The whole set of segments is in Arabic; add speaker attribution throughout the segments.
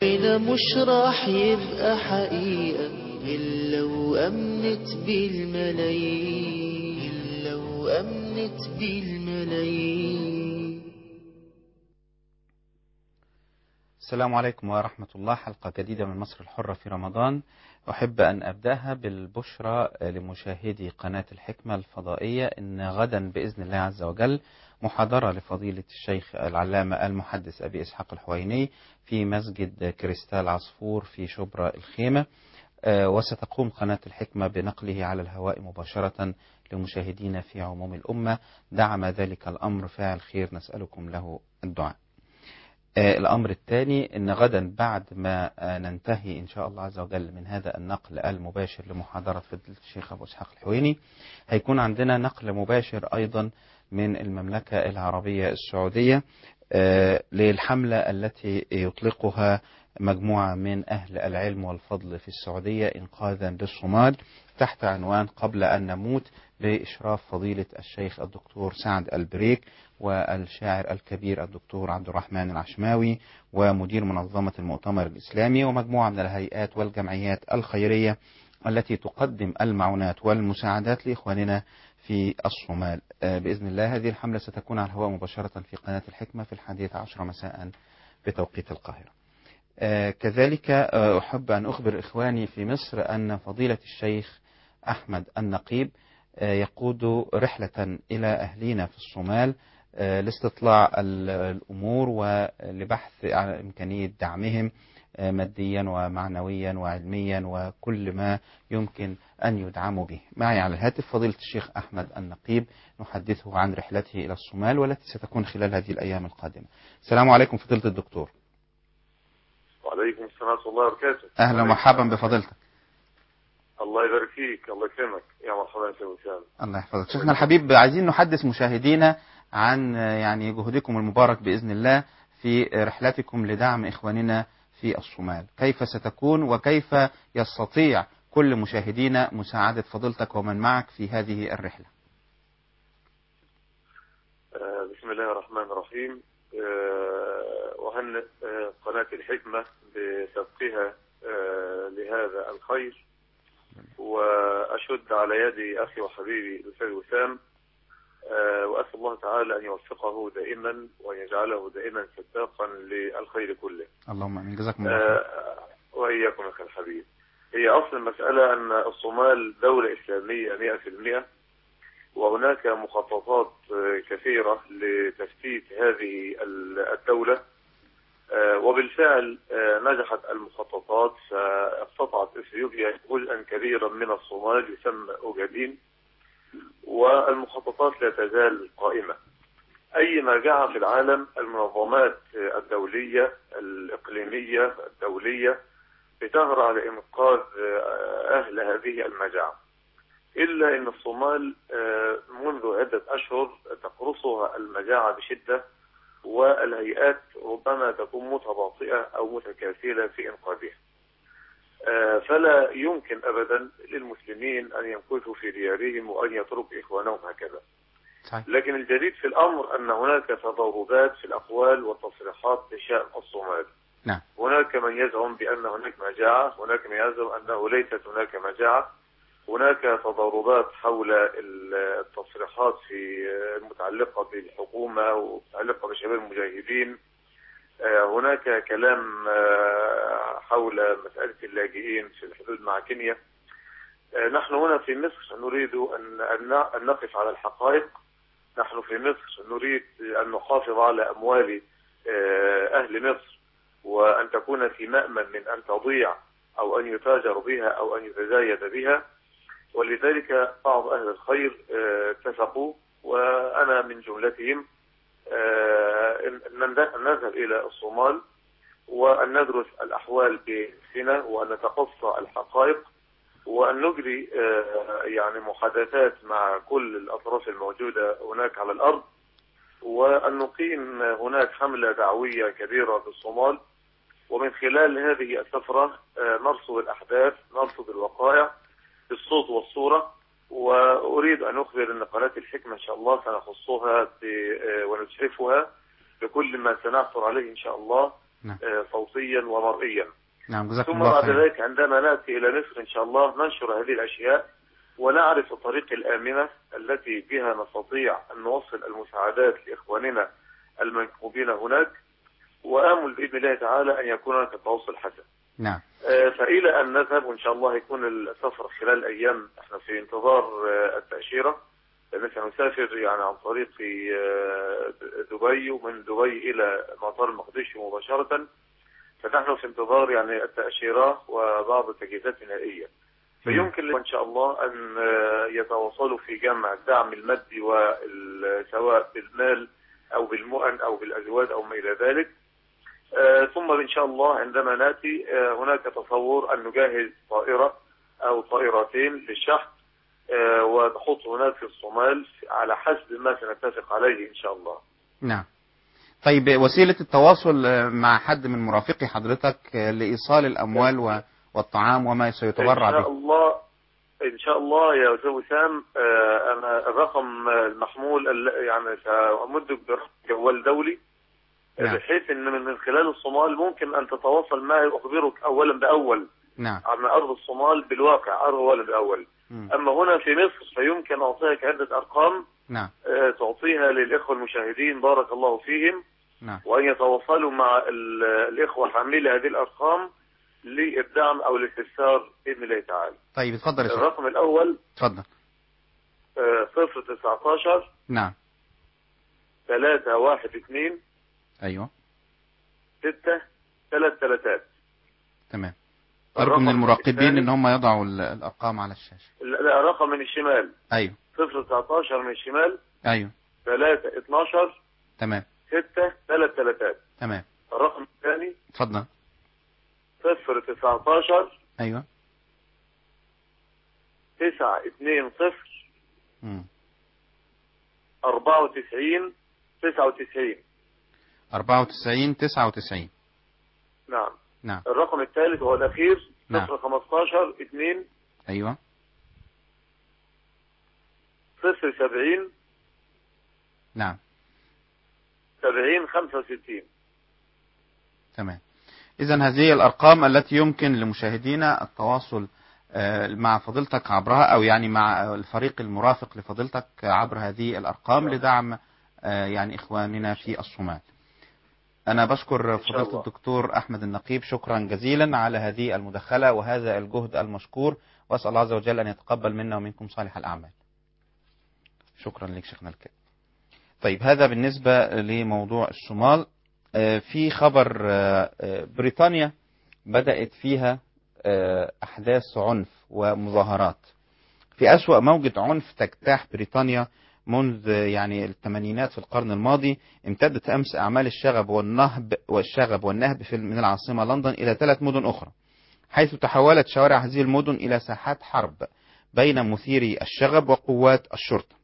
Speaker 1: هنا مش راح يبقى حقيقة إلا لو أمنت بالملايين، إلا لو أمنت بالملايين.
Speaker 2: السلام عليكم ورحمة الله. حلقة جديدة من مصر الحرة في رمضان. أحب أن أبدأها بالبشرى لمشاهدي قناة الحكمة الفضائية إن غدا بإذن الله عز وجل محاضرة لفضيلة الشيخ العلامة المحدث أبي إسحاق الحويني في مسجد كريستال عصفور في شبرا الخيمة، وستقوم قناة الحكمة بنقله على الهواء مباشرة لمشاهدينا في عموم الأمة. دعم ذلك الأمر فاعل خير، نسألكم له الدعاء. الأمر الثاني أن غدا بعد ما ننتهي إن شاء الله عز وجل من هذا النقل المباشر لمحاضرة فضيلة الشيخ أبو إسحاق الحويني، هيكون عندنا نقل مباشر أيضا من المملكة العربية السعودية للحملة التي يطلقها مجموعة من أهل العلم والفضل في السعودية إنقاذا للصومال تحت عنوان قبل أن نموت، بإشراف فضيلة الشيخ الدكتور سعد البريك والشاعر الكبير الدكتور عبد الرحمن العشماوي ومدير منظمة المؤتمر الإسلامي ومجموعة من الهيئات والجمعيات الخيرية التي تقدم المعونات والمساعدات لإخواننا في الصومال. بإذن الله هذه الحملة ستكون على الهواء مباشرة في قناة الحكمة في 11 مساء بتوقيت القاهرة. كذلك أحب أن أخبر إخواني في مصر أن فضيلة الشيخ أحمد النقيب يقود رحلة إلى أهلينا في الصومال لاستطلاع الأمور ولبحث عن إمكانية دعمهم ماديا ومعنويا وعلميا وكل ما يمكن أن يدعموا به. معي على الهاتف فضيلة الشيخ أحمد النقيب نحدثه عن رحلته إلى الصومال والتي ستكون خلال هذه الأيام القادمة. السلام عليكم فضيلة الدكتور.
Speaker 3: وعليكم السلام ورحمة الله وبركاته.
Speaker 2: أهلا ومرحبا بفضيلتك.
Speaker 3: الله يبارك فيك، الله يكرمك، يا مرحبا يا وسام.
Speaker 2: الله يحفظك. شيخنا الحبيب، عايزين نحدث مشاهدينا عن يعني جهودكم المبارك بإذن الله في رحلتكم لدعم إخواننا في الصومال، كيف ستكون وكيف يستطيع كل مشاهدينا مساعدة فضيلتك ومن معك في هذه الرحلة.
Speaker 3: بسم الله الرحمن الرحيم. وهنئ قناة الحكمة بسبقها لهذا الخير، وأشد على يدي أخي وحبيبي الأستاذ وسام، وأسأل الله تعالى أن يوفقه دائما وأن يجعله دائما سباقا للخير كله.
Speaker 2: اللهم آمين. جزاكم الله.
Speaker 3: وإياكم أخي الحبيب. هي أصل المسألة أن الصومال دولة إسلامية 100%، وهناك مخططات كثيرة لتفتيت هذه الدولة، وبالفعل نجحت المخططات، فاستطاعت اثيوبيا جزءا كبيرا من الصومال يسمى اوغادين، والمخططات لا تزال قائمة. أي مرجعة في العالم المنظمات الدولية الإقليمية الدولية بتهرع لإنقاذ أهل هذه المجاعة، إلا أن الصومال منذ عدة أشهر تقرصها المجاعة بشدة، والهيئات ربما تكون متباطئة أو متكاسلة في إنقاذها. فلا يمكن أبدا للمسلمين أن يمكثوا في ديارهم وأن يتركوا إخوانهم هكذا. لكن الجديد في الأمر أن هناك تضاربات في الأقوال والتصريحات بشأن الصومال. هناك من يزعم بأن هناك مجاعة، هناك من يزعم أنه ليست هناك مجاعة. هناك تضاربات حول التصريحات في المتعلقة بالحكومة ومتعلقة بشباب المجاهدين. هناك كلام حول مسألة اللاجئين في الحدود مع كينيا. نحن هنا في مصر نريد أن نقف على الحقائق. نحن في مصر نريد أن نحافظ على أموال أهل مصر، وأن تكون في مأمن من أن تضيع أو أن يتاجر بها أو أن يتزايد بها. ولذلك بعض أهل الخير اتفقوا، وأنا من جملتهم، أن نذهب إلى الصومال وأن ندرس الأحوال بنفسنا وأن نتقصى الحقائق وأن نجري يعني محادثات مع كل الأطراف الموجودة هناك على الأرض، وأن نقيم هناك حملة دعوية كبيرة في الصومال، ومن خلال هذه السفرة نرصد الأحداث، نرصد الوقائع بالصوت والصورة. وأريد أن أخبر أن قناة الحكمة إن شاء الله سنخصها ونشرفها بكل ما سنعثر عليه إن شاء الله
Speaker 2: نعم.
Speaker 3: صوتيا ومرئيا.
Speaker 2: نعم، جزاكم
Speaker 3: ثم
Speaker 2: الله
Speaker 3: بعد
Speaker 2: خير.
Speaker 3: ذلك عندما نأتي إلى مصر إن شاء الله ننشر هذه الأشياء ونعرف الطريق الآمنة التي بها نستطيع أن نوصل المساعدات لإخواننا المنكوبين هناك، وآمل بإذن الله تعالى أن يكون هناك تواصل حسن.
Speaker 2: نعم.
Speaker 3: فإلى أن نذهب وإن شاء الله يكون السفر خلال أيام، احنا في انتظار التأشيرة، لأن سنسافر يعني عن طريق دبي، ومن دبي إلى مطار المقدسي مباشرة، فنحن في انتظار يعني التأشيرة وبعض التجهيزات النهائية. فيمكن إن شاء الله أن يتواصلوا في جمع الدعم المادي، سواء بالمال أو بالمؤن أو بالأزواج أو ما إلى ذلك. ثم إن شاء الله عندما نأتي هناك تصور أن نجهز طائرة أو طائرتين للشحن ونحط هناك في الصومال على حسب ما سنتفق عليه إن شاء الله.
Speaker 2: نعم. طيب، وسيلة التواصل مع حد من مرافقي حضرتك لإيصال الأموال والطعام وما سيتبرع به؟
Speaker 3: إن شاء الله يا أستاذ وسام، أنا الرقم المحمول يعني سأمدك برقم جوال دولي،
Speaker 2: نعم.
Speaker 3: بحيث أن من خلال الصومال ممكن أن تتواصل معي وأخبرك أولا بأول.
Speaker 2: نعم.
Speaker 3: عن أرض الصومال بالواقع أولا بأول. أما هنا في مصر فيمكن أعطيك عدة أرقام.
Speaker 2: نعم.
Speaker 3: تعطيها للإخوة المشاهدين بارك الله فيهم.
Speaker 2: نعم.
Speaker 3: وأن يتواصلوا مع الإخوة حاملي هذه الأرقام للدعم أو الاستفسار بإذن الله تعالى.
Speaker 2: طيب، اتفضل يا شيخ.
Speaker 3: الرقم الأول
Speaker 2: اتفضل.
Speaker 3: 019.
Speaker 2: نعم.
Speaker 3: 312.
Speaker 2: أيوه.
Speaker 3: 633.
Speaker 2: تمام. أرجو من المراقبين إن هم يضعوا الأرقام على الشاشة.
Speaker 3: لا، رقم من الشمال.
Speaker 2: أيوه.
Speaker 3: 019 من الشمال.
Speaker 2: أيوه.
Speaker 3: 312.
Speaker 2: تمام.
Speaker 3: 633.
Speaker 2: تمام.
Speaker 3: الرقم الثاني.
Speaker 2: اتفضل.
Speaker 3: 019.
Speaker 2: أيوه.
Speaker 3: 920. 94 99.
Speaker 2: 94 99.
Speaker 3: نعم.
Speaker 2: نعم.
Speaker 3: الرقم الثالث هو الأخير.
Speaker 2: نعم.
Speaker 3: 015 2.
Speaker 2: أيوه.
Speaker 3: 070.
Speaker 2: نعم.
Speaker 3: 70 65.
Speaker 2: تمام. إذن هذه الأرقام التي يمكن لمشاهدينا التواصل مع فضيلتك عبرها، أو يعني مع الفريق المرافق لفضيلتك عبر هذه الأرقام لدعم يعني إخواننا في الصومال. أنا بشكر فضيلة الدكتور أحمد النقيب شكرا جزيلا على هذه المداخلة وهذا الجهد المشكور، وأسأل الله عز وجل أن يتقبل منا ومنكم صالح الأعمال. شكرا لك شيخنا الكريم. طيب، هذا بالنسبة لموضوع الصومال. في خبر بريطانيا بدأت فيها أحداث عنف ومظاهرات في أسوأ موجة عنف تجتاح بريطانيا منذ يعني الثمانينات في القرن الماضي. امتدت أمس أعمال الشغب والنهب من العاصمة لندن إلى 3 مدن أخرى، حيث تحولت شوارع هذه المدن إلى ساحات حرب بين مثيري الشغب وقوات الشرطة.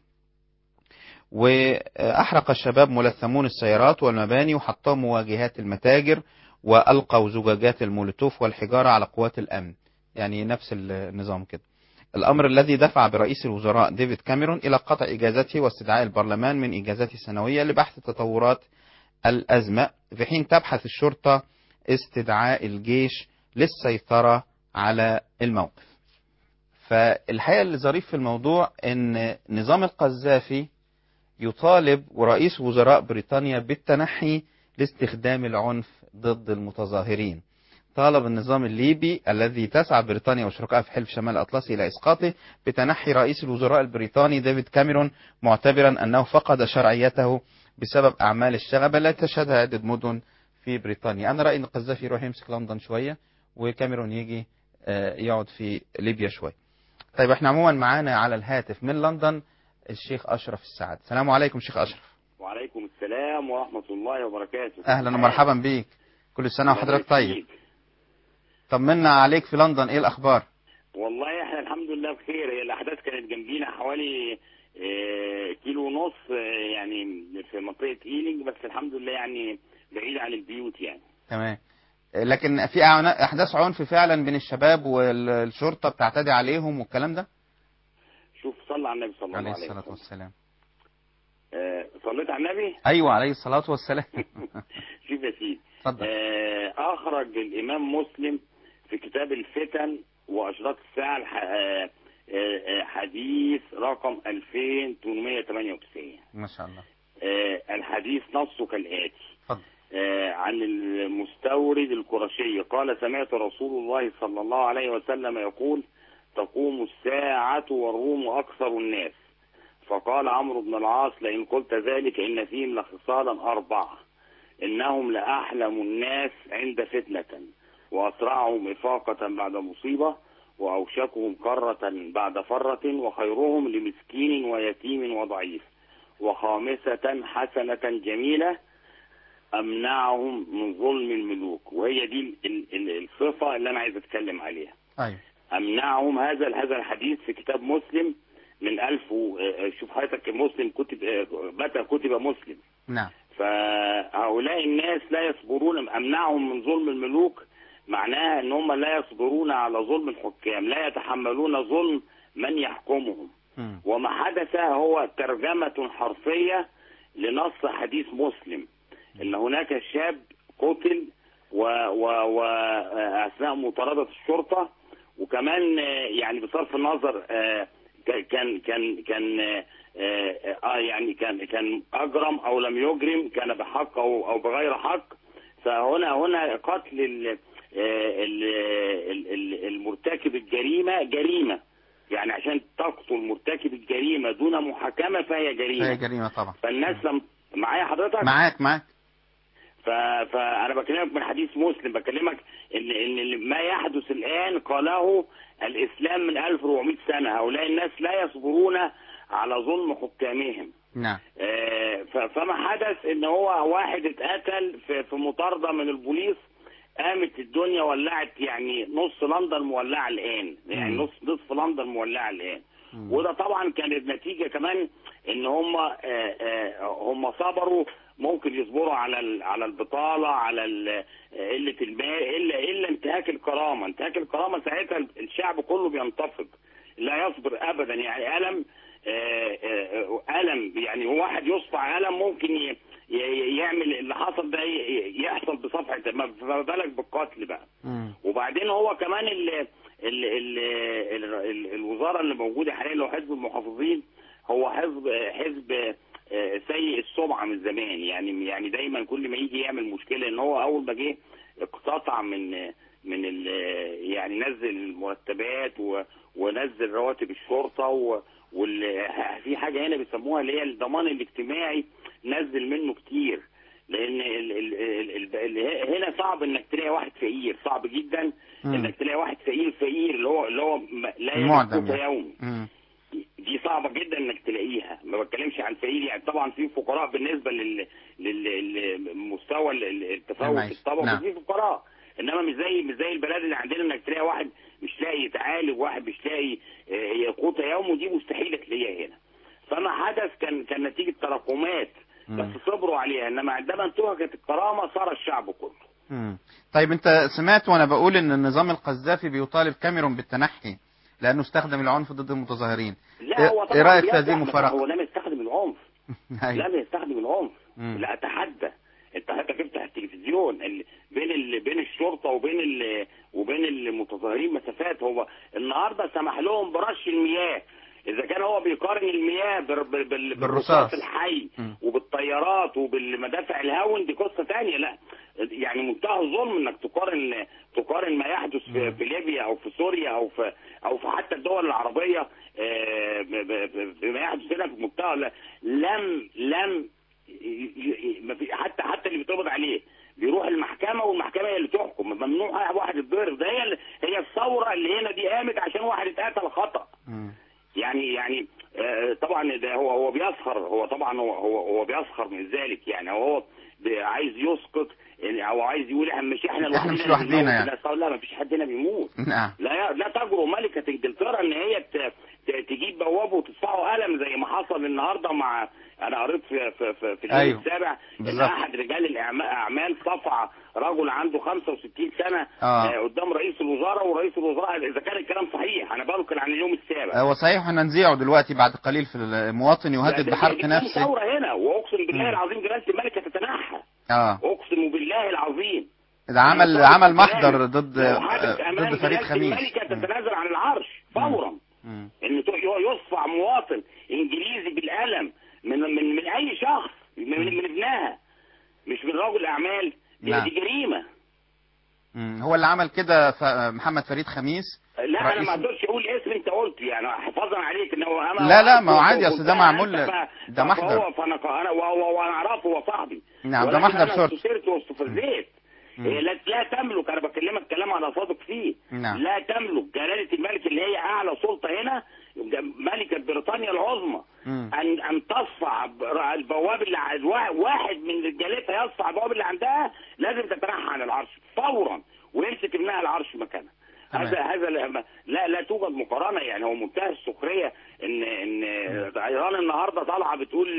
Speaker 2: وأحرق الشباب ملثمون السيارات والمباني وحطموا واجهات المتاجر وألقوا زجاجات المولوتوف والحجارة على قوات الأمن، يعني نفس النظام كده. الأمر الذي دفع برئيس الوزراء ديفيد كاميرون إلى قطع إجازته واستدعاء البرلمان من إجازته السنوية لبحث تطورات الأزمة، في حين تبحث الشرطة استدعاء الجيش للسيطرة على الموقف. فالحقيقة اللي ظريف في الموضوع أن نظام القذافي يطالب ورئيس وزراء بريطانيا بالتنحي لاستخدام العنف ضد المتظاهرين. طالب النظام الليبي الذي تسعى بريطانيا وشركائها في حلف شمال الأطلسي إلى إسقاطه بتنحي رئيس الوزراء البريطاني ديفيد كاميرون، معتبرا أنه فقد شرعيته بسبب أعمال الشغب التي تشهدها عدة مدن في بريطانيا. أنا رأيي أن القذافي يروح يمسك لندن شوية وكاميرون يجي يقعد في ليبيا شوية. طيب، احنا عموما معانا على الهاتف من لندن الشيخ أشرف السعد. السلام عليكم شيخ أشرف.
Speaker 4: وعليكم السلام ورحمة الله وبركاته.
Speaker 2: أهلا ومرحبا بيك، كل سنة وحضرتك طيب. طمنا عليك في لندن، إيه الأخبار؟
Speaker 4: والله احنا الحمد لله بخير. هي الأحداث كانت جنبينا حوالي كيلو ونص يعني في منطقة إيلينج، بس الحمد لله يعني بعيد عن البيوت يعني.
Speaker 2: تمام. لكن في أحداث عنف فعلا بين الشباب والشرطة بتعتدي عليهم والكلام ده؟
Speaker 4: شوف، صلى على النبي صلى الله عليه وسلم.
Speaker 2: عليه الصلاة والسلام.
Speaker 4: صليت على النبي؟
Speaker 2: أيوة عليه الصلاة والسلام.
Speaker 4: شوف يا سيدي،
Speaker 2: اتفضل.
Speaker 4: أخرج الإمام مسلم في كتاب الفتن وأشراط الساعة حديث رقم 2898.
Speaker 2: ما شاء الله.
Speaker 4: الحديث نصه كالآتي.
Speaker 2: اتفضل.
Speaker 4: عن المستورد القرشي قال: سمعت رسول الله صلى الله عليه وسلم يقول: تقوم الساعة والروم أكثر الناس. فقال عمرو بن العاص: لئن قلت ذلك إن فيهم لخصالا 4: إنهم لأحلم الناس عند فتنة، وأسرعهم إفاقة بعد مصيبة، وأوشكهم كرة بعد فرة، وخيرهم لمسكين ويتيم وضعيف، وخامسة حسنة جميلة أمنعهم من ظلم الملوك. وهي دي الصفة اللي أنا عايز أتكلم عليها.
Speaker 2: أيوة.
Speaker 4: أمنعهم. هذا الحديث في كتاب مسلم من 1000. شوف حضرتك، مسلم متى كتب مسلم؟
Speaker 2: نعم.
Speaker 4: فهؤلاء الناس لا يصبرون. أمنعهم من ظلم الملوك معناها ان هم لا يصبرون على ظلم الحكام، لا يتحملون ظلم من يحكمهم. وما حدث هو ترجمة حرفية لنص حديث مسلم، ان هناك شاب قتل واثناء مطاردة الشرطة، وكمان يعني بصرف النظر كان اجرم او لم يجرم، كان بحق او بغير حق. فهنا قتل المرتكب الجريمة جريمة، يعني عشان تقتل مرتكب الجريمة دون محاكمة فهي جريمة.
Speaker 2: هي جريمة طبعا.
Speaker 4: فالناس معايا حضرتك؟
Speaker 2: معاك.
Speaker 4: فأنا بكلمك من حديث مسلم، بكلمك إن ما يحدث الآن قاله الإسلام من 1400 سنة. هؤلاء الناس لا يصبرون على ظلم حكامهم.
Speaker 2: نعم.
Speaker 4: فما حدث إن هو واحد اتقتل في مطاردة من البوليس، قامت الدنيا ولعت، يعني نص لندن مولعة الآن، يعني نصف لندن مولعة الآن. وده طبعا كانت نتيجة كمان ان هم صبروا. ممكن يصبروا على البطالة، على قلة المال، الا انتهاك الكرامة. انتهاك الكرامة ساعتها الشعب كله بينتفض، لا يصبر ابدا. يعني ألم يعني هو واحد يصفع ألم ممكن يعمل اللي حصل ده يحصل بصفحة، ما بالك بالقتل بقى. وبعدين هو كمان الوزارة اللي موجودة حاليا اللي هو حزب المحافظين، هو حزب سيء السمعة من زمان. يعني دايما كل ما يجي يعمل مشكلة، ان هو اول ما جه اقتطع من يعني نزل المرتبات ونزل رواتب الشرطة، في حاجة هنا بيسموها اللي هي الضمان الاجتماعي، نزل منه كتير. لان هنا صعب انك تلاقي واحد فقير، صعب جدا انك تلاقي واحد فقير اللي هو لا يملك يومي. دي صعبة جدا انك تلاقيها. ما بتكلمش عن فقير، يعني طبعا في فقراء بالنسبة للمستوى التفاوت الطبقي، في فقراء، انما مش زي البلاد اللي عندنا انك تلاقي واحد مش لاقي يتعالج، واحد مش لاقي يقوت يومه. دي مستحيلة تلاقيها هنا. فما حدث كان نتيجة تراكمات، بس صبروا عليها. انما عندما انتهكت الكرامة صار الشعب كله.
Speaker 2: طيب انت سمعت وانا بقول ان النظام القذافي بيطالب كاميرون بالتنحي لانه استخدم العنف ضد المتظاهرين.
Speaker 4: لا هو
Speaker 2: ايه رايك في هذه المفارقه؟
Speaker 4: هو لم يستخدم العنف. لم يستخدم العنف. لا، اتحدى. انت افتح التلفزيون بين الشرطه وبين المتظاهرين مسافات. هو النهارده سمح لهم برش المياه. اذا كان هو بيقارن المياه بالرصاص الحي وبالطيارات وبالمدافع الهاون، دي قصه ثانيه. لا يعني منتهى الظلم انك تقارن ما يحدث في ليبيا او في سوريا او في حتى الدول العربيه بما يحدث هنا في منتهى. لم حتى اللي بيتقبض عليه بيروح المحكمه، والمحكمه هي اللي تحكم. ممنوع واحد يتضرب. ده هي الثوره اللي هنا دي قامت عشان واحد اتقتل خطأ. يعني طبعا ده هو بيسخر. هو طبعا هو بيسخر من ذلك. يعني هو عايز يسقط، او عايز يقول احنا
Speaker 2: مش لوحدينا يعني.
Speaker 4: لا، ما فيش حد هنا بيموت. لا تجرؤ ملكة انجلترا ان هي تجيب بوابه وتدفعه قلم زي ما حصل النهارده مع، انا قريت في اليوم السابع ان احد رجال الاعمال صفع رجل عنده 65 سنه قدام رئيس الوزراء، ورئيس الوزراء اذا كان الكلام صحيح، انا بنقل عن اليوم السابع.
Speaker 2: هو صحيح، احنا نذيعه دلوقتي بعد قليل في المواطن يهدد بحرق نفسه.
Speaker 4: ثوره هنا، واقسم بالله العظيم جلاله الملكه تتنحى. اقسم بالله بالله العظيم.
Speaker 2: ده عمل محضر ضد فريد خميس.
Speaker 4: الملكة تتنازل عن العرش فورا. ان يصفع مواطن انجليزي بالقلم من اي شخص، من ابنها، مش من رجل اعمال. دي جريمة.
Speaker 2: هو اللي عمل كده محمد فريد خميس.
Speaker 4: لا انا ما اقدرش اقول اسم انت قلت، يعني حفاظا عليك ان هو
Speaker 2: لا ما هو عادي، اصل ده معمول، ده محضر.
Speaker 4: فانا وانا اعرفه، هو صاحبي.
Speaker 2: نعم ده محضر شرطي.
Speaker 4: انا سرت واستفزيت. لا تملك، انا بكلمك كلام انا صادق فيه.
Speaker 2: نعم.
Speaker 4: لا تملك جلالة الملك اللي هي اعلى سلطة هنا، ملكة بريطانيا العظمى، ان تصفع البواب اللي واحد من رجالتها يصفع البواب اللي عندها، لازم تتنحى عن العرش فورا ويمسك ابنها العرش مكانها. هذا لا توجد مقارنة. يعني هو منتهى السخرية ان ايران النهارده طالعه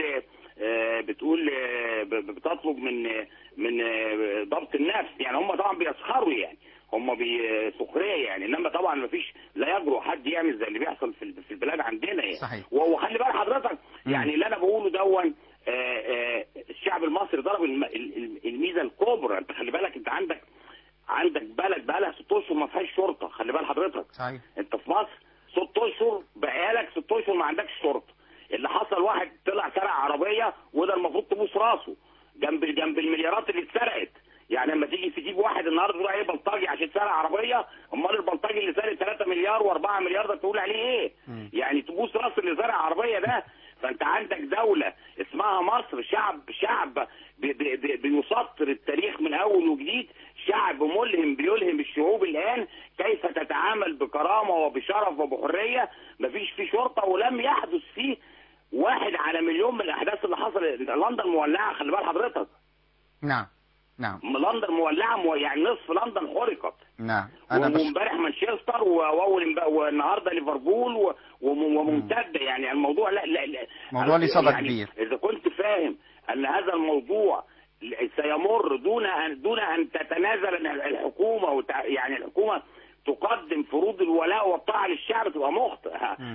Speaker 4: بتقول بتطلب من ضبط النفس. يعني هم طبعا بيسخروا، يعني هم بسخريه يعني، انما طبعا ما فيش، لا يجرؤ حد يعمل زي اللي بيحصل في البلاد عندنا يعني.
Speaker 2: صحيح.
Speaker 4: وخلي بال حضرتك يعني اللي انا بقوله دون الشعب المصري ضرب الميزه الكبرى. انت خلي بالك، انت عندك بلد بقالها 6 اشهر ما فيهاش شرطه. خلي بال حضرتك.
Speaker 2: صحيح.
Speaker 4: انت في مصر 6 اشهر بقالك 6 اشهر ما عندكش شرطه. اللي حصل واحد طلع سرق عربيه، وده المفروض تبوس راسه جنب المليارات اللي اتسرقت. يعني لما تيجي تجيب واحد النهارده تقول عليه بلطجي عشان سرق عربيه، امال البلطجي اللي سرق 3 مليار و4 مليار ده تقول عليه ايه؟ يعني تبوس راس اللي سرق عربيه ده. فانت عندك دوله اسمها مصر، شعب بيسطر التاريخ من اول وجديد، شعب ملهم بيلهم الشعوب الان كيف تتعامل بكرامه وبشرف وبحريه. مفيش فيه شرطه، ولم يحدث فيه 1 على مليون من الاحداث اللي حصلت. لندن مولعه، خلي بال حضرتك.
Speaker 2: نعم.
Speaker 4: لندن مولعه، يعني نصف لندن حرقت.
Speaker 2: نعم.
Speaker 4: وامبارح مانشستر، والنهارده ليفربول، وممتده. يعني الموضوع لا
Speaker 2: موضوع ليه صدى
Speaker 4: يعني
Speaker 2: كبير.
Speaker 4: اذا كنت فاهم ان هذا الموضوع سيمر دون ان تتنازل الحكومه، يعني الحكومه تقدم فروض الولاء والطاعه للشعب، تبقى مخطئ.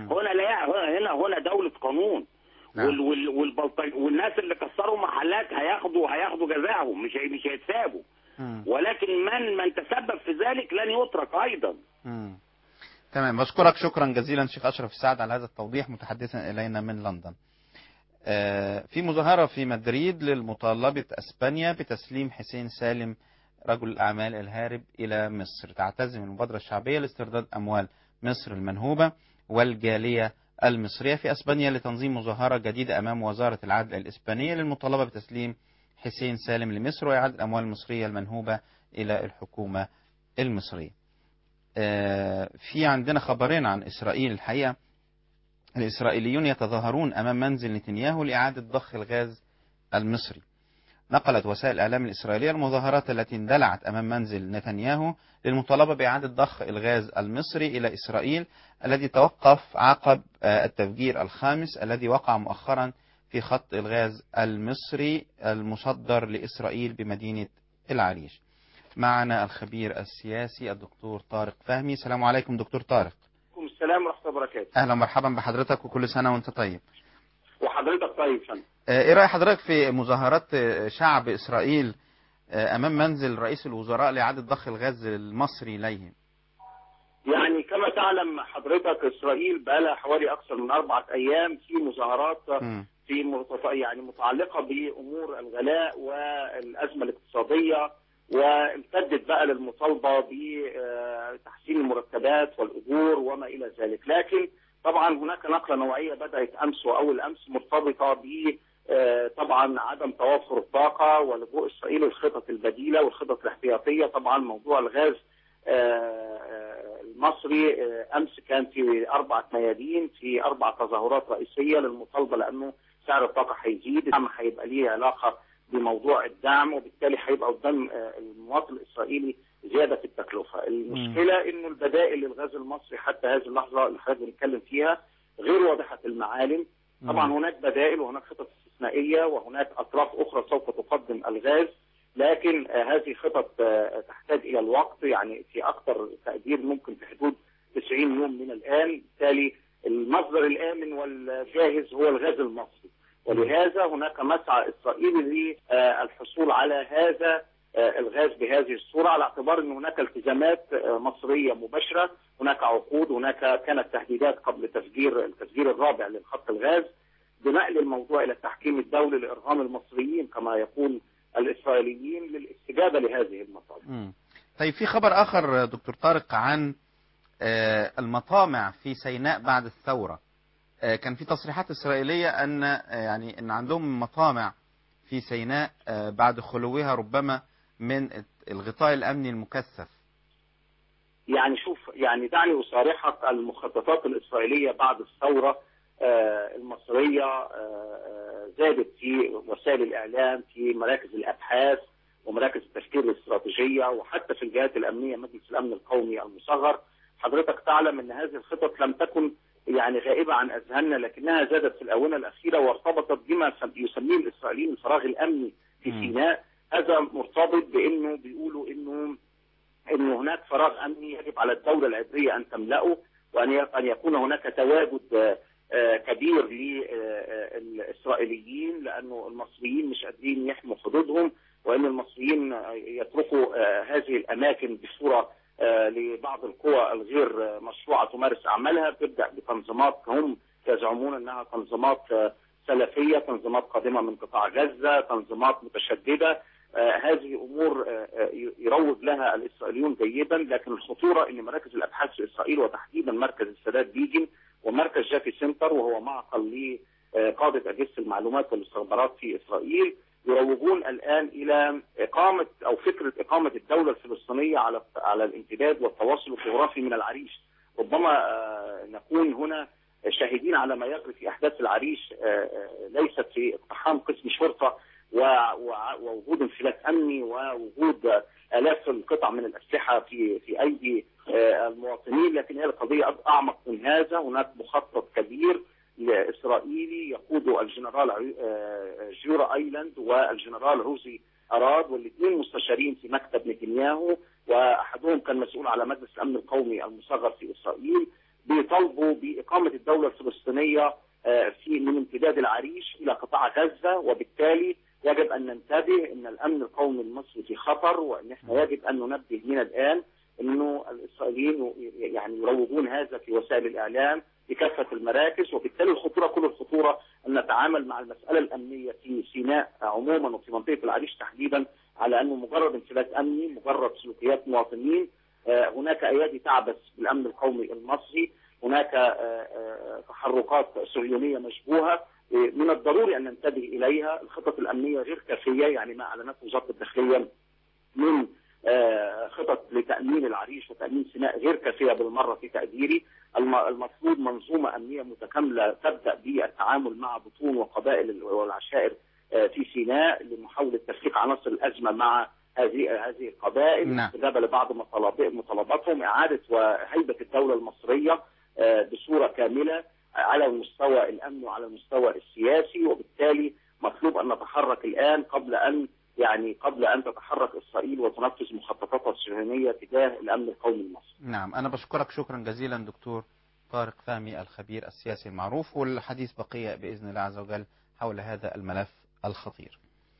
Speaker 4: هنا دوله قانون. نعم. والناس اللي كسروا محلات هياخدوا جزاهم، مش هيتسابوا. ولكن من تسبب في ذلك لن يترك ايضا.
Speaker 2: تمام. بشكرك شكرا جزيلا شيخ اشرف السعد على هذا التوضيح، متحدثا الينا من لندن. في مظاهرة في مدريد للمطالبة اسبانيا بتسليم حسين سالم رجل الاعمال الهارب الى مصر. تعتزم المبادرة الشعبية لاسترداد اموال مصر المنهوبة والجالية المصرية في اسبانيا لتنظيم مظاهرة جديدة امام وزارة العدل الاسبانية للمطالبة بتسليم حسين سالم لمصر وإعادة الأموال المصرية المنهوبة إلى الحكومة المصرية. في عندنا خبرين عن إسرائيل. الحقيقة الإسرائيليون يتظاهرون أمام منزل نتنياهو لإعادة ضخ الغاز المصري. نقلت وسائل الإعلام الإسرائيلية المظاهرات التي اندلعت أمام منزل نتنياهو للمطالبة بإعادة ضخ الغاز المصري إلى إسرائيل الذي توقف عقب التفجير الخامس الذي وقع مؤخرا في خط الغاز المصري المصدر لإسرائيل بمدينة العريش. معنا الخبير السياسي الدكتور طارق فهمي. السلام عليكم دكتور طارق.
Speaker 5: وعليكم السلام ورحمة الله وبركاته.
Speaker 2: أهلا ومرحبا بحضرتك وكل سنة وأنت طيب.
Speaker 5: وحضرتك طيب فندم.
Speaker 2: إيه رأي حضرتك في مظاهرات شعب إسرائيل أمام منزل رئيس الوزراء لإعادة ضخ الغاز المصري إليه؟
Speaker 5: يعني كما تعلم حضرتك إسرائيل بقى لها حوالي أكثر من 4 أيام في مظاهرات يعني متعلقة بأمور الغلاء والأزمة الاقتصادية، وامتدت بقى للمطالبة بتحسين المرتبات والأجور وما إلى ذلك. لكن طبعا هناك نقلة نوعية بدأت أمس وأول أمس مرتبطة ب طبعا عدم توفر الطاقة ولجوء إسرائيل للخطط البديلة والخطط الاحتياطية. طبعا موضوع الغاز المصري أمس كان في 4 ميادين في 4 تظاهرات رئيسية للمطالبة، لأنه سعر الطاقة هيزيد، الدعم هيبقى ليه علاقة بموضوع الدعم، وبالتالي هيبقى قدام المواطن الإسرائيلي زيادة في التكلفة. المشكلة إنه البدائل للغاز المصري حتى هذه اللحظة اللي حضرتك بنتكلم فيها غير واضحة المعالم. طبعا هناك بدائل وهناك خطط استثنائية وهناك أطراف أخرى سوف تقدم الغاز، لكن هذه خطط تحتاج إلى الوقت، يعني في أكثر تقدير ممكن في حدود 90 يوم من الآن. بالتالي المصدر الآمن والجاهز هو الغاز المصري، ولهذا هناك مسعى إسرائيلي للحصول على هذا الغاز بهذه الصورة، على اعتبار أن هناك التزامات مصرية مباشرة، هناك عقود، هناك كانت تهديدات قبل التفجير الرابع للخط الغاز بنقل الموضوع إلى التحكيم الدولي لإرغام المصريين كما يقول الإسرائيليين للاستجابة لهذه المطالب.
Speaker 2: طيب في خبر آخر دكتور طارق عن المطامع في سيناء بعد الثورة. كان في تصريحات إسرائيلية أن عندهم مطامع في سيناء بعد خلوها ربما من الغطاء الأمني المكثف.
Speaker 5: يعني شوف، يعني دعني أصارحك، المخططات الإسرائيلية بعد الثورة المصرية زادت في وسائل الإعلام، في مراكز الأبحاث ومراكز التفكير الاستراتيجية، وحتى في الجهات الأمنية مجلس الأمن القومي المصغر. حضرتك تعلم أن هذه الخطط لم تكن يعني غائبة عن أذهاننا، لكنها زادت في الآونة الأخيرة وارتبطت بما يسميه الإسرائيليين الفراغ الأمني في سيناء. هذا مرتبط بأنه بيقولوا إنه هناك فراغ أمني يجب على الدولة العبرية أن تملأه، وأن يكون هناك تواجد كبير للإسرائيليين، لأنه المصريين مش قادرين يحموا حدودهم، وأن المصريين يتركوا هذه الأماكن بصورة لبعض القوى الغير مشروعة تمارس أعمالها، تبدأ بتنظيمات هم يزعمون أنها تنظيمات سلفية، تنظيمات قادمة من قطاع غزة، تنظيمات متشددة. هذه أمور يروج لها الإسرائيليون جيدا، لكن الخطورة أن مراكز الأبحاث في إسرائيل وتحديدا مركز السادات بيجن ومركز جافي سنتر، وهو معقل لقادة أجهزة المعلومات والاستخبارات في إسرائيل، يروجون الآن إلى إقامة أو فكرة إقامة الدولة الفلسطينية على الامتداد والتواصل الجغرافي من العريش. ربما نكون هنا شاهدين على ما يجري في أحداث العريش، ليست في اقتحام قسم شرطة ووجود انفلات أمني ووجود آلاف القطع من الأسلحة في أيدي المواطنين، لكن هي القضية أعمق من هذا. هناك مخطط كبير إسرائيلي يقوده الجنرال جيورا أيلاند والجنرال روزي أراد، والاثنين مستشارين في مكتب نتنياهو، وأحدهم كان مسؤول على مجلس الأمن القومي المصغر في إسرائيل، بيطالبوا بإقامة الدولة الفلسطينية من امتداد العريش إلى قطاع غزة. وبالتالي يجب أن ننتبه أن الأمن القومي المصري في خطر، وأن احنا يجب أن ننبه من الآن أنه الإسرائيليين يعني يروجون هذا في وسائل الإعلام بكافة المراكز. وبالتالي الخطورة، كل الخطورة أن نتعامل مع المسألة الأمنية في سيناء عموما وفي منطقة العريش تحديدا على أنه مجرد انفلات أمني، مجرد سلوكيات مواطنين. هناك أيادي تعبث بالأمن القومي المصري، هناك تحركات صهيونية مشبوهة من الضروري أن ننتبه إليها. الخطط الأمنية غير كافية، يعني ما أعلنته وزارة الداخلية من خطط لتأمين العريش وتأمين سيناء غير كافية بالمرة في تقديري. المفروض منظومة أمنية متكاملة تبدأ بالتعامل مع بطون وقبائل والعشائر في سيناء لمحاولة تفكيك عناصر الأزمة مع هذه القبائل، الاستجابة لبعض مطالباتهم، إعادة وهيبة الدولة المصرية بصورة كاملة على المستوى الأمني وعلى المستوى السياسي. وبالتالي مطلوب أن نتحرك الآن قبل أن تتحرك إسرائيل وتنفذ مخططاتها الصهيونية تجاه الأمن القومي المصري.
Speaker 2: نعم، أنا بشكرك شكرا جزيلا دكتور طارق فهمي الخبير السياسي المعروف، والحديث بقية بإذن الله عز وجل حول هذا الملف الخطير.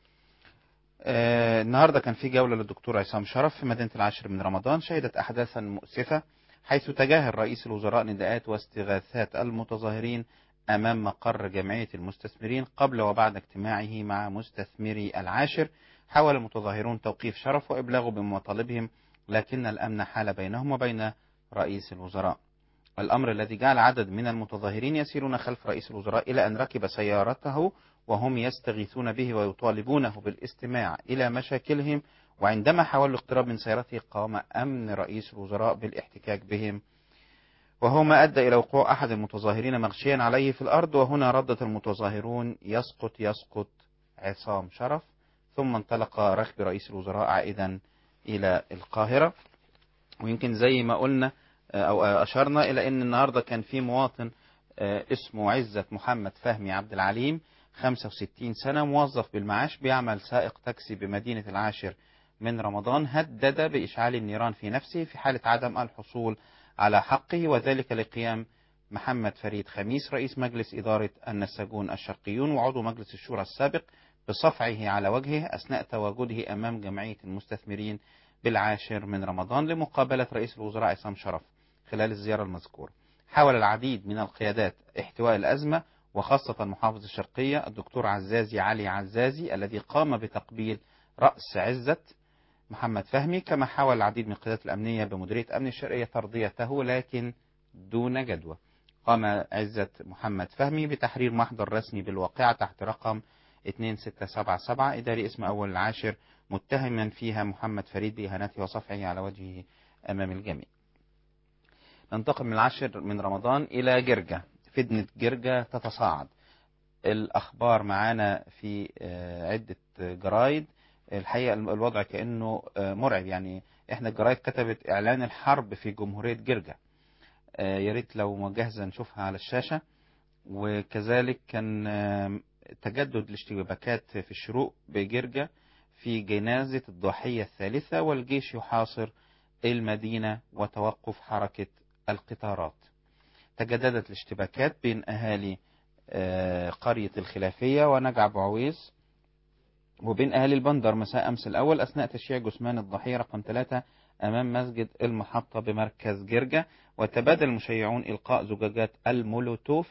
Speaker 2: النهاردة كان في جولة للدكتور عصام شرف في مدينة العاشر من رمضان، شهدت أحداثا مؤسفة حيث تجاهل رئيس الوزراء نداءات واستغاثات المتظاهرين أمام مقر جمعية المستثمرين قبل وبعد اجتماعه مع مستثمري العاشر. حاول المتظاهرون توقيف شرف وإبلاغه بمطالبهم، لكن الأمن حال بينهم وبين رئيس الوزراء، الأمر الذي جعل عدد من المتظاهرين يسيرون خلف رئيس الوزراء إلى أن ركب سيارته وهم يستغيثون به ويطالبونه بالاستماع إلى مشاكلهم. وعندما حاولوا الاقتراب من سيارته قام أمن رئيس الوزراء بالاحتكاك بهم، وهو ما أدى إلى وقوع أحد المتظاهرين مغشيا عليه في الأرض. وهنا ردت المتظاهرون يسقط عصام شرف، ثم انطلق ركب رئيس الوزراء عائدا إلى القاهرة. ويمكن زي ما قلنا أو أشرنا إلى أن النهاردة كان في مواطن اسمه عزت محمد فهمي عبد العليم، 65 سنة، موظف بالمعاش، بيعمل سائق تاكسي بمدينة العاشر من رمضان، هدد بإشعال النيران في نفسه في حالة عدم الحصول على حقه، وذلك لقيام محمد فريد خميس رئيس مجلس إدارة النساجون الشرقيون وعضو مجلس الشورى السابق بصفعه على وجهه أثناء تواجده أمام جمعية المستثمرين بالعاشر من رمضان لمقابلة رئيس الوزراء عصام شرف خلال الزيارة المذكورة. حاول العديد من القيادات احتواء الأزمة، وخاصة محافظ الشرقية الدكتور عزازي علي عزازي الذي قام بتقبيل رأس عزة محمد فهمي، كما حاول العديد من القيادات الأمنية بمديرية أمن الشرقية ترضيته لكن دون جدوى. قام عزة محمد فهمي بتحرير محضر رسمي بالواقعة تحت رقم 2677 إداري اسم أول العاشر، متهما فيها محمد فريد بإهانته وصفعه على وجهه أمام الجميع. ننتقل من العاشر من رمضان إلى جرجة. فتنة جرجة تتصاعد. الأخبار معانا في عدة جرايد. الحقيقة الوضع كأنه مرعب، يعني احنا الجرايد كتبت إعلان الحرب في جمهورية جرجة. يا ريت لو جاهزة نشوفها على الشاشة. وكذلك كان تجدد الاشتباكات في الشروق بجرجة في جنازة الضحية الثالثة، والجيش يحاصر المدينة وتوقف حركة القطارات. تجددت الاشتباكات بين أهالي قرية الخلافية ونجع أبو عويس وبين أهالي البندر مساء أمس الأول أثناء تشييع جثمان الضحية رقم 3 أمام مسجد المحطة بمركز جرجة. وتبادل المشيعون إلقاء زجاجات المولوتوف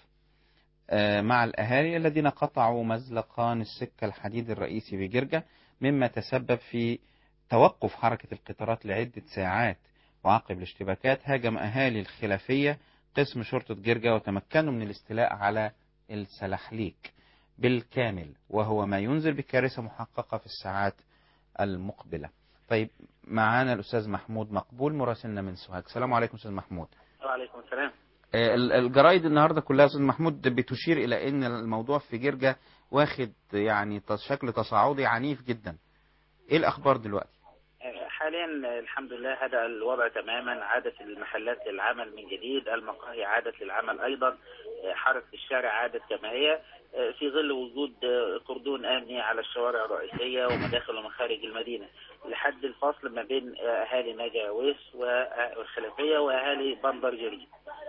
Speaker 2: مع الأهالي الذين قطعوا مزلقان السكة الحديد الرئيسي بجرجة، مما تسبب في توقف حركة القطارات لعدة ساعات. وعقب الاشتباكات هاجم أهالي الخلافية قسم شرطة جرجة وتمكنوا من الاستيلاء على السلحليك بالكامل، وهو ما ينذر بكارثة محققة في الساعات المقبلة. طيب معانا الأستاذ محمود مقبول مراسلنا من سوهاج. السلام عليكم أستاذ محمود.
Speaker 5: وعليكم السلام.
Speaker 2: الجرايد النهاردة كلها أستاذ محمود بتشير إلى أن الموضوع في جرجة واخد يعني شكل تصاعدي عنيف جدا. إيه الأخبار دلوقتي؟
Speaker 5: حاليا الحمد لله هذا الوضع تماما. عادت المحلات للعمل من جديد، المقاهي عادت للعمل أيضا، حركة الشارع عادت كما هي في ظل وجود كردون أمني على الشوارع الرئيسية ومداخل ومخارج المدينة لحد الفصل ما بين أهالي نجا ويس والخلافية وأهالي بندر جرجي.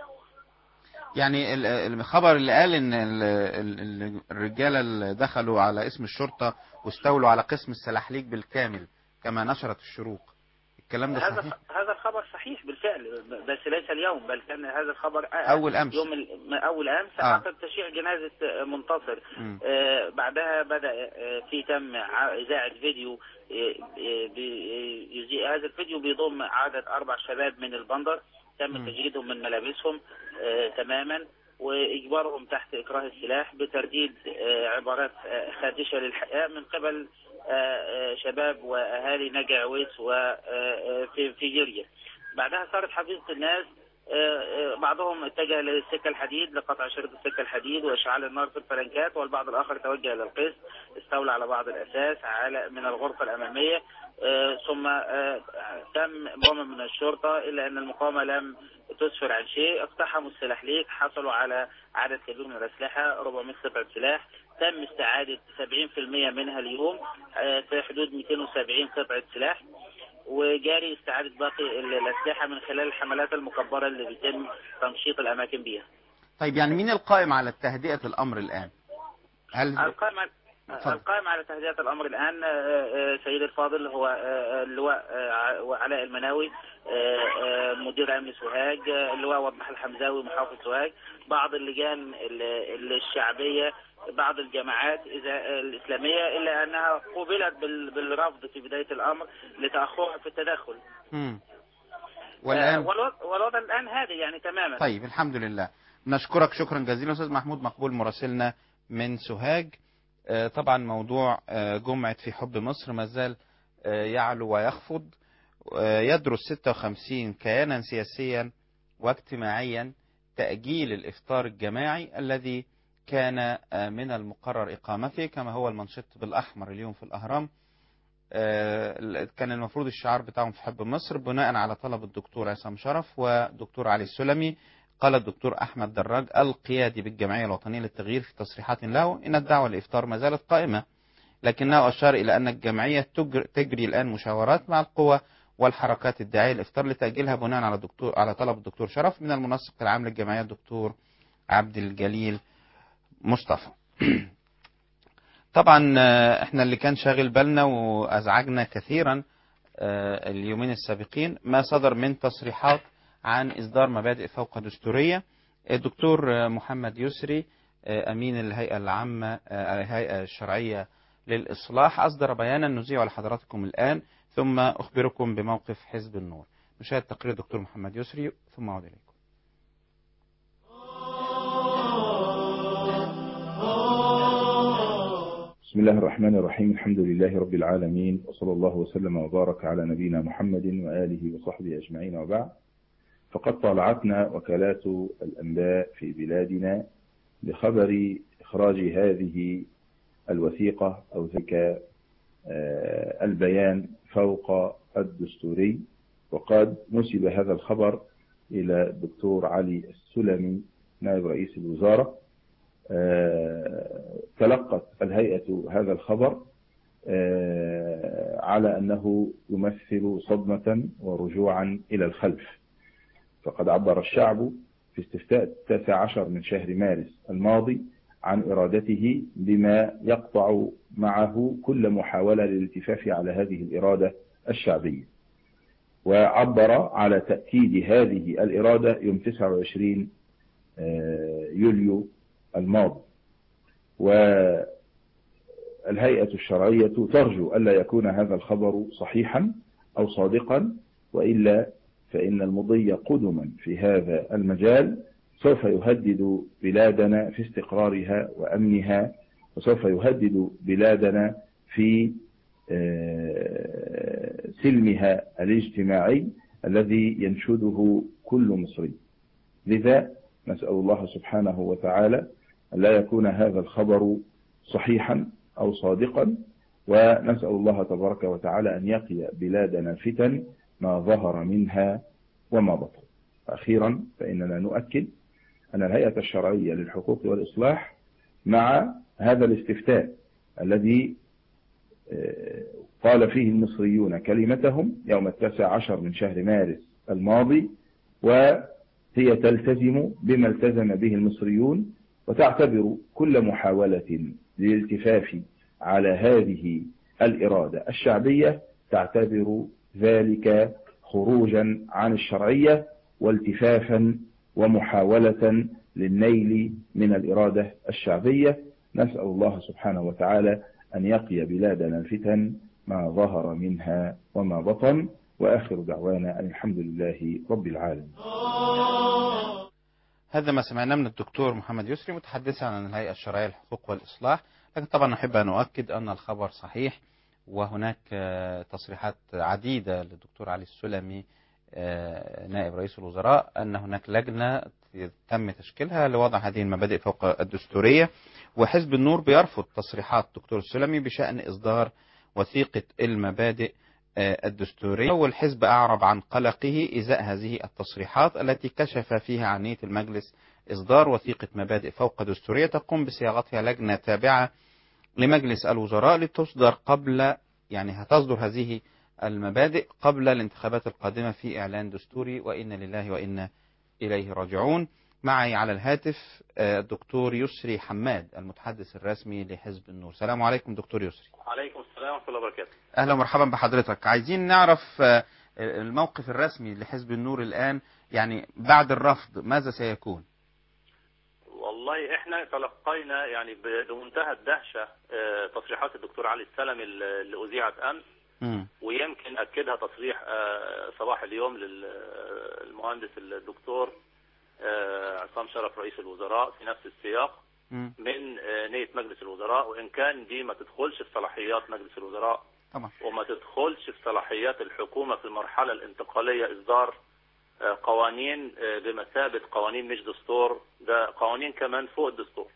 Speaker 2: يعني الخبر اللي قال ان الرجاله اللي دخلوا على اسم الشرطه واستولوا على قسم السلاحليك بالكامل كما نشرت الشروق، الكلام ده صحيح؟
Speaker 5: هذا الخبر صحيح بالفعل، بس ليس اليوم، بل كان هذا الخبر
Speaker 2: اول امس
Speaker 5: اول امس عقب تشييع جنازه منتصر. بعدها بدا تم اذاعه فيديو هذا الفيديو بيضم عدد 4 شباب من البندر تم تجريدهم من ملابسهم تماما واجبارهم تحت اكراه السلاح بترديد عبارات خادشه للحياه من قبل شباب واهالي نجع عويس وفي جرجة. بعدها صارت حفيظة الناس بعضهم اتجه للسكة الحديد لقطع شريط السكة الحديد واشعال النار في الفلنكات، والبعض الاخر توجه الى القسم استولى على بعض الاساس من الغرفة الامامية. ثم تم مقاومة من الشرطة الا ان المقاومة لم تسفر عن شيء. اقتحموا السلاحليك، حصلوا على عدد كبير من الاسلحة 400 قطعة سلاح، تم استعادة 70% منها اليوم في حدود 270 قطعة سلاح، وجاري استعادة باقي الأسلحة من خلال الحملات المكبرة اللي بيتم تنشيط الأماكن بيها.
Speaker 2: طيب يعني مين القائم على تهدئة الأمر الآن؟
Speaker 5: القائم على تهدئة الأمر الآن سيد الفاضل هو اللواء علاء المناوي مدير أمن سوهاج، اللواء وضح الحمزاوي محافظ سوهاج، بعض اللجان الشعبية، بعض الجماعات الإسلامية، إلا أنها قوبلت بالرفض في بداية الأمر لتأخرها في التدخل. والوضع الآن هذا يعني تماما.
Speaker 2: طيب الحمد لله. نشكرك شكرا جزيلا أستاذ محمود مقبول مراسلنا من سوهاج. طبعا موضوع جمعة في حب مصر ما زال يعلو ويخفض. يدرس 56 كيانا سياسيا واجتماعيا تأجيل الإفطار الجماعي الذي كان من المقرر إقامته، كما هو المنشط بالأحمر اليوم في الأهرام. كان المفروض الشعار بتاعهم في حب مصر بناء على طلب الدكتور عصام شرف ودكتور علي السلمي. قال الدكتور أحمد دراج القيادي بالجمعية الوطنية للتغيير في تصريحات له إن الدعوة للإفطار ما زالت قائمة، لكنه أشار إلى أن الجمعية تجري الآن مشاورات مع القوى والحركات الداعية للإفطار لتأجيلها بناء على طلب الدكتور شرف من المنسق العام للجمعية الدكتور عبد الجليل مصطفى. طبعا احنا اللي كان شاغل بالنا وازعجنا كثيرا اليومين السابقين ما صدر من تصريحات عن إصدار مبادئ فوق دستورية. الدكتور محمد يسري أمين الهيئة العامة الهيئة الشرعية للإصلاح أصدر بيانا نذيع لحضراتكم الآن، ثم أخبركم بموقف حزب النور. نشاهد تقرير الدكتور محمد يسري ثم أعود إليكم.
Speaker 6: بسم الله الرحمن الرحيم. الحمد لله رب العالمين، وصلى الله وسلم وبارك على نبينا محمد وآله وصحبه أجمعين، وبعد. فقد طالعتنا وكالات الأنباء في بلادنا بخبر إخراج هذه الوثيقة أو ذلك البيان فوق الدستوري، وقد نسب هذا الخبر إلى الدكتور علي السلمي نائب رئيس الوزارة. تلقت الهيئة هذا الخبر على أنه يمثل صدمة ورجوعا إلى الخلف، فقد عبر الشعب في استفتاء 19 من شهر مارس الماضي عن إرادته بما يقطع معه كل محاولة للالتفاف على هذه الإرادة الشعبية، وعبر على تأكيد هذه الإرادة يوم 29 يوليو الماضي. والهيئة الشرعية ترجو ألا يكون هذا الخبر صحيحا أو صادقا، وإلا فإن المضي قدما في هذا المجال سوف يهدد بلادنا في استقرارها وأمنها، وسوف يهدد بلادنا في سلمها الاجتماعي الذي ينشده كل مصري. لذا نسأل الله سبحانه وتعالى أن لا يكون هذا الخبر صحيحا أو صادقا، ونسأل الله تبارك وتعالى أن يقي بلادنا فتن ما ظهر منها وما بطن. أخيرا فإننا نؤكد أن الهيئة الشرعية للحقوق والإصلاح مع هذا الاستفتاء الذي قال فيه المصريون كلمتهم يوم 19 من شهر مارس الماضي، وهي تلتزم بما التزم به المصريون، وتعتبر كل محاولة للالتفاف على هذه الإرادة الشعبية تعتبر ذلك خروجا عن الشرعية والتفافا ومحاولة للنيل من الإرادة الشعبية. نسأل الله سبحانه وتعالى أن يقي بلادنا الفتن ما ظهر منها وما بطن، وآخر دعوانا أن الحمد لله رب العالمين.
Speaker 2: هذا ما سمعناه من الدكتور محمد يسري متحدثا عن الهيئة الشرعية للحقوق والإصلاح، لكن طبعا أحب أن أؤكد أن الخبر صحيح، وهناك تصريحات عديدة للدكتور علي السلمي نائب رئيس الوزراء أن هناك لجنة تم تشكيلها لوضع هذه المبادئ فوق الدستورية، وحزب النور بيرفض تصريحات الدكتور السلمي بشأن إصدار وثيقة المبادئ الدستورية، والحزب أعرب عن قلقه إزاء هذه التصريحات التي كشف فيها عن نية المجلس إصدار وثيقة مبادئ فوق دستورية تقوم بصياغتها لجنة تابعة لمجلس الوزراء لتصدر قبل، يعني هتصدر هذه المبادئ قبل الانتخابات القادمة في إعلان دستوري، وإن لله وإنا إليه راجعون. معي على الهاتف الدكتور يسري حماد المتحدث الرسمي لحزب النور. السلام عليكم دكتور يسري.
Speaker 7: وعليكم السلام ورحمة الله وبركاته.
Speaker 2: أهلا ومرحبا بحضرتك. عايزين نعرف الموقف الرسمي لحزب النور الآن، يعني بعد الرفض ماذا سيكون؟
Speaker 7: والله احنا تلقينا يعني بمنتهى الدهشة تصريحات الدكتور علي السلمي اللي أذيعت أمس، ويمكن أكدها تصريح صباح اليوم للمهندس الدكتور عصام شرف رئيس الوزراء في نفس السياق من نية مجلس الوزراء، وإن كان دي ما تدخلش في صلاحيات مجلس الوزراء طبعا، وما تدخلش في صلاحيات الحكومة في المرحلة الانتقالية إصدار قوانين بمثابة قوانين مش دستور، ده قوانين كمان فوق الدستور.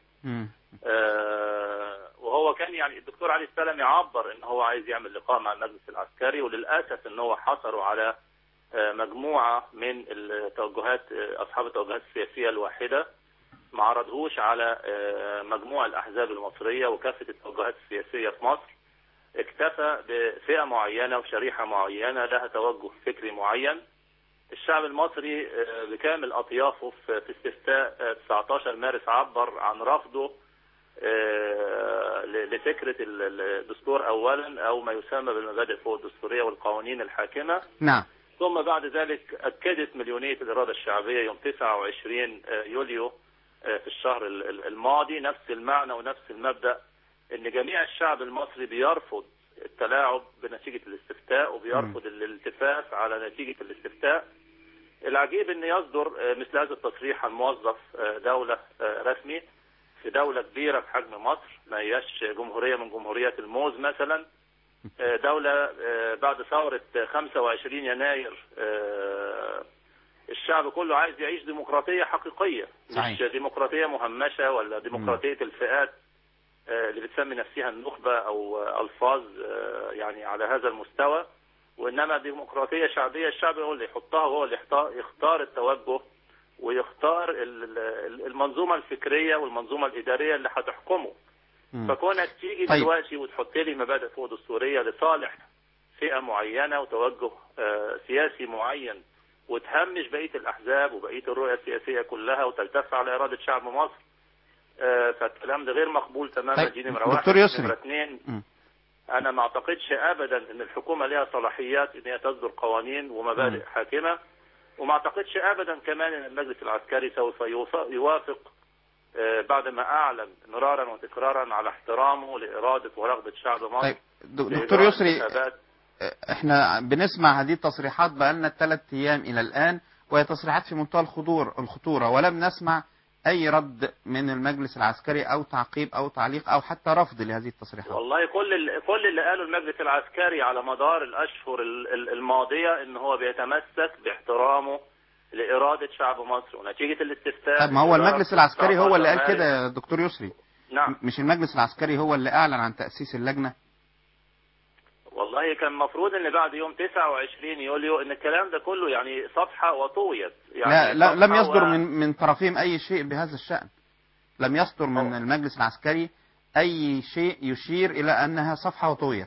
Speaker 7: وهو كان يعني الدكتور علي السلمي عبر ان هو عايز يعمل لقاء مع المجلس العسكري، وللأسف ان هو حصروا على مجموعة من التوجهات أصحاب التوجهات السياسية الواحدة، ما عرضهوش على مجموع الأحزاب المصرية وكافة التوجهات السياسية في مصر، اكتفى بفئة معينة وشريحة معينة لها توجه فكري معين. الشعب المصري بكامل أطيافه في استفتاء 19 مارس عبر عن رفضه لفكرة الدستور أولا، أو ما يسمى بالمبادئ فوق الدستورية والقوانين الحاكمة.
Speaker 2: نعم.
Speaker 7: ثم بعد ذلك أكدت مليونية الإرادة الشعبية يوم 29 يوليو في الشهر الماضي نفس المعنى ونفس المبدأ، أن جميع الشعب المصري بيرفض التلاعب بنتيجة الاستفتاء، وبيرفض الالتفاف على نتيجة الاستفتاء. العجيب أن يصدر مثل هذا التصريح عن موظف دولة رسمي في دولة كبيرة بحجم مصر، ما هياش جمهورية من جمهوريات الموز مثلا، دولة بعد ثورة 25 يناير الشعب كله عايز يعيش ديمقراطية حقيقية،
Speaker 2: صحيح.
Speaker 7: مش ديمقراطية مهمشة ولا ديمقراطية الفئات اللي بتسمي نفسها النخبة أو ألفاظ يعني على هذا المستوى، وإنما ديمقراطية شعبية، الشعب هو اللي يحطها وهو اللي يختار التوجه ويختار المنظومة الفكرية والمنظومة الإدارية اللي هتحكمه. فكونك تيجي دلوقتي وتحط لي مبادئ فوق دستورية لصالح فئة معينة وتوجه سياسي معين، وتهمش بقية الأحزاب وبقية الرؤية السياسية كلها وتلتف على إرادة شعب مصر، فالكلام ده غير مقبول تماما.
Speaker 2: طيب.
Speaker 7: دي نمرة واحد.
Speaker 2: دكتور يسري،
Speaker 7: نمرة اثنين، أنا ما أعتقدش أبدا أن الحكومة لها صلاحيات أن هي تصدر قوانين ومبادئ حاكمة، وما أعتقدش أبدا كمان أن المجلس العسكري سوف يوافق بعد ما أعلن مرارا وتكرارا على احترامه لإرادة ورغبة شعب مصر.
Speaker 2: طيب. دكتور يسري، احنا بنسمع هذه التصريحات بقالنا 3 أيام إلى الآن، وهي تصريحات في منتهى الخطورة، ولم نسمع أي رد من المجلس العسكري أو تعقيب أو تعليق أو حتى رفض لهذه التصريحات.
Speaker 7: والله كل اللي قاله المجلس العسكري على مدار الأشهر الماضية إن هو بيتمسك باحترامه لإرادة شعب مصر ونتيجة الاستفتاء.
Speaker 2: طب ما هو المجلس العسكري هو اللي قال كده يا دكتور يسري.
Speaker 7: نعم.
Speaker 2: مش المجلس العسكري هو اللي أعلن عن تأسيس اللجنة؟
Speaker 7: والله كان المفروض ان بعد يوم 29 يوليو ان الكلام ده كله يعني صفحة وطويت، يعني
Speaker 2: لا لم يصدر من طرفهم اي شيء بهذا الشأن. لم يصدر من المجلس العسكري اي شيء يشير الى انها صفحة وطويت.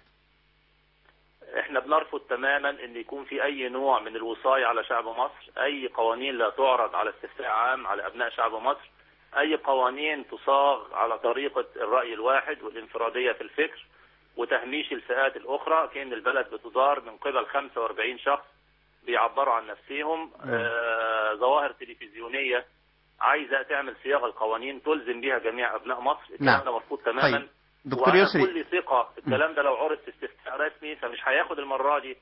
Speaker 7: احنا بنرفض تماما ان يكون في اي نوع من الوصاية على شعب مصر، اي قوانين لا تعرض على استفتاء عام على ابناء شعب مصر، اي قوانين تصاغ على طريقة الرأي الواحد والانفرادية في الفكر وتهميش الفئات الأخرى، كأن البلد بتدار من قبل 45 شخص بيعبروا عن نفسهم. ظواهر تلفزيونية عايزة تعمل صياغة القوانين تلزم بها جميع أبناء مصر. الكلام ده مرفوض تماما.
Speaker 2: طيب. دكتور يسري،
Speaker 7: كل ثقة الكلام ده لو عرض في استفتاء رسمي فمش هياخد المرة دي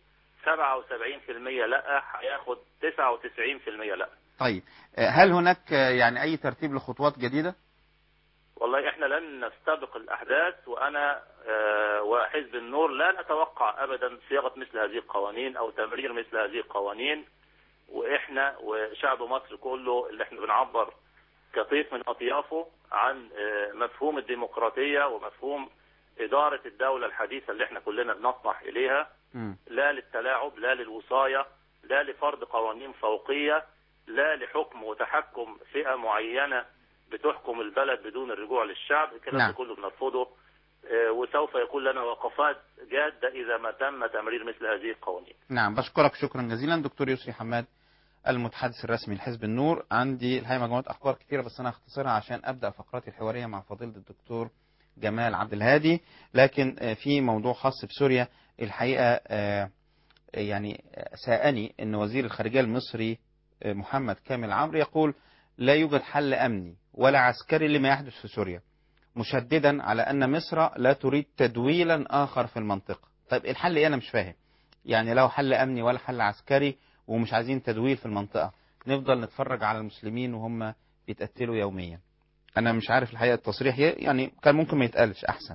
Speaker 7: 77% لا، هياخد 99% لا.
Speaker 2: طيب، هل هناك يعني أي ترتيب لخطوات جديدة؟
Speaker 7: والله احنا لن نستبق الأحداث، وأنا وحزب النور لا نتوقع أبدا صياغة مثل هذه القوانين أو تمرير مثل هذه القوانين. وإحنا وشعب مصر كله اللي احنا بنعبر كطيف من أطيافه عن مفهوم الديمقراطية ومفهوم إدارة الدولة الحديثة اللي احنا كلنا بنطمح إليها، لا للتلاعب، لا للوصاية، لا لفرض قوانين فوقية، لا لحكم وتحكم فئة معينة بتحكم البلد بدون الرجوع للشعب. الكلام ده كله بنرفضه، وسوف يكون لنا وقفات جادة إذا ما تم تمرير مثل هذه القوانين.
Speaker 2: نعم، بشكرك شكرا جزيلا دكتور يسري حماد المتحدث الرسمي لحزب النور. عندي الحقيقة مجموعة أخبار كثيرة بس أنا هختصرها عشان أبدأ فقراتي الحوارية مع فضيلة الدكتور جمال عبد الهادي. لكن في موضوع خاص بسوريا الحقيقة يعني ساءني أن وزير الخارجية المصري محمد كامل عمرو يقول لا يوجد حل أمني ولا عسكري لما يحدث في سوريا، مشددا على أن مصر لا تريد تدويلا آخر في المنطقة. طيب الحل إيه؟ أنا مش فاهم. يعني لو حل أمني ولا حل عسكري ومش عايزين تدويل في المنطقة، نفضل نتفرج على المسلمين وهم بيتقتلوا يوميا؟ أنا مش عارف الحقيقة التصريح يعني كان ممكن ما يتقالش أحسن.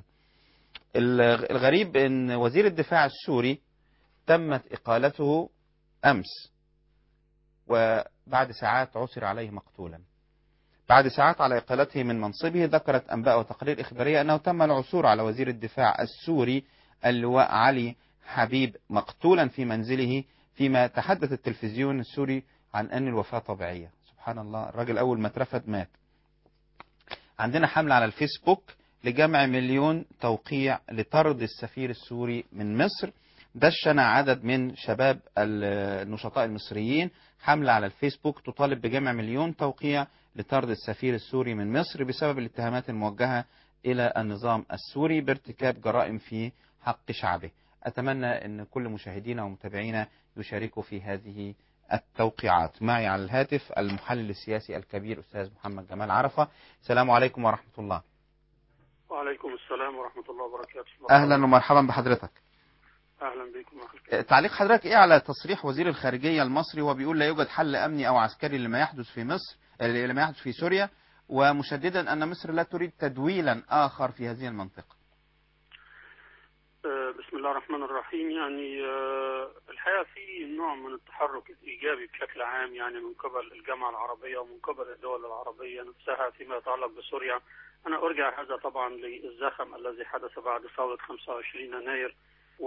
Speaker 2: الغريب أن وزير الدفاع السوري تمت إقالته أمس، وبعد ساعات عثر عليه مقتولا. بعد ساعات على إقالته من منصبه ذكرت أنباء وتقارير إخبارية أنه تم العثور على وزير الدفاع السوري اللواء علي حبيب مقتولا في منزله، فيما تحدث التلفزيون السوري عن أن الوفاة طبيعية. سبحان الله، الراجل أول ما اترفد مات. عندنا حملة على الفيسبوك لجمع 1,000,000 توقيع لطرد السفير السوري من مصر. دشن عدد من شباب النشطاء المصريين حملة على الفيسبوك تطالب بجمع 1,000,000 توقيع لطرد السفير السوري من مصر بسبب الاتهامات الموجهة إلى النظام السوري بارتكاب جرائم في حق شعبه. أتمنى أن كل مشاهدينا ومتابعينا يشاركوا في هذه التوقيعات. معي على الهاتف المحلل السياسي الكبير أستاذ محمد جمال عرفة. السلام عليكم ورحمة الله.
Speaker 8: وعليكم السلام ورحمة الله وبركاته.
Speaker 2: أهلا ومرحبا بحضرتك.
Speaker 8: أهلا بكم.
Speaker 2: تعليق حضرتك إيه على تصريح وزير الخارجية المصري وبيقول لا يوجد حل أمني أو عسكري لما يحدث في مصر، لما يحدث في سوريا، ومشددا أن مصر لا تريد تدويلا آخر في هذه المنطقة؟
Speaker 8: بسم الله الرحمن الرحيم. يعني الحقيقة في نوع من التحرك الإيجابي بشكل عام، يعني من قبل الجامعة العربية ومن قبل الدول العربية نفسها فيما يتعلق بسوريا. أنا أرجع هذا طبعا للزخم الذي حدث بعد ثورة 25 يناير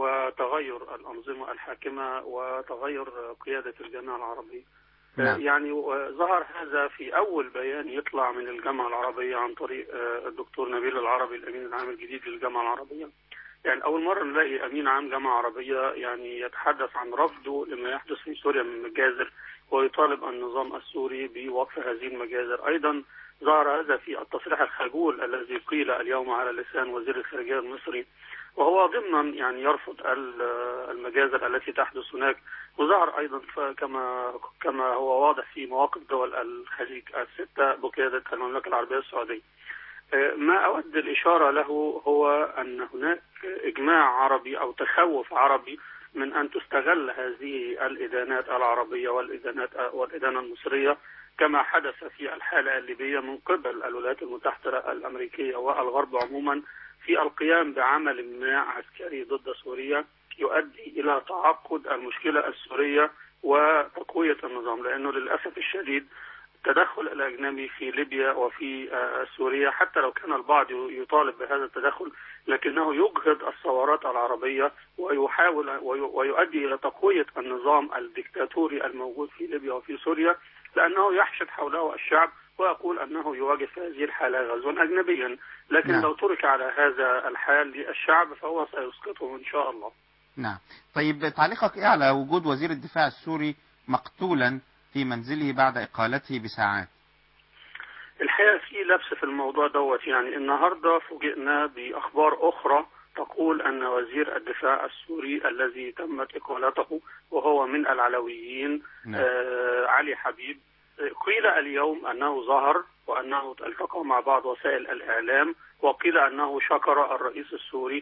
Speaker 8: وتغير الأنظمة الحاكمة وتغير قيادة الجامعة العربية. يعني ظهر هذا في أول بيان يطلع من الجامعة العربية عن طريق الدكتور نبيل العربي الأمين العام الجديد للجامعة العربية. يعني أول مرة نلاقي أمين عام جامعة عربية يعني يتحدث عن رفضه لما يحدث في سوريا من مجازر ويطالب النظام السوري بوقف هذه المجازر. أيضا ظهر هذا في التصريح الخجول الذي قيل اليوم على لسان وزير الخارجية المصري، وهو ضمنا يعني يرفض المجازر التي تحدث هناك. وظهر أيضا كما هو واضح في مواقف دول الخليج الستة بقيادة المملكة العربية السعودية. ما أود الإشارة له هو أن هناك إجماع عربي أو تخوف عربي من أن تستغل هذه الإدانات العربية والإدانة المصرية كما حدث في الحالة الليبية من قبل الولايات المتحدة الأمريكية والغرب عموما في القيام بعمل ما عسكري ضد سوريا يؤدي إلى تعقد المشكلة السورية وتقوية النظام. لأنه للأسف الشديد التدخل الأجنبي في ليبيا وفي سوريا حتى لو كان البعض يطالب بهذا التدخل لكنه يجهض الثورات العربية ويحاول ويؤدي إلى تقوية النظام الدكتاتوري الموجود في ليبيا وفي سوريا، لأنه يحشد حوله الشعب ويقول أنه يواجه في هذه الحالة غزوا أجنبيا. لكن
Speaker 2: نعم.
Speaker 8: لو ترك على هذا الحال للشعب فهو سيسقطه إن شاء الله.
Speaker 2: نعم. طيب تعليقك إيه على وجود وزير الدفاع السوري مقتولا في منزله بعد إقالته بساعات؟
Speaker 8: الحقيقة في لبس في الموضوع دوت. يعني النهاردة فوجئنا بأخبار أخرى تقول أن وزير الدفاع السوري الذي تمت إقالته وهو من العلويين علي حبيب قيل اليوم أنه ظهر وأنه التقى مع بعض وسائل الإعلام وقيل أنه شكر الرئيس السوري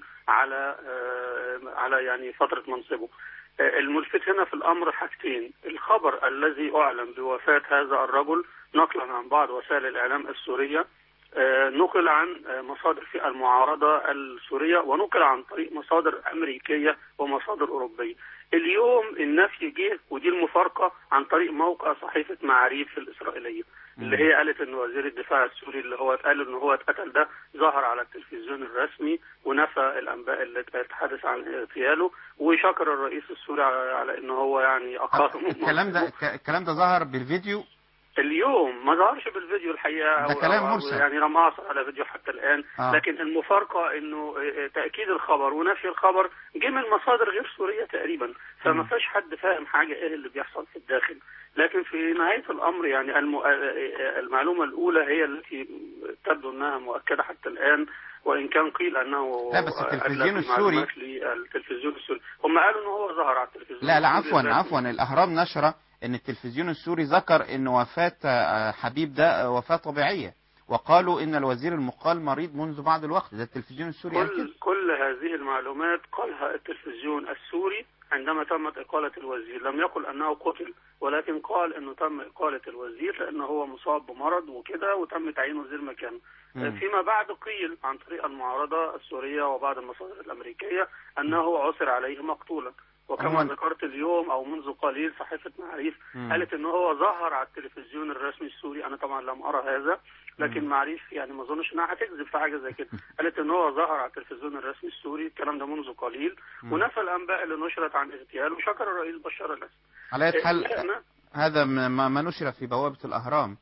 Speaker 8: على يعني فترة منصبه. الملفت هنا في الأمر حاجتين: الخبر الذي أعلن بوفاة هذا الرجل نقلا عن بعض وسائل الإعلام السورية نقل عن مصادر في المعارضة السورية ونقل عن طريق مصادر أمريكية ومصادر أوروبية. اليوم النفي جه ودي المفارقة عن طريق موقع صحيفة معاريف الإسرائيلية اللي هي قالت ان وزير الدفاع السوري اللي هو قال ان هو اتقتل ده ظهر على التلفزيون الرسمي ونفى الانباء اللي تحدث عن اغتياله وشكر الرئيس السوري على ان هو يعني اقره.
Speaker 2: الكلام ده ظهر بالفيديو
Speaker 8: اليوم، ما ظهرش بالفيديو الحقيقه،
Speaker 2: ده كلام مرسل
Speaker 8: يعني لم اعثر على فيديو حتى الان. لكن المفارقه انه تاكيد الخبر ونفي الخبر جه من مصادر غير سوريه تقريبا، فما فيش حد فاهم حاجه ايه اللي بيحصل في الداخل. لكن في نهايه الامر يعني المعلومه الاولى هي التي تبدو انها مؤكده حتى الان، وان كان قيل انه
Speaker 2: لا بس التلفزيون السوري
Speaker 8: التلفزيون السوري هم قالوا ان هو ظهر على التلفزيون.
Speaker 2: لا عفوا الاهرام نشره ان التلفزيون السوري ذكر ان وفاة حبيب ده وفاة طبيعية، وقالوا ان الوزير المقال مريض منذ بعض الوقت. ده التلفزيون السوري
Speaker 8: كل هذه المعلومات قالها التلفزيون السوري عندما تمت إقالة الوزير. لم يقل أنه قتل، ولكن قال أنه تم إقالة الوزير لأنه هو مصاب بمرض وكده وتم تعيين وزير مكانه. فيما بعد قيل عن طريق المعارضة السورية وبعض المصادر الأمريكية أنه عثر عليه مقتولا. وكما ذكرت اليوم او منذ قليل صحيفة معاريف قالت ان هو ظهر على التلفزيون الرسمي السوري. انا طبعا لم ارى هذا، لكن معاريف يعني ما اظنش انها هتكذب في حاجه زي كده. قالت ان هو ظهر على التلفزيون الرسمي السوري، الكلام ده منذ قليل، ونفى الانباء اللي نشرت عن اغتياله وشكر الرئيس بشار الاسد.
Speaker 2: على حال هذا ما نشر في بوابة الاهرام،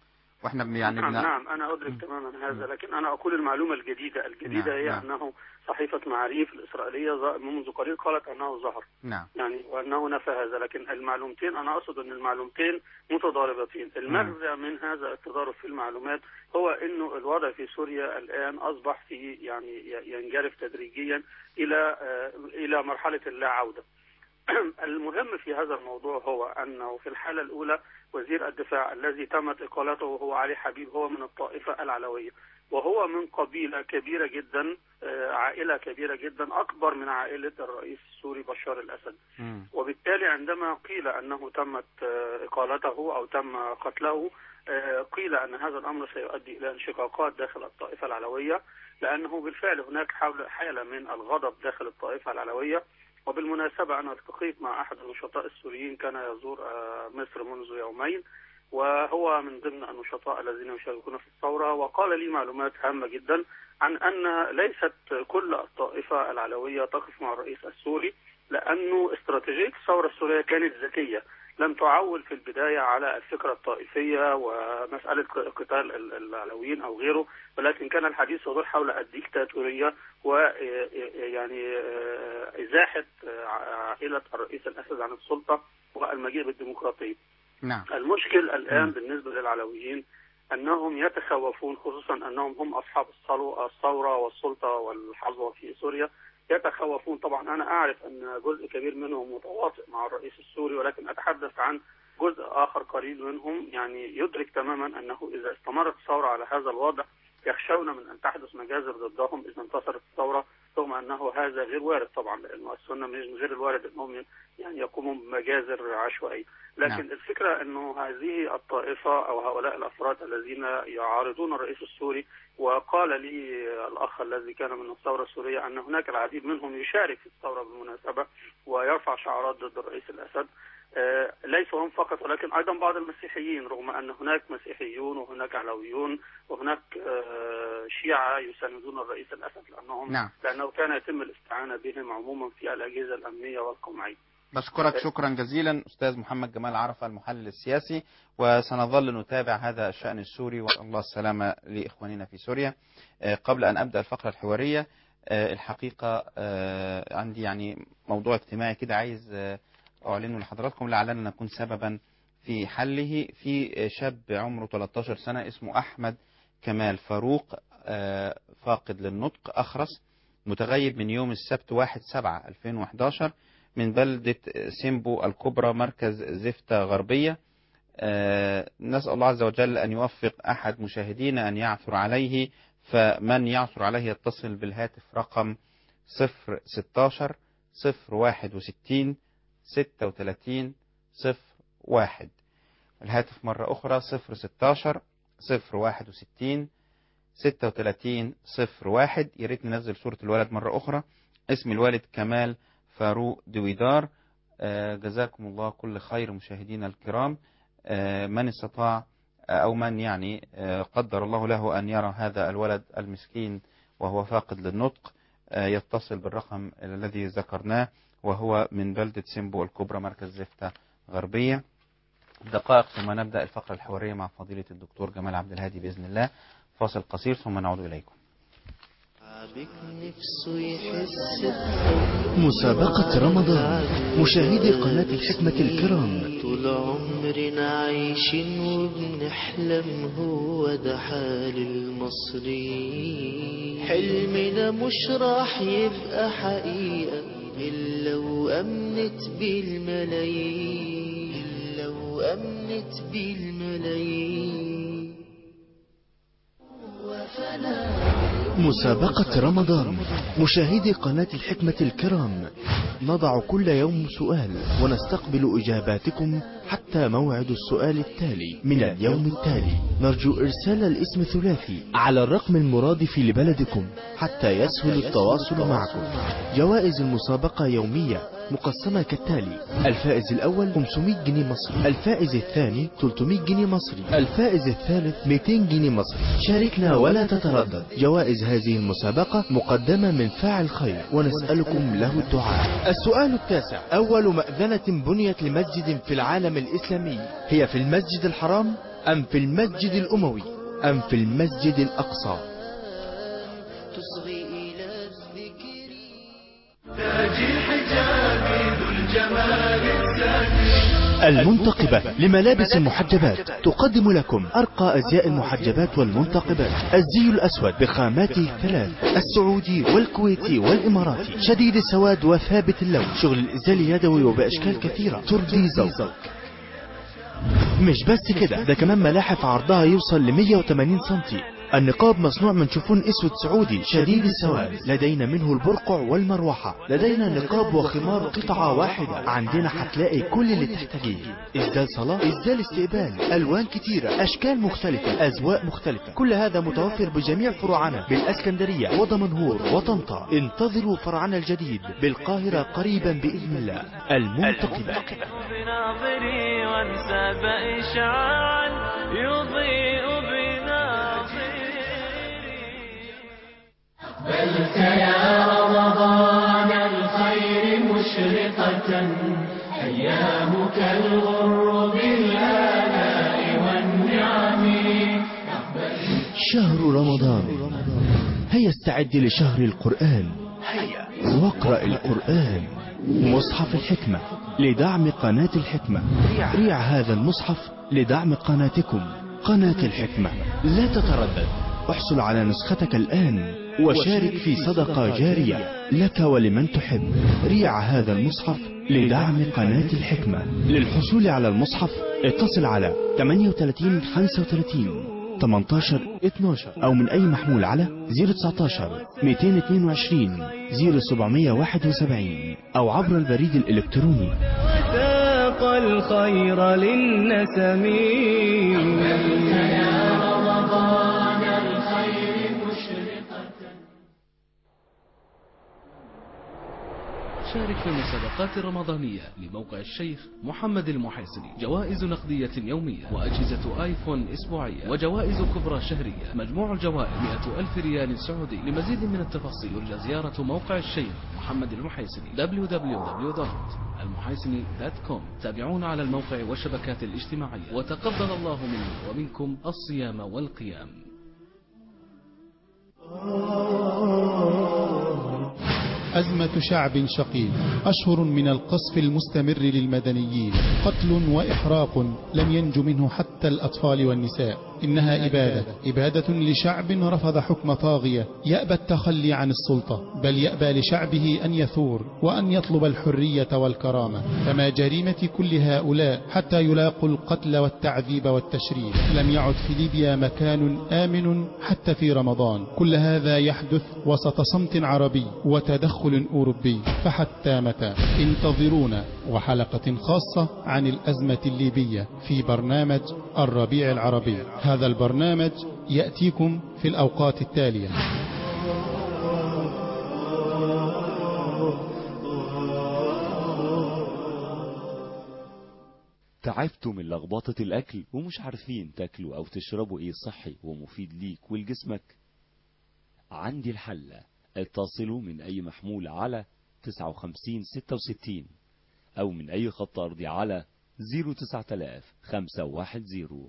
Speaker 2: واحنا يعني
Speaker 8: نعم أنا أدرك تماما هذا، لكن أنا أقول المعلومة الجديدة هي أنه صحيفة معاريف الإسرائيلية منذ قليل قالت أنه ظهر، يعني وأنه نفى هذا، لكن المعلومتين أنا أقصد أن المعلومتين متضاربتين. المغزى من هذا التضارب في المعلومات هو أنه الوضع في سوريا الآن أصبح في يعني ينجرف تدريجيا إلى مرحلة اللا عودة. المهم في هذا الموضوع هو أنه في الحالة الأولى وزير الدفاع الذي تمت إقالته وهو علي حبيب هو من الطائفة العلوية، وهو من قبيلة كبيرة جدا، عائلة كبيرة جدا أكبر من عائلة الرئيس السوري بشار الأسد. وبالتالي عندما قيل أنه تمت إقالته أو تم قتله، قيل أن هذا الأمر سيؤدي إلى انشقاقات داخل الطائفة العلوية، لأنه بالفعل هناك حالة من الغضب داخل الطائفة العلوية. وبالمناسبة أنا التقيت مع أحد النشطاء السوريين كان يزور مصر منذ يومين، وهو من ضمن النشطاء الذين يشاركون في الثورة، وقال لي معلومات هامة جدا عن أن ليست كل الطائفة العلوية تقف مع الرئيس السوري، لأنه استراتيجية الثورة السورية كانت ذكية، لم تعول في البداية على الفكرة الطائفية ومسألة قتال العلويين أو غيره، ولكن كان الحديث يدور حول الديكتاتورية ويعني إزاحة عائلة الرئيس الأسد عن السلطة والمجيء بالديمقراطية. المشكل الآن بالنسبة للعلويين أنهم يتخوفون، خصوصا أنهم هم أصحاب الثورة والسلطة والحظوة في سوريا، يتخوفون. طبعا أنا أعرف أن جزء كبير منهم متواطئ مع الرئيس السوري، ولكن أتحدث عن جزء آخر قليل منهم يعني يدرك تماما أنه إذا استمرت الثورة على هذا الوضع يخشون من أن تحدث مجازر ضدهم إذا انتصرت الثورة، رغم أنه هذا غير وارد طبعا، لأنه السنة من غير الوارد أنهم يعني يقوموا بمجازر عشوائية. لكن الفكرة أنه هذه الطائفة أو هؤلاء الأفراد الذين يعارضون الرئيس السوري، وقال لي الأخ الذي كان من الثورة السورية أن هناك العديد منهم يشارك في الثورة بالمناسبة ويرفع شعارات ضد الرئيس الأسد، ليس هم فقط ولكن أيضا بعض المسيحيين، رغم أن هناك مسيحيون وهناك علويون وهناك شيعة يساندون الرئيس الأسد، لأنه كان يتم الاستعانة بهم عموما في الأجهزة الأمنية والقمعية.
Speaker 2: بشكرك شكرا جزيلا أستاذ محمد جمال عرفة المحلل السياسي، وسنظل نتابع هذا الشأن السوري والله السلامة لإخواننا في سوريا. قبل أن أبدأ الفقرة الحوارية، الحقيقة عندي يعني موضوع اجتماعي كده عايز أعلنه لحضراتكم لعلنا نكون سببا في حله. في شاب عمره 13 سنة اسمه أحمد كمال فاروق، فاقد للنطق، أخرس، متغيب من يوم السبت 1/7/2011 من بلدة سيمبو الكبرى مركز زفتة غربية. نسأل الله عز وجل أن يوفق أحد مشاهدينا أن يعثر عليه، فمن يعثر عليه يتصل بالهاتف رقم 016 061 36 01. الهاتف مرة أخرى 016 061 36 01. ياريت ننزل صورة الولد مرة أخرى. اسم الوالد كمال فاروق دويدار. جزاكم الله كل خير مشاهدينا الكرام. من استطاع أو من يعني قدر الله له أن يرى هذا الولد المسكين وهو فاقد للنطق يتصل بالرقم الذي ذكرناه، وهو من بلدة سيمبو الكبرى مركز زفتة غربية. دقائق ثم نبدأ الفقرة الحوارية مع فضيلة الدكتور جمال عبد الهادي بإذن الله. فاصل قصير ثم نعود إليكم.
Speaker 9: مسابقة رمضان. مشاهدي قناة الحكمة الكرام،
Speaker 1: طول عمرنا عايشين وبنحلم، هو ده حال المصريين. حلمنا مش راح يبقى حقيقة إلا وأمنت بالملايين، إلا وأمنت بالملايين.
Speaker 9: مسابقة رمضان. مشاهدي قناة الحكمة الكرام، نضع كل يوم سؤال ونستقبل إجاباتكم حتى موعد السؤال التالي من اليوم التالي. نرجو إرسال الاسم ثلاثي على الرقم المرادف لبلدكم حتى يسهل التواصل معكم. جوائز المسابقة يومية مقسمة كالتالي: الفائز الأول 500 جنيه مصري، الفائز الثاني 300 جنيه مصري، الفائز الثالث 200 جنيه مصري. شاركنا ولا تتردد. جوائز هذه المسابقة مقدمة من فاعل خير ونسألكم له الدعاء. السؤال التاسع: أول مأذنة بنيت لمسجد في العالم الإسلامي هي في المسجد الحرام أم في المسجد الأموي أم في المسجد الأقصى؟
Speaker 1: تصغي إلى الذكر
Speaker 10: تاج الحجاب ذو الجمال الزاكي.
Speaker 9: المنتقبة لملابس المحجبات تقدم لكم أرقى أزياء المحجبات والمنتقبات. الزي الأسود بخاماته الثلاث، السعودي والكويتي والإماراتي، شديد السواد وثابت اللون، شغل الإزال يدوي وبأشكال كثيرة ترضي ذوقك. مش بس كده، ده كمان ملاحف عرضها يوصل ل 180 سنتي. النقاب مصنوع من شفون اسود سعودي شديد السواد، لدينا منه البرقع والمروحة، لدينا نقاب وخمار قطعة واحدة. عندنا هتلاقي كل اللي تحتاجيه، إسدال صلاة، إسدال استقبال، ألوان كتيرة، أشكال مختلفة، أذواق مختلفة. كل هذا متوفر بجميع فروعنا بالأسكندرية ودمنهور وطنطا. انتظروا فرعنا الجديد بالقاهرة قريبا بإذن الله. المنتقبة.
Speaker 10: بناظري وانساب إشعاعا يضيء بناظري. أقبلت يا رمضان الخير مشرقة، أيامك الغر بالآلاء والنعم.
Speaker 9: شهر رمضان، هيا استعد لشهر القرآن، هيا واقرأ القرآن. مصحف الحكمة لدعم قناة الحكمة. ريع هذا المصحف لدعم قناتكم قناة الحكمة. لا تتردد، احصل على نسختك الآن وشارك في صدقة جارية لك ولمن تحب. ريع هذا المصحف لدعم قناة الحكمة. للحصول على المصحف اتصل على 38 35 18 12 أو من أي محمول على 019 222 0771 أو عبر البريد الإلكتروني.
Speaker 10: وساق الخير للنسم. يا رمضان الخير مشرقة.
Speaker 11: شارك في المسابقات الرمضانية لموقع الشيخ محمد المحيصني. جوائز نقدية يومية وأجهزة آيفون أسبوعية وجوائز كبرى شهرية. مجموع الجوائز 100,000 ريال سعودي. لمزيد من التفاصيل يرجى زيارة موقع الشيخ محمد المحيصني www.المحيصني.com. تابعونا على الموقع والشبكات الاجتماعية، وتقبل الله مني ومنكم الصيام والقيام.
Speaker 12: أزمة شعب شقيق، أشهر من القصف المستمر للمدنيين، قتل وإحراق لم ينج منه حتى الأطفال والنساء. إنها إبادة لشعب رفض حكم طاغية يأبى التخلي عن السلطة، بل يأبى لشعبه أن يثور وأن يطلب الحرية والكرامة. فما جريمة كل هؤلاء حتى يلاقوا القتل والتعذيب والتشريد؟ لم يعد في ليبيا مكان آمن حتى في رمضان. كل هذا يحدث وسط صمت عربي وتدخل أوروبي، فحتى متى؟ انتظرونا وحلقة خاصة عن الأزمة الليبية في برنامج الربيع العربي. هذا البرنامج يأتيكم في الأوقات التالية.
Speaker 13: تعبتوا من لخبطة الأكل ومش عارفين تاكلوا أو تشربوا إيه صحي ومفيد ليك ولجسمك؟ عندي الحل. اتصلوا من أي محمول على 5966 أو من أي خط أرضي على 0900510.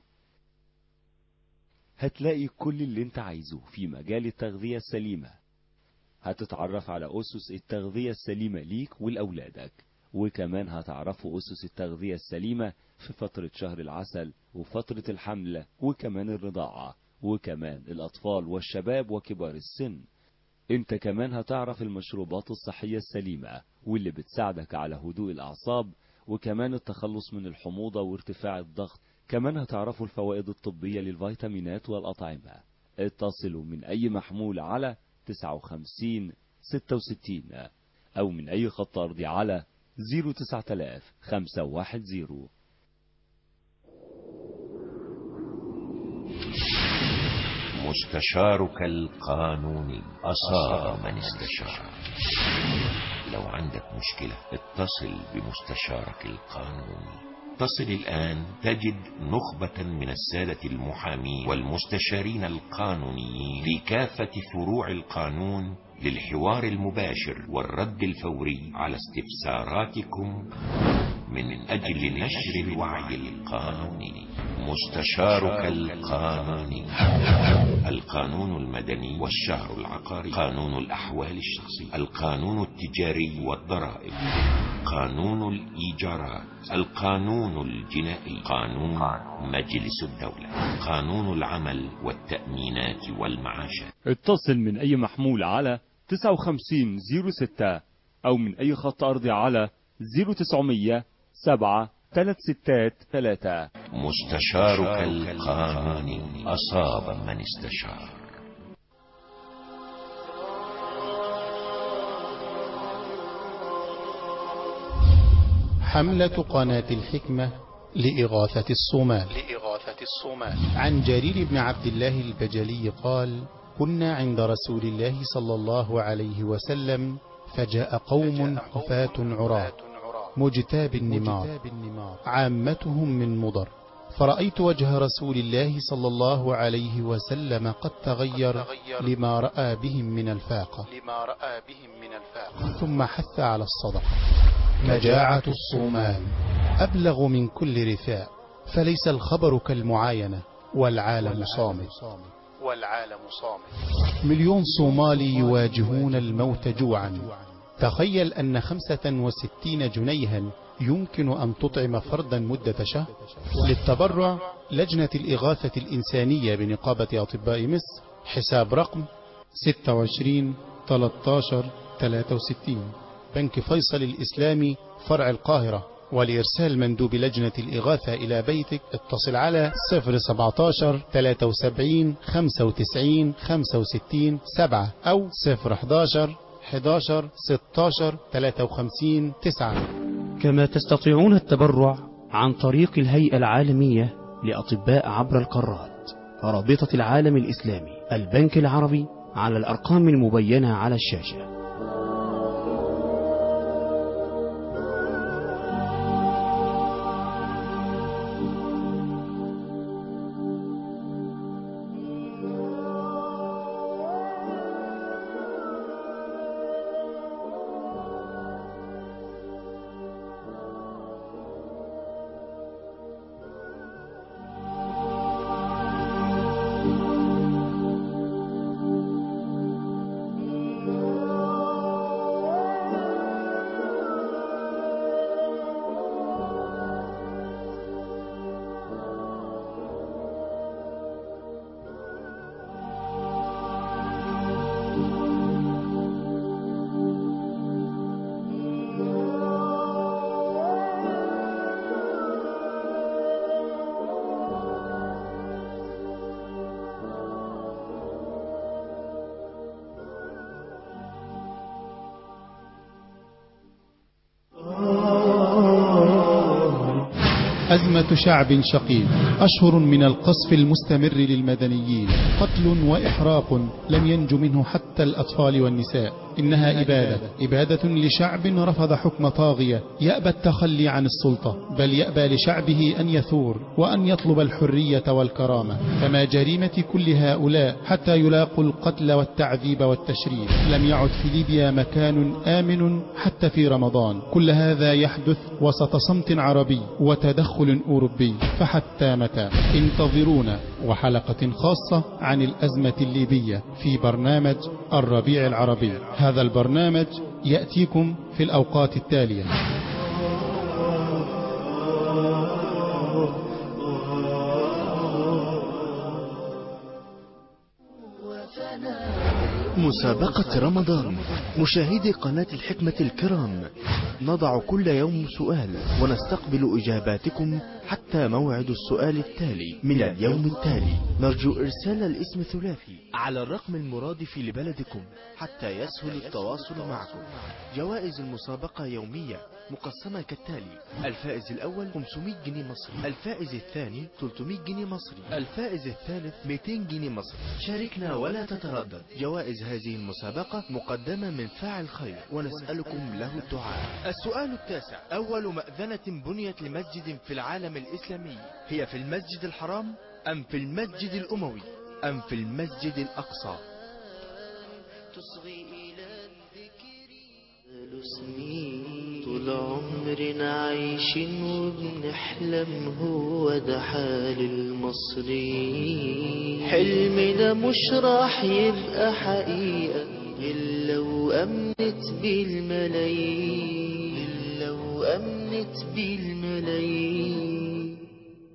Speaker 13: هتلاقي كل اللي انت عايزه في مجال التغذية السليمة. هتتعرف على أسس التغذية السليمة ليك ولأولادك، وكمان هتعرفوا أسس التغذية السليمة في فترة شهر العسل وفترة الحمل وكمان الرضاعة وكمان الأطفال والشباب وكبار السن. انت كمان هتعرف المشروبات الصحية السليمة واللي بتساعدك على هدوء الأعصاب وكمان التخلص من الحموضة وارتفاع الضغط. كمان هتعرفوا الفوائد الطبية للفيتامينات والأطعمة. اتصلوا من أي محمول على 5966 أو من أي خط أرضي على 0900510.
Speaker 14: مستشارك القانوني أصاب من استشار. لو عندك مشكلة اتصل بمستشارك القانوني. اتصل الآن تجد نخبة من السادة المحامين والمستشارين القانونيين في كافة فروع القانون للحوار المباشر والرد الفوري على استفساراتكم من أجل نشر الوعي القانوني. مستشارك القانوني. القانون المدني والشهر العقاري، قانون الأحوال الشخصية، القانون التجاري والضرائب، قانون الإيجارات، القانون الجنائي، قانون مجلس الدولة، قانون العمل والتأمينات والمعاشات. اتصل من أي محمول على 5906 أو من أي خط أرضي على 0900 7 363. مستشارك القانوني، أصاب من استشار.
Speaker 12: حملة قناة الحكمة لإغاثة الصومال. عن جرير بن عبد الله البجلي قال: كنا عند رسول الله صلى الله عليه وسلم فجاء قوم حفاة عراة مجتاب النمار عامتهم من مضر، فرأيت وجه رسول الله صلى الله عليه وسلم قد تغير لما رأى بهم من الفاقة، ثم حث على الصدقة. مجاعة الصومال أبلغ من كل رثاء، فليس الخبر كالمعاينة والعالم صامت. مليون صومالي يواجهون الموت جوعا. تخيل أن 65 جنيها يمكن أن تطعم فردا مدة شهر. للتبرع لجنة الإغاثة الإنسانية بنقابة أطباء مصر، حساب رقم 26 13 63، بنك فيصل الإسلامي فرع القاهرة. ولإرسال مندوب لجنة الإغاثة إلى بيتك اتصل على 017 73 95 65 7 أو 011 11 16 53 9.
Speaker 15: كما تستطيعون التبرع عن طريق الهيئة العالمية لأطباء عبر القارات، رابطة العالم الإسلامي، البنك العربي، على الأرقام المبينة على الشاشة.
Speaker 12: أزمة شعب شقيق، أشهر من القصف المستمر للمدنيين، قتل وإحراق لم ينج منه حتى الأطفال والنساء. إنها إبادة لشعب رفض حكم طاغية يأبى التخلي عن السلطة، بل يأبى لشعبه أن يثور وأن يطلب الحرية والكرامة. فما جريمة كل هؤلاء حتى يلاقوا القتل والتعذيب والتشريد؟ لم يعد في ليبيا مكان آمن حتى في رمضان. كل هذا يحدث وسط صمت عربي وتدخل أوروبي، فحتى متى؟ انتظرونا وحلقة خاصة عن الأزمة الليبية في برنامج الربيع العربي. هذا البرنامج يأتيكم في الأوقات التالية:
Speaker 9: مسابقة رمضان. مشاهدي قناة الحكمة الكرام، نضع كل يوم سؤال ونستقبل إجاباتكم حتى موعد السؤال التالي من اليوم التالي. نرجو إرسال الاسم ثلاثي على الرقم المرادف لبلدكم حتى يسهل التواصل معكم. جوائز المسابقة يومية مقسمة كالتالي: الفائز الأول 500 جنيه مصري، الفائز الثاني 300 جنيه مصري، الفائز الثالث 200 جنيه مصري. شاركنا ولا تتردد. جوائز هذه المسابقة مقدمة من فاعل خير ونسألكم له الدعاء. السؤال التاسع: أول مأذنة بنيت لمسجد في العالم الإسلامي هي في المسجد الحرام أم في المسجد الأموي أم في المسجد الأقصى؟
Speaker 1: طول عمرنا عايشين وبنحلم، هو ده حال المصريين. حلمنا مش راح يبقى حقيقة إلا لو أمنت بالملايين، إلا لو أمنت بالملايين.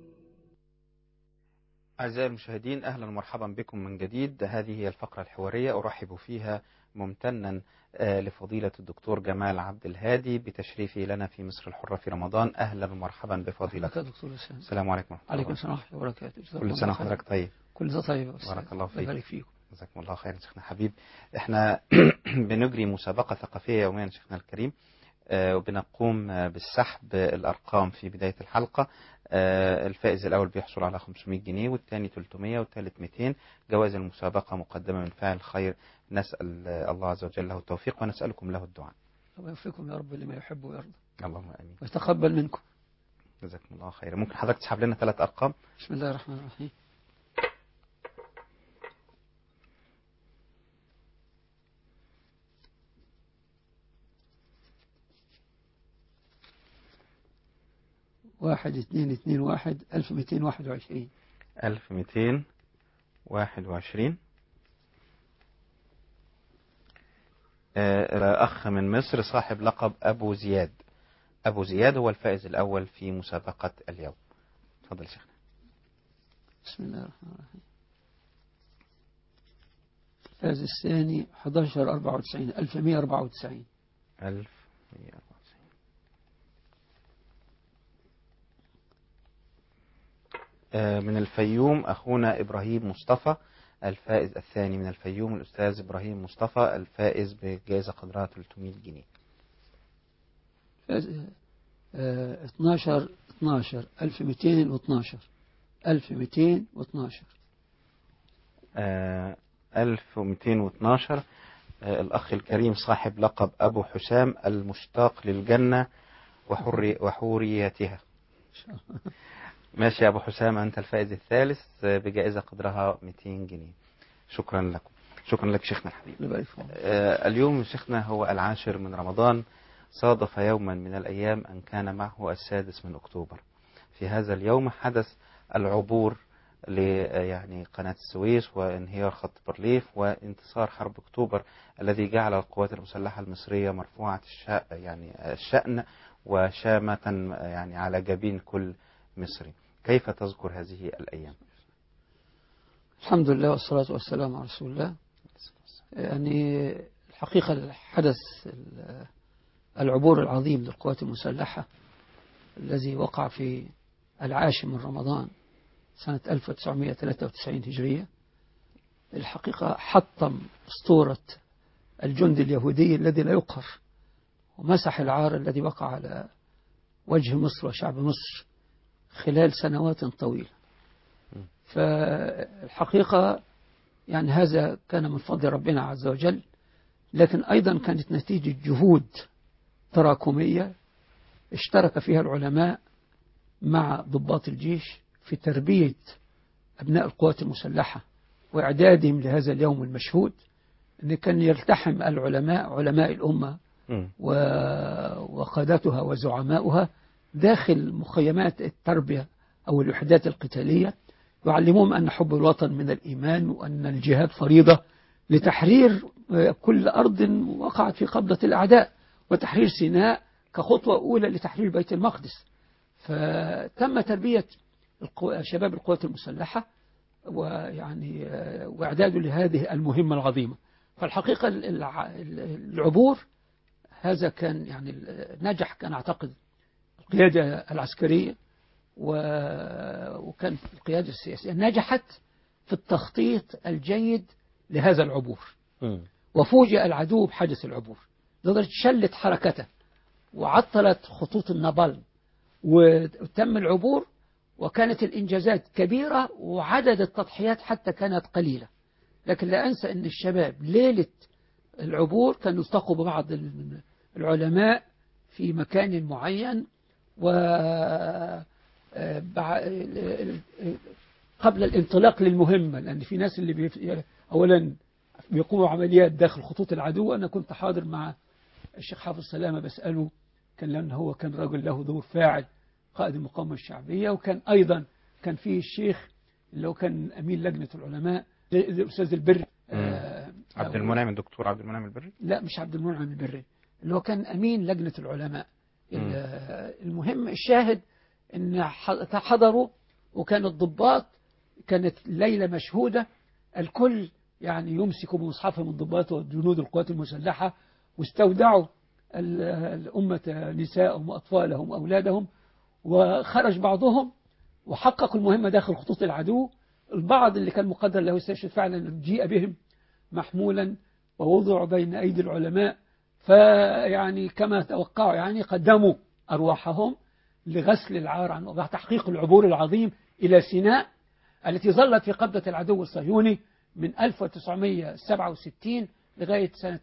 Speaker 2: أعزائي المشاهدين، أهلا ومرحبا بكم من جديد. هذه هي الفقرة الحوارية أرحب فيها ممتنا لفضيلة الدكتور جمال عبد الهادي بتشريفه لنا في مصر الحرة في رمضان. أهلا ومرحبا بفضيلتك. السلام عليكم ورحمة الله.
Speaker 16: عليكم السلام ورحمة الله وبركاته.
Speaker 2: كل سنة وحضرتك طيب.
Speaker 16: كل سنة طيب.
Speaker 2: بارك الله فيك.
Speaker 16: بارك فيكم.
Speaker 2: جزاكم الله خيرا شيخنا حبيب. احنا بنجري مسابقة ثقافية يوميا شيخنا الكريم، وبنقوم بالسحب الأرقام في بداية الحلقة. الفائز الأول بيحصل على 500 جنيه، والثاني 300، والثالث 200. جوائز المسابقة مقدمة من فاعل خير، نسأل الله عز وجل له التوفيق ونسألكم له الدعاء.
Speaker 16: الله يوفقكم يا رب لما يحب ويرضى.
Speaker 2: اللهم آمين.
Speaker 16: ويتقبل منكم.
Speaker 2: جزاكم الله خيرا. ممكن حضرتك تسحب لنا 3 أرقام؟
Speaker 16: بسم الله الرحمن الرحيم. واحد 2 2 1 1221.
Speaker 2: 1221. أخ من مصر صاحب لقب أبو زياد. أبو زياد هو الفائز الأول في مسابقة اليوم. تفضل شيخنا.
Speaker 16: بسم الله الرحمن الرحيم. الفائز الثاني 1194 1194.
Speaker 2: 1194. من الفيوم أخونا إبراهيم مصطفى، الفائز الثاني من الفيوم الأستاذ إبراهيم مصطفى، الفائز بجائزة قدرها 300 جنيه.
Speaker 16: 12 12 1212 1212.
Speaker 2: 1212. الأخ الكريم صاحب لقب أبو حسام المشتاق للجنة وحوريتها. ماشي يا أبو حسام، أنت الفائز الثالث بجائزة قدرها 200 جنيه. شكرا لكم. شكرا لك شيخنا الحبيب. اليوم شيخنا هو 10 من رمضان، صادف يوما من الأيام أن كان معه 6 من أكتوبر. في هذا اليوم حدث العبور يعني قناة السويس وانهيار خط بارليف وانتصار حرب أكتوبر الذي جعل القوات المسلحة المصرية مرفوعة الشأن وشامة يعني على جبين كل مصري. كيف تذكر هذه الأيام؟
Speaker 16: الحمد لله والصلاة والسلام على رسول الله. يعني الحقيقة حدث العبور العظيم للقوات المسلحة الذي وقع في 10 من رمضان سنة 1993 هجرية، الحقيقة حطم أسطورة الجند اليهودي الذي لا يقهر، ومسح العار الذي وقع على وجه مصر وشعب مصر خلال سنوات طويلة. فالحقيقة يعني هذا كان من فضل ربنا عز وجل، لكن أيضا كانت نتيجة جهود تراكمية اشترك فيها العلماء مع ضباط الجيش في تربية أبناء القوات المسلحة وإعدادهم لهذا اليوم المشهود. أن كان يلتحم العلماء علماء الأمة وقادتها وزعماؤها داخل مخيمات التربية أو الوحدات القتالية، يعلمون أن حب الوطن من الإيمان، وأن الجهاد فريضة لتحرير كل أرض وقعت في قبضة الأعداء، وتحرير سيناء كخطوة أولى لتحرير بيت المقدس. فتم تربية شباب القوات المسلحة ويعني وإعداده لهذه المهمة العظيمة. فالحقيقة العبور هذا كان يعني نجح، كان أعتقد القيادة العسكرية وكان القيادة السياسية نجحت في التخطيط الجيد لهذا العبور. وفوجئ العدو بحدث العبور لدرجة شلت حركته وعطلت خطوط النابلم، وتم العبور، وكانت الإنجازات كبيرة وعدد التضحيات حتى كانت قليلة. لكن لا أنسى أن الشباب ليلة العبور كانوا التقوا ببعض العلماء في مكان معين، قبل الانطلاق للمهمة، لأن في ناس اللي أولا بيقوموا عمليات داخل خطوط العدو. أنا كنت حاضر مع الشيخ حافظ سلامة بسأله كان لأنه هو كان رجل له دور فاعل قائد المقاومة الشعبية، وكان أيضا كان فيه الشيخ اللي هو كان أمين لجنة العلماء الأستاذ البري
Speaker 2: عبد المنعم، الدكتور عبد المنعم البري.
Speaker 16: لا مش عبد المنعم البري، اللي هو كان أمين لجنة العلماء. المهم الشاهد أن حضروا، وكان الضباط كانت ليلة مشهودة، الكل يعني يمسك بمصحفهم الضباط وجنود القوات المسلحة، واستودعوا الأمة نساءهم وأطفالهم وأولادهم، وخرج بعضهم وحققوا المهمة داخل خطوط العدو. البعض اللي كان مقدر له يستشهد فعلا جيء بهم محمولا ووضعوا بين أيدي العلماء، فيعني كما توقعوا يعني قدموا أرواحهم لغسل العار عن وتحقيق العبور العظيم إلى سيناء التي ظلت في قبضة العدو الصهيوني من 1967 لغاية سنة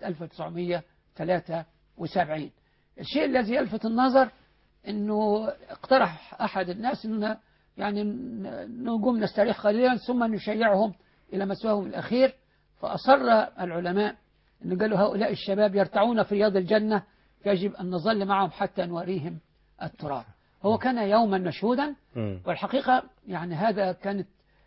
Speaker 16: 1973. الشيء الذي يلفت النظر أنه اقترح أحد الناس أن يعني نقوم نستريح قليلا ثم نشيعهم إلى مسواهم الأخير، فأصر العلماء أن قالوا هؤلاء الشباب يرتعون في رياض الجنة، يجب أن نظل معهم حتى نوريهم التراب. هو كان يوما مشهودا، والحقيقة يعني هذا كانت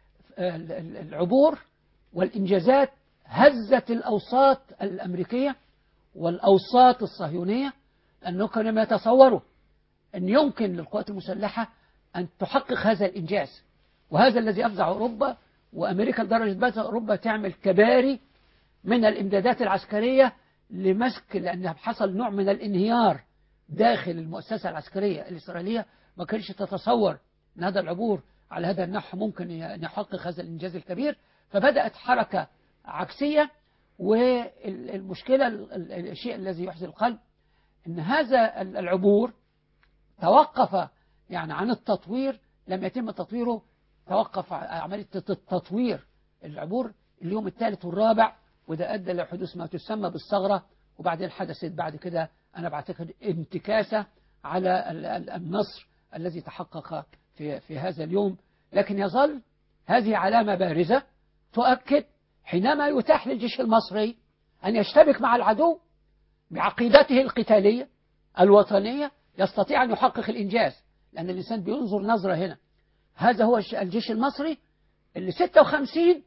Speaker 16: العبور والإنجازات هزت الأوساط الأمريكية والأوساط الصهيونية، أنه كانوا يتصوروا أن يمكن للقوات المسلحة أن تحقق هذا الإنجاز، وهذا الذي أفزع أوروبا وأمريكا لدرجة بات أوروبا تعمل كباري من الإمدادات العسكرية لمسك، لأن حصل نوع من الانهيار داخل المؤسسة العسكرية الإسرائيلية، ما كانش تتصور أن هذا العبور على هذا النحو ممكن أن يحقق هذا الإنجاز الكبير. فبدأت حركة عكسية، والمشكلة الشيء الذي يحزن القلب أن هذا العبور توقف يعني عن التطوير، لم يتم تطويره، توقف عملية التطوير العبور اليوم الثالث والرابع، وده أدى لحدوث ما تسمى بالثغرة، وبعدين حدثت بعد كده أنا بعتقد انتكاسة على النصر الذي تحقق في هذا اليوم. لكن يظل هذه علامة بارزة تؤكد حينما يتاح للجيش المصري أن يشتبك مع العدو بعقيدته القتالية الوطنية يستطيع أن يحقق الإنجاز، لأن الإنسان بينظر نظرة هنا. هذا هو الجيش المصري اللي 56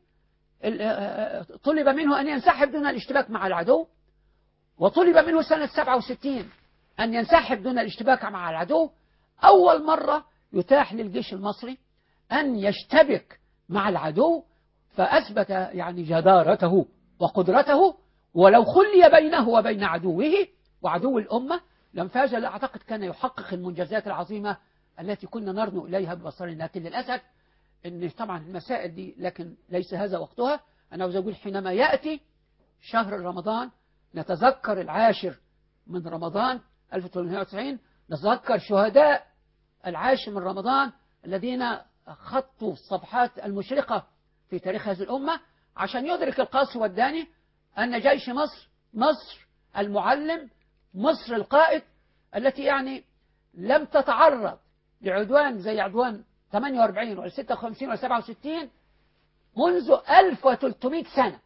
Speaker 16: طلب منه أن ينسحب دون الاشتباك مع العدو، وطلب منه سنة 67 أن ينسحب دون الاشتباك مع العدو. أول مرة يتاح للجيش المصري أن يشتبك مع العدو، فأثبت يعني جدارته وقدرته، ولو خلي بينه وبين عدوه وعدو الأمة لم فاجأ، أعتقد كان يحقق المنجزات العظيمة التي كنا نرنو إليها ببصرنا. لكن للأسف إن طبعا المسائل دي لكن ليس هذا وقتها. أنا عاوز أقول حينما يأتي شهر رمضان نتذكر 10 من رمضان 1890، نتذكر شهداء 10 من رمضان الذين خطوا الصفحات المشرقة في تاريخ هذه الأمة، عشان يدرك القاصي والداني أن جيش مصر المعلم، مصر القائد، التي يعني لم تتعرض لعدوان زي عدوان 48 ولا 56 ولا 67 منذ 1300 سنة.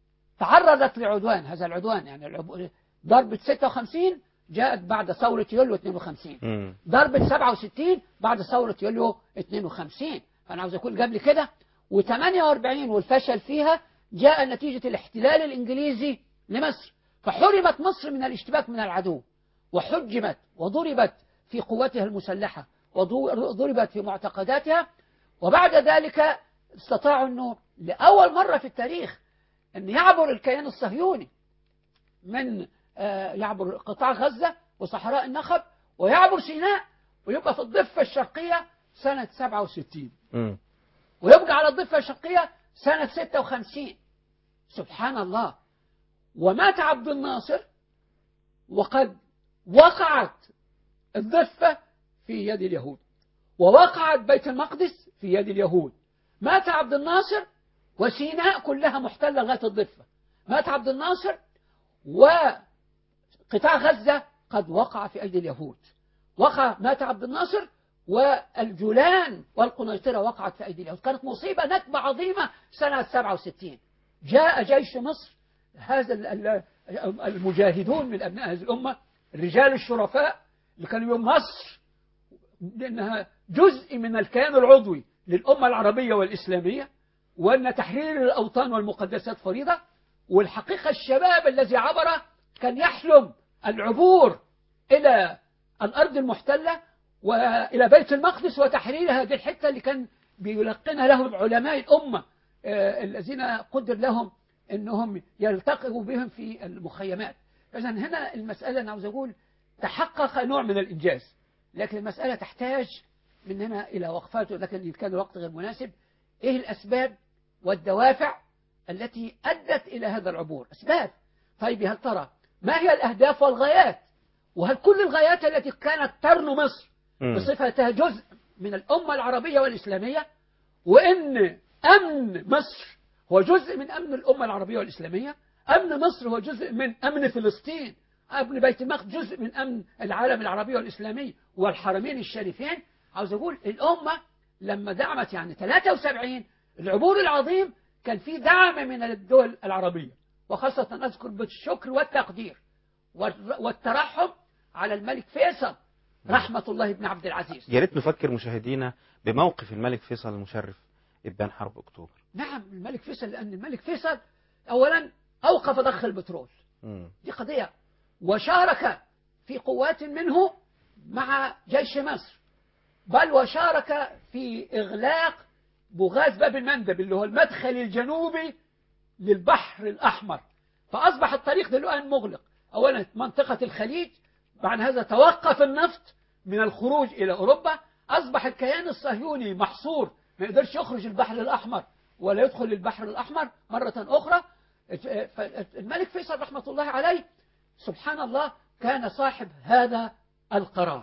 Speaker 16: تعرضت لعدوان، هذا العدوان يعني ضربة 56 جاءت بعد ثورة يوليو 52، ضربة 67 بعد ثورة يوليو 52. فأنا عاوز أقول قبل كده و48 والفشل فيها جاء نتيجة الاحتلال الإنجليزي لمصر، فحرمت مصر من الاشتباك من العدو، وحجمت وضربت في قوتها المسلحة وضربت في معتقداتها. وبعد ذلك استطاعوا أنه لأول مرة في التاريخ أن يعبر الكيان الصهيوني من يعبر قطاع غزة وصحراء النخب ويعبر سيناء ويبقى في الضفة الشرقية سنة 67 ويبقى على الضفة الشرقية سنة 56. سبحان الله. ومات عبد الناصر وقد وقعت الضفة في يد اليهود، ووقعت بيت المقدس في يد اليهود. مات عبد الناصر وسيناء كلها محتلة لغاية الضفة. مات عبد الناصر وقطاع غزة قد وقع في أيدي اليهود. مات عبد الناصر والجولان والقنيطرة وقعت في أيدي اليهود. كانت مصيبة نكبة عظيمة سنة 67. جاء جيش مصر هذا المجاهدون من أبناء هذه الأمة، الرجال الشرفاء اللي كانوا يوم مصر لأنها جزء من الكيان العضوي للأمة العربية والإسلامية، وأن تحرير الأوطان والمقدسات فريضة. والحقيقة الشباب الذي عبر كان يحلم العبور إلى الأرض المحتلة وإلى بيت المقدس وتحرير هذه الحتة اللي كان بيلقنها لهم علماء الأمة الذين قدر لهم أنهم يلتقوا بهم في المخيمات. إذن هنا المسألة أنا عاوز أقول تحقق نوع من الإنجاز، لكن المسألة تحتاج مننا إلى وقفات، لكن كان الوقت غير مناسب. إيه الأسباب والدوافع التي أدت إلى هذا العبور؟ أسباب. طيب هل ترى ما هي الأهداف والغايات؟ وهل كل الغايات التي كانت ترنو مصر بصفتها جزء من الأمة العربية والإسلامية، وإن أمن مصر هو جزء من أمن الأمة العربية والإسلامية، أمن مصر هو جزء من أمن فلسطين، أمن بيت المقدس جزء من أمن العالم العربي والإسلامي والحرمين الشريفين. عاوز أقول الأمة لما دعمت يعني 73 العبور العظيم كان في دعم من الدول العربية، وخاصة أذكر بالشكر والتقدير والترحم على الملك فيصل رحمة الله بن عبد العزيز.
Speaker 2: يا ريت نفكر مشاهدينا بموقف الملك فيصل المشرف إبان حرب أكتوبر.
Speaker 16: نعم الملك فيصل، لأن الملك فيصل أولا أوقف ضخ البترول، دي قضية، وشارك في قوات منه مع جيش مصر، بل وشارك في إغلاق بوغاز باب المندب اللي هو المدخل الجنوبي للبحر الأحمر، فأصبح الطريق دلوقتي مغلق. أولا منطقة الخليج، بعد هذا توقف النفط من الخروج إلى أوروبا، أصبح الكيان الصهيوني محصور ما يقدرش يخرج البحر الأحمر ولا يدخل البحر الأحمر مرة أخرى. الملك فيصل رحمة الله عليه سبحان الله كان صاحب هذا القرار.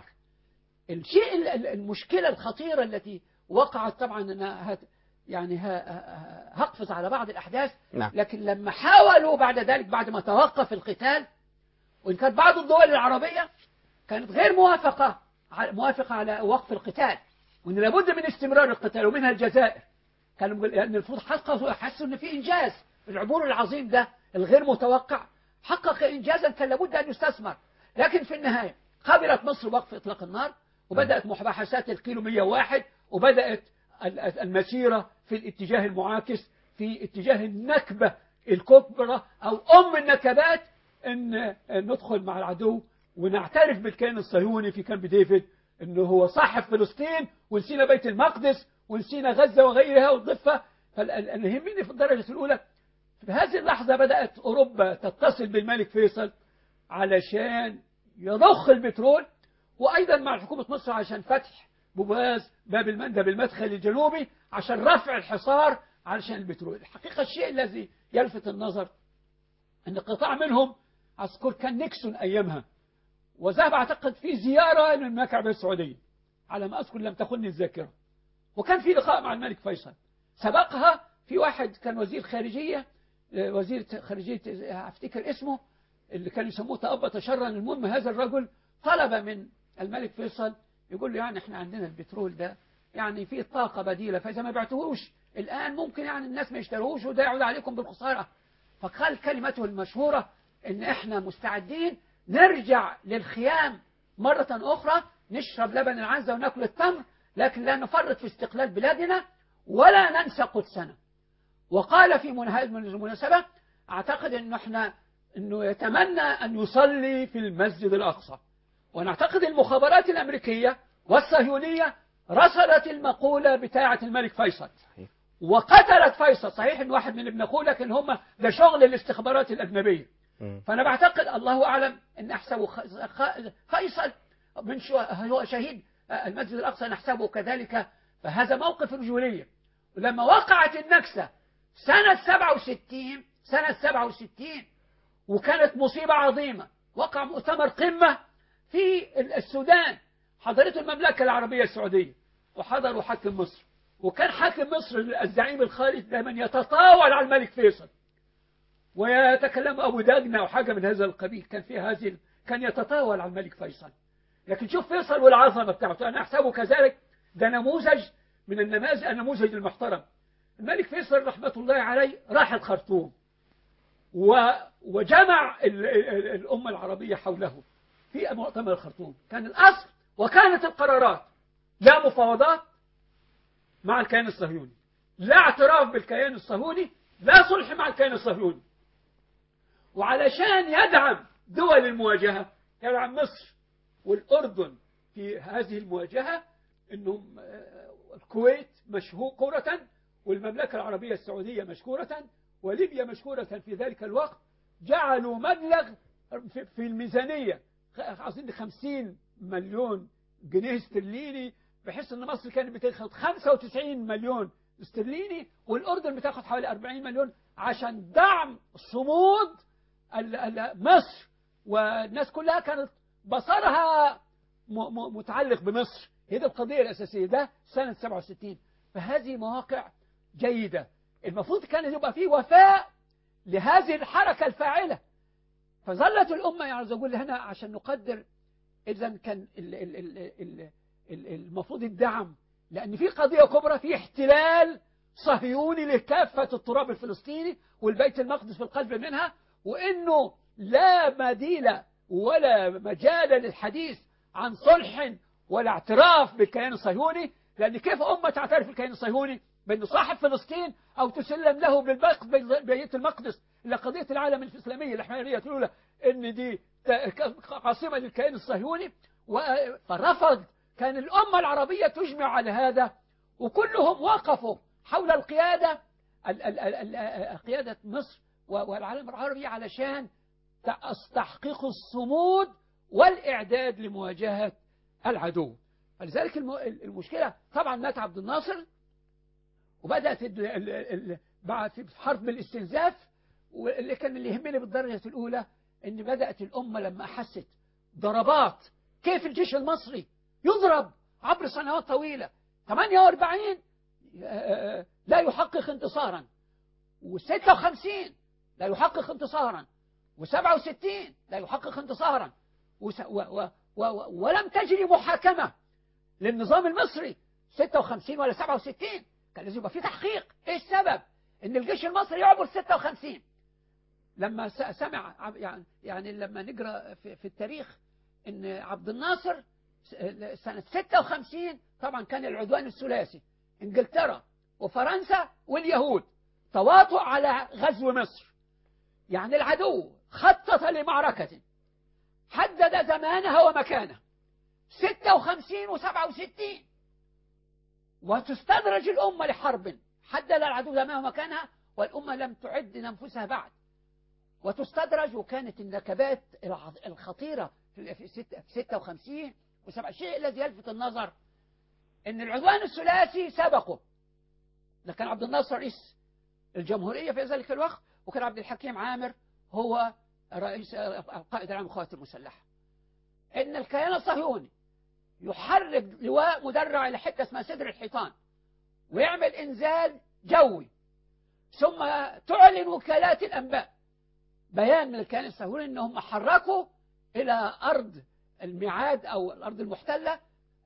Speaker 16: الشيء المشكلة الخطيرة التي وقعت، طبعا أنا يعني هقفز على بعض الأحداث، لكن لما حاولوا بعد ذلك بعد ما توقف القتال، وإن كانت بعض الدول العربية كانت غير موافقة على وقف القتال، وإن لابد من استمرار القتال، ومنها الجزائر كانوا لأن المفروض حسوا إن في إنجاز العبور العظيم ده الغير متوقع، حقق إنجازا كان لابد أن يستثمر. لكن في النهاية قبلت مصر وقف إطلاق النار، وبدأت مباحثات الكيلو 101، وبدأت المسيرة في الاتجاه المعاكس، في اتجاه النكبة الكبرى أو النكبات، أن ندخل مع العدو ونعترف بالكيان الصهيوني في كامب ديفيد أنه هو صاحب فلسطين، ونسينا بيت المقدس ونسينا غزة وغيرها والضفة. فاللي يهمني في الدرجة الأولى في هذه اللحظة بدأت أوروبا تتصل بالملك فيصل علشان يضخ البترول، وأيضا مع حكومة مصر عشان فتح بوغاز باب المندب المدخل الجنوبي عشان رفع الحصار علشان البترول. الحقيقة الشيء الذي يلفت النظر أن قطاع منهم أذكر كان نيكسون أيامها، وذهب أعتقد في زيارة للمملكة العربية السعودية على ما أذكر لم تخني الذاكرة، وكان في لقاء مع الملك فيصل. سبقها في واحد كان وزير خارجية أفتكر اسمه اللي كانوا يسموه تأبط شرا. المهم هذا الرجل طلب من الملك فيصل يقول له يعني احنا عندنا البترول ده يعني فيه طاقة بديلة، فإذا ما بعتهوش الآن ممكن يعني الناس ما يشتروهوش وده يعود عليكم بالخسارة. فقال كلمته المشهورة ان احنا مستعدين نرجع للخيام مرة أخرى، نشرب لبن العنزة ونأكل التمر، لكن لا نفرط في استقلال بلادنا ولا ننسى قدسنا. وقال في المناسبة أعتقد أنه يتمنى أن يصلي في المسجد الأقصى. ونعتقد المخابرات الأمريكية والصهيونية رصدت المقولة بتاعة الملك فيصل وقتلت فيصل. صحيح أن واحد من ابن أخوه، لكن هم ده شغل الاستخبارات الأجنبية. فأنا بعتقد الله أعلم أن أحسبه فيصل هو شهيد المسجد الأقصى نحسبه كذلك. فهذا موقف رجولية. ولما وقعت النكسة سنة 67 وكانت مصيبة عظيمة، وقع مؤتمر قمة في السودان، حضرته المملكة العربية السعودية وحضروا حاكم مصر، وكان حاكم مصر الزعيم الخالد دائما يتطاول على الملك فيصل ويتكلم أبو داجنة أو حاجة من هذا القبيل، كان يتطاول على الملك فيصل. لكن شوف فيصل والعظمة بتاعته، أنا أحسبه كذلك، ده نموذج من النموذج المحترم. الملك فيصل رحمة الله عليه راح الخرطوم وجمع الأمة العربية حوله في مؤتمر الخرطوم. كان الأصل وكانت القرارات لا مفاوضات مع الكيان الصهيوني، لا اعتراف بالكيان الصهيوني، لا صلح مع الكيان الصهيوني. وعلشان يدعم دول المواجهة، يدعم مصر والأردن في هذه المواجهة، إنهم الكويت مشكورة، والمملكة العربية السعودية مشكورة، وليبيا مشكورة في ذلك الوقت، جعلوا مبلغ في الميزانية أظن 50 مليون جنيه استرليني، بحيث أن مصر كانت بتاخد 95 مليون استرليني، والأردن بتاخد حوالي 40 مليون عشان دعم صمود مصر. والناس كلها كانت بصرها متعلق بمصر، هي دي القضية الأساسية. ده سنة 67. فهذه مواقع جيدة، المفروض كان يبقى فيه وفاء لهذه الحركة الفاعلة. فظلت الأمة يعني أقول هنا عشان نقدر إذا كان المفروض الدعم، لأن في قضية كبرى، في احتلال صهيوني لكافة التراب الفلسطيني والبيت المقدس في القلب منها، وإنه لا بديل ولا مجال للحديث عن صلح ولا اعتراف بالكيان الصهيوني. لأن كيف أمة تعترف بالكيان الصهيوني بأنه صاحب فلسطين أو تسلم له بيت المقدس إلى قضية العالم الإسلامي الإحمالية الأولى إن دي قاصمة للكيان الصهيوني؟ فرفض. كان الأمة العربية تجمع على هذا، وكلهم وقفوا حول القيادة، قيادة مصر والعالم العربي علشان تحقيق الصمود والإعداد لمواجهة العدو. فلذلك المشكلة طبعا مات عبد الناصر، وبدأت بعد في حرب الاستنزاف. واللي كان اللي يهمني بالدرجة الأولى إن بدأت الأمة لما أحست ضربات، كيف الجيش المصري يضرب عبر سنوات طويلة، 48 لا يحقق انتصارا، و56 لا يحقق انتصارا، و67 لا يحقق انتصارا، ولم تجري محاكمة للنظام المصري 56 ولا 67. كان لازم يبقى في تحقيق. ايه السبب ان الجيش المصري يعبر 56؟ لما سمع يعني لما نقرأ في التاريخ ان عبد الناصر سنة 56 طبعا كان العدوان الثلاثي، انجلترا وفرنسا واليهود تواطؤ على غزو مصر. يعني العدو خطط لمعركة، حدد زمانها ومكانها 56 و67، وتستدرج الأمة لحرب، حدد العدو زمانها ومكانها، والأمة لم تعد أنفسها بعد، وتستدرج. وكانت النكبات الخطيرة في 56 و7. الشيء الذي يلفت النظر ان العدوان الثلاثي سبقه، لكن عبد الناصر رئيس الجمهورية في ذلك الوقت، وكان عبد الحكيم عامر هو رئيس القائد العام للقوات المسلحة. ان الكيان الصهيوني يحرك لواء مدرع إلى حتة اسمها سدر الحيطان ويعمل إنزال جوي، ثم تعلن وكالات الأنباء بيان من الكيان الصهيوني أنهم حركوا إلى أرض الميعاد أو الأرض المحتلة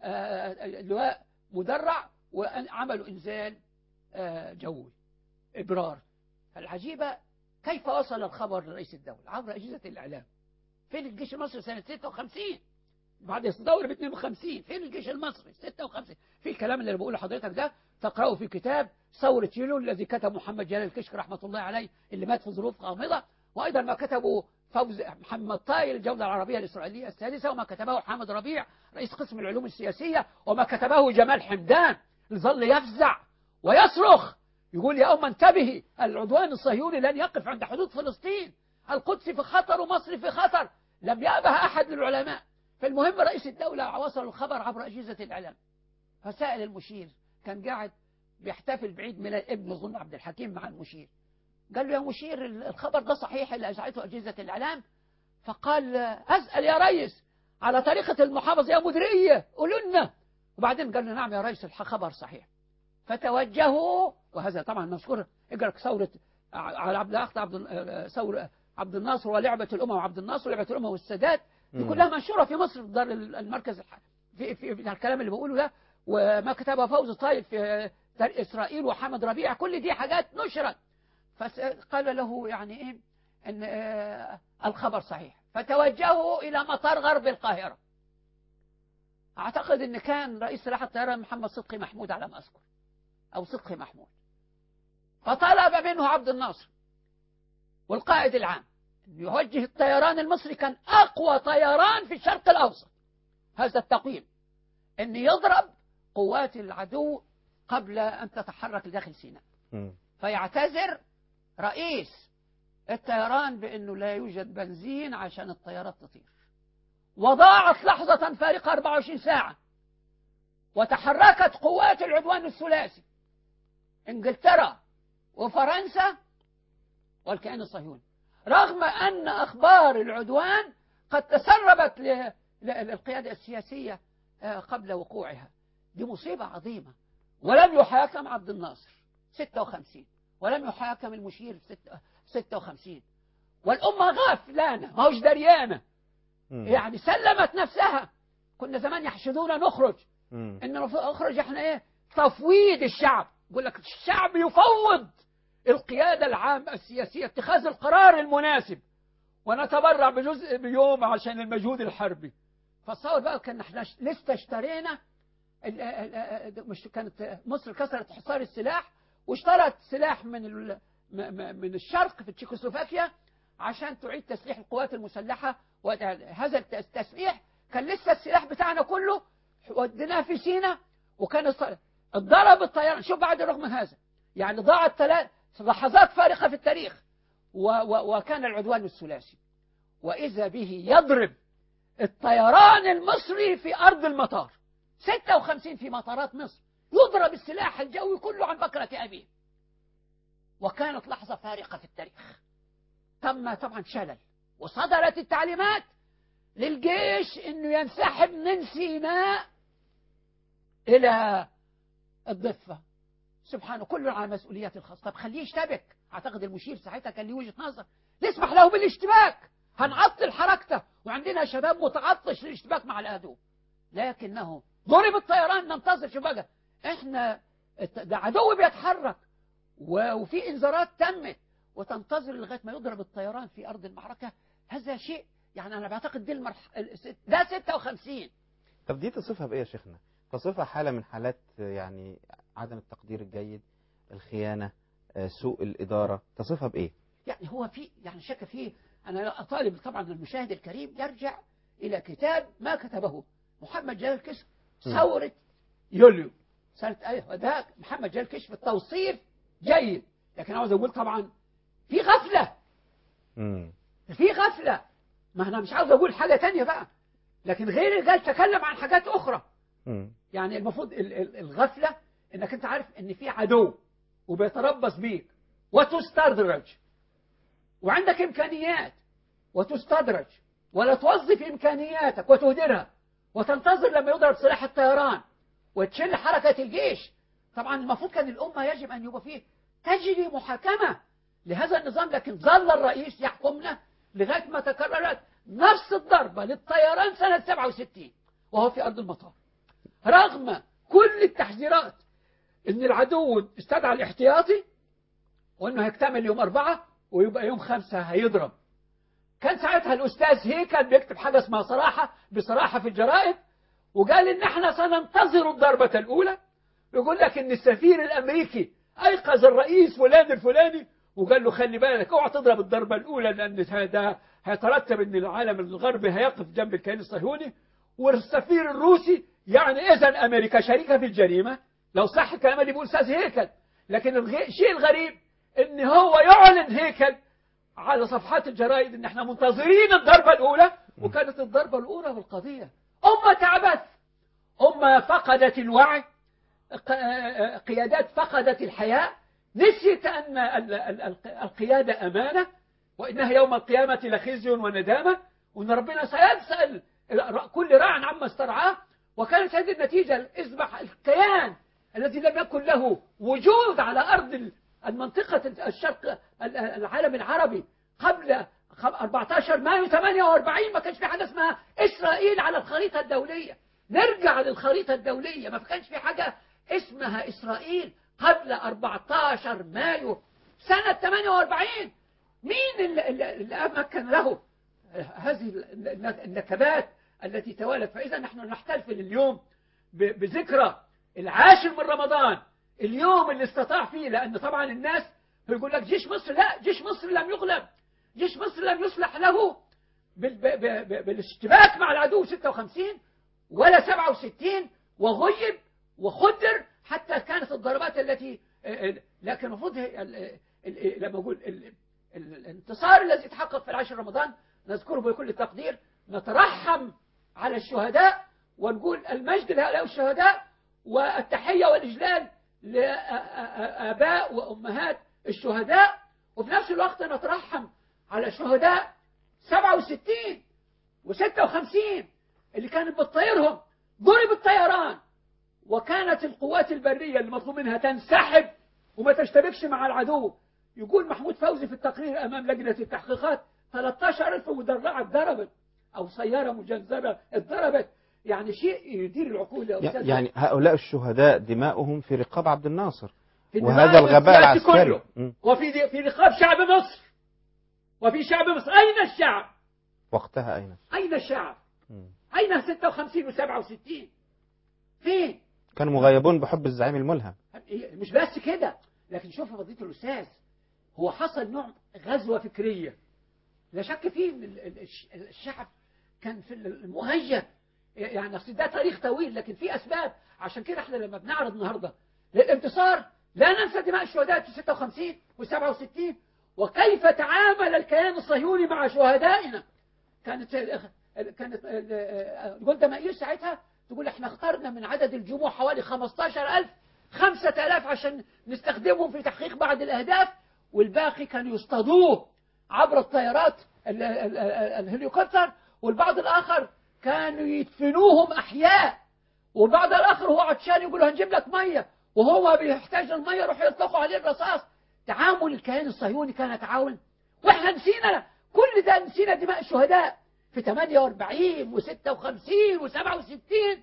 Speaker 16: لواء مدرع، وعملوا إنزال جوي إبرار. العجيبة كيف وصل الخبر لرئيس الدولة عبر أجهزة الإعلام. فين الجيش المصري سنة 56 بعد الثورة ب 52؟ فين الجيش المصري 56؟ في الكلام اللي بقوله حضرتك ده تقرأه في كتاب ثورة يوليو الذي كتب محمد جلال الكشك رحمة الله عليه، اللي مات في ظروف غامضة، وأيضا ما كتبه فوز محمد طايل الجولة العربية الإسرائيلية السادسة، وما كتبه حامد ربيع رئيس قسم العلوم السياسية، وما كتبه جمال حمدان ظل يفزع ويصرخ يقول يا أمة انتبهي، العدوان الصهيوني لن يقف عند حدود فلسطين، القدس في خطر ومصر في خطر، لم يأبه أحد للعلماء. فالمهم رئيس الدولة وصل الخبر عبر أجهزة الإعلام، فسأل المشير، كان قاعد بيحتفل بعيد ميلاد ابن ظن عبد الحكيم مع المشير، قال له يا مشير الخبر ده صحيح اللي أذاعته أجهزة الإعلام؟ فقال أسأل يا ريس على طريقة المحافظ يا مديرية قولوا لنا. وبعدين قال له نعم يا ريس الخبر صحيح. فتوجهوا، وهذا طبعا مذكور، اقرأ ثورة على ثورة عبد الناصر ولعبة الأمة وعبد الناصر ولعبة الأمة والسادات، دي كلها منشورة في مصر في دار المركز في الكلام اللي بقوله ده، وما كتبه فوز طايل في إسرائيل وحامد ربيع، كل دي حاجات نشرت. فقال له يعني إيه إن الخبر صحيح، فتوجهوا إلى مطار غرب القاهرة. أعتقد أن كان رئيس سلاح الطيران محمد صدقي محمود على ما أذكر، أو صدقي محمود. فطلب منه عبد الناصر والقائد العام أن يوجه الطيران المصري، كان أقوى طيران في الشرق الأوسط هذا التقويم، أن يضرب قوات العدو قبل أن تتحرك لداخل سيناء. فيعتذر رئيس الطيران بأنه لا يوجد بنزين عشان الطيارات تطير. وضاعت لحظة فارقة 24 ساعة، وتحركت قوات العدوان الثلاثي انجلترا وفرنسا والكيان الصهيوني، رغم أن أخبار العدوان قد تسربت للقيادة السياسية قبل وقوعها. دي مصيبة عظيمة. ولم يحاكم عبد الناصر 56، ولم يحاكم المشير 56، والأمة غافلانة ما هوش دريانة، يعني سلمت نفسها. كنا زمان يحشدونا نخرج، إن نخرج احنا ايه؟ تفويض الشعب. يقول لك الشعب يفوض القيادة العامة السياسية اتخاذ القرار المناسب، ونتبرع بجزء بيوم عشان المجهود الحربي. فتصور بقى كان احنا لسه اشترينا، مش كانت مصر كسرت حصار السلاح واشترت سلاح من الشرق في تشيكوسلوفاكيا عشان تعيد تسليح القوات المسلحة. وهذا التسليح كان لسه السلاح بتاعنا كله وديناه في سيناء، وكان اتضرب الطيران. شوف بعد رغم هذا يعني ضاعت 3 لحظات فارقة في التاريخ، وكان العدوان الثلاثي، وإذا به يضرب الطيران المصري في أرض المطار. 56 في مطارات مصر يضرب السلاح الجوي كله عن بكرة أبيه، وكانت لحظة فارقة في التاريخ. تم طبعا شلل، وصدرت التعليمات للجيش انه ينسحب من سيناء الى الضفة. سبحانه، كل على مسؤوليات الخاصة. طب خليه يشتبك. اعتقد المشير ساعتها كان له وجهة نظر، نسمح له بالاشتباك، هنعطل حركته، وعندنا شباب متعطش للاشتباك مع العدو. لكنه ضرب الطيران. ننتظر. شو بقى، احنا ده عدو بيتحرك وفي انذارات تمت، وتنتظر لغاية ما يضرب الطيران في أرض المعركة. هذا شيء يعني أنا بعتقد دي ده 56.
Speaker 2: طب دي تصفها بإيه يا شيخنا؟ تصفها حالة من حالات يعني عدم التقدير الجيد، الخيانة، سوء الإدارة، تصفها بإيه؟
Speaker 16: يعني هو في يعني شك فيه. أنا أطالب طبعا المشاهد الكريم يرجع إلى كتاب ما كتبه محمد جلال كشف، ثورة يوليو سنة. أيوة ده محمد جلال كشف. التوصيف جيد، لكن عاوز أقول طبعا في غفلة. في غفلة. ما أنا مش عاوز أقول حاجة تانية بقى، لكن غير قال تكلم عن حاجات أخرى. يعني المفروض الغفلة إنك أنت عارف إن في عدو وبيتربص بيك وتستدرج، وعندك إمكانيات وتستدرج، ولا توظف إمكانياتك وتهدرها، وتنتظر لما يضرب سلاح الطيران وتشل حركة الجيش. طبعا المفروض كان الأمة يجب أن يبقى فيه تجري محاكمة لهذا النظام، لكن ظل الرئيس يحكمنا لغاية ما تكررت نفس الضربة للطيران سنة 67 وهو في أرض المطار، رغم كل التحذيرات إن العدو استدعى الاحتياطي وإنه هيكتمل يوم 4 ويبقى يوم 5 هيضرب. كان ساعتها الأستاذ هيكل بيكتب حاجة اسمها بصراحة في الجرائد، وقال إن احنا سننتظر الضربة الأولى. يقول لك إن السفير الأمريكي أيقظ الرئيس فلان الفلاني وقال له خلي بالك اوعى تضرب الضربة الأولى، لأن هذا هيترتب إن العالم الغربي هيقف جنب الكيان الصهيوني. والسفير الروسي يعني إذا أمريكا شريكة في الجريمة لو صح الكلام اللي بيقول أستاذ هيكل. لكن الشيء الغريب إن هو يعلن هيكل على صفحات الجرائد إن احنا منتظرين الضربة الأولى، وكانت الضربة الأولى بالقضية. أمة تعبت، أمة فقدت الوعي، قيادات فقدت الحياء، نسيت أن القيادة أمانة، وإنها يوم القيامة لخزي وندامة، وأن ربنا سيسأل كل راع عما استرعاه. وكانت هذه النتيجة، إصبح الكيان الذي لم يكن له وجود على أرض المنطقة الشرق العالم العربي قبل 14 مايو 48 ما كانش في حاجة اسمها إسرائيل على الخريطة الدولية. نرجع للخريطة الدولية، ما كانش في حاجة اسمها إسرائيل قبل 14 مايو سنة 48. مين اللي أمكن له هذه النكبات التي توالت؟ فإذا نحن نحتفل اليوم بذكرى 10 من رمضان، اليوم اللي استطاع فيه، لأن طبعا الناس يقول لك جيش مصر، لا، جيش مصر لم يغلب، جيش مصر لم يصلح له بالاشتباك مع العدو 56 ولا 67، وغيب وخدر حتى كانت الضربات التي، لكن المفروض لما أقول الانتصار الذي تحقق في 10 رمضان نذكره بكل تقدير، نترحم على الشهداء ونقول المجد لهؤلاء الشهداء والتحية والإجلال لآباء وأمهات الشهداء، وفي نفس الوقت نترحم على شهداء 67 و56 اللي كانت بتطيرهم، ضرب الطيران، وكانت القوات البرية اللي مطلوب منها تنسحب وما تشتبكش مع العدو. يقول محمود فوزي في التقرير أمام لجنة التحقيقات 13,000 مدرعة اتضربت أو سيارة مجنزرة اتضربت، يعني شيء يدير العقول يا أستاذ.
Speaker 2: يعني هؤلاء الشهداء دماؤهم في رقاب عبد الناصر وهذا الغباء العسكري،
Speaker 16: وفي رقاب شعب مصر، وفي شعب مصر. أين الشعب
Speaker 2: وقتها؟
Speaker 16: أين الشعب؟ أين 56 و67؟ فين؟
Speaker 2: كانوا مغيبون بحب الزعيم الملهم.
Speaker 16: مش بس كده، لكن شوف فضيلة الأستاذ، هو حصل نوع غزوة فكرية لا شك فيه ان الشعب كان في المهيج، يعني اصل ده تاريخ طويل، لكن في اسباب. عشان كده احنا لما بنعرض النهارده للانتصار لا ننسى دماء الشهداء في 56 و67 وكيف تعامل الكيان الصهيوني مع شهدائنا. كانت جولدا مائير ساعتها تقول احنا اخترنا من عدد الجموع حوالي 15,000 5,000 عشان نستخدمهم في تحقيق بعض الأهداف، والباقي كانوا يصطادوه عبر الطيارات الهليكوبتر، والبعض الآخر كانوا يدفنوهم أحياء، والبعض الآخر هو عطشان يقول له هنجيب لك مية، وهو بيحتاج المية يروح يطلقوا عليه الرصاص. تعامل الكيان الصهيوني كان تعاون، واحنا نسينا كل ده، نسينا دماء الشهداء في 48 و56 و67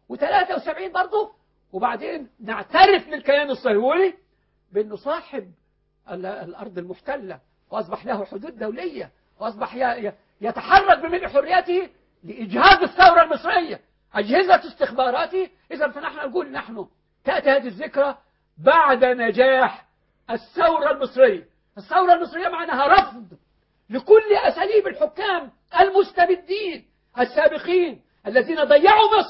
Speaker 16: و73 برضه. وبعدين نعترف للكيان الصهيوني بأنه صاحب الأرض المحتلة، وأصبح له حدود دولية، وأصبح يتحرك بملء حريته لإجهاض الثورة المصرية، أجهزة استخباراتي. إذا فنحن نقول نحن تأتي هذه الذكرى بعد نجاح الثورة المصرية. الثورة المصرية معناها رفض لكل أساليب الحكام المستبدين السابقين الذين ضيعوا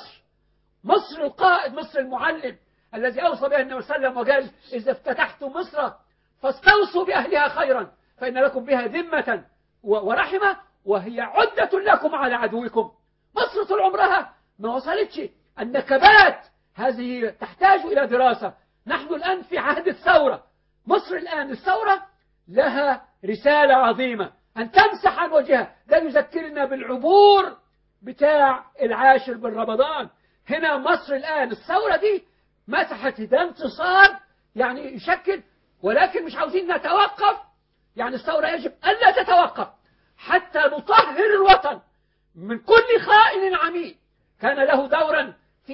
Speaker 16: مصر القائد، مصر المعلم الذي أوصى بها النبي صلى الله عليه وسلم وقال إذا افتتحتم مصر فاستوصوا بأهلها خيرا فإن لكم بها ذمة ورحمة وهي عدة لكم على عدوكم. مصر طول عمرها ما وصلتش. النكبات هذه تحتاج إلى دراسة. نحن الآن في عهد الثورة. مصر الآن الثورة لها رسالة عظيمة أن تمسح عن وجهها. ده يذكرنا بالعبور بتاع 10 من رمضان. هنا مصر الآن الثورة دي مسحت، ده انتصار يعني يشكل، ولكن مش عاوزين نتوقف. يعني الثورة يجب ألا تتوقف حتى نطهر الوطن من كل خائن عميل كان له دورا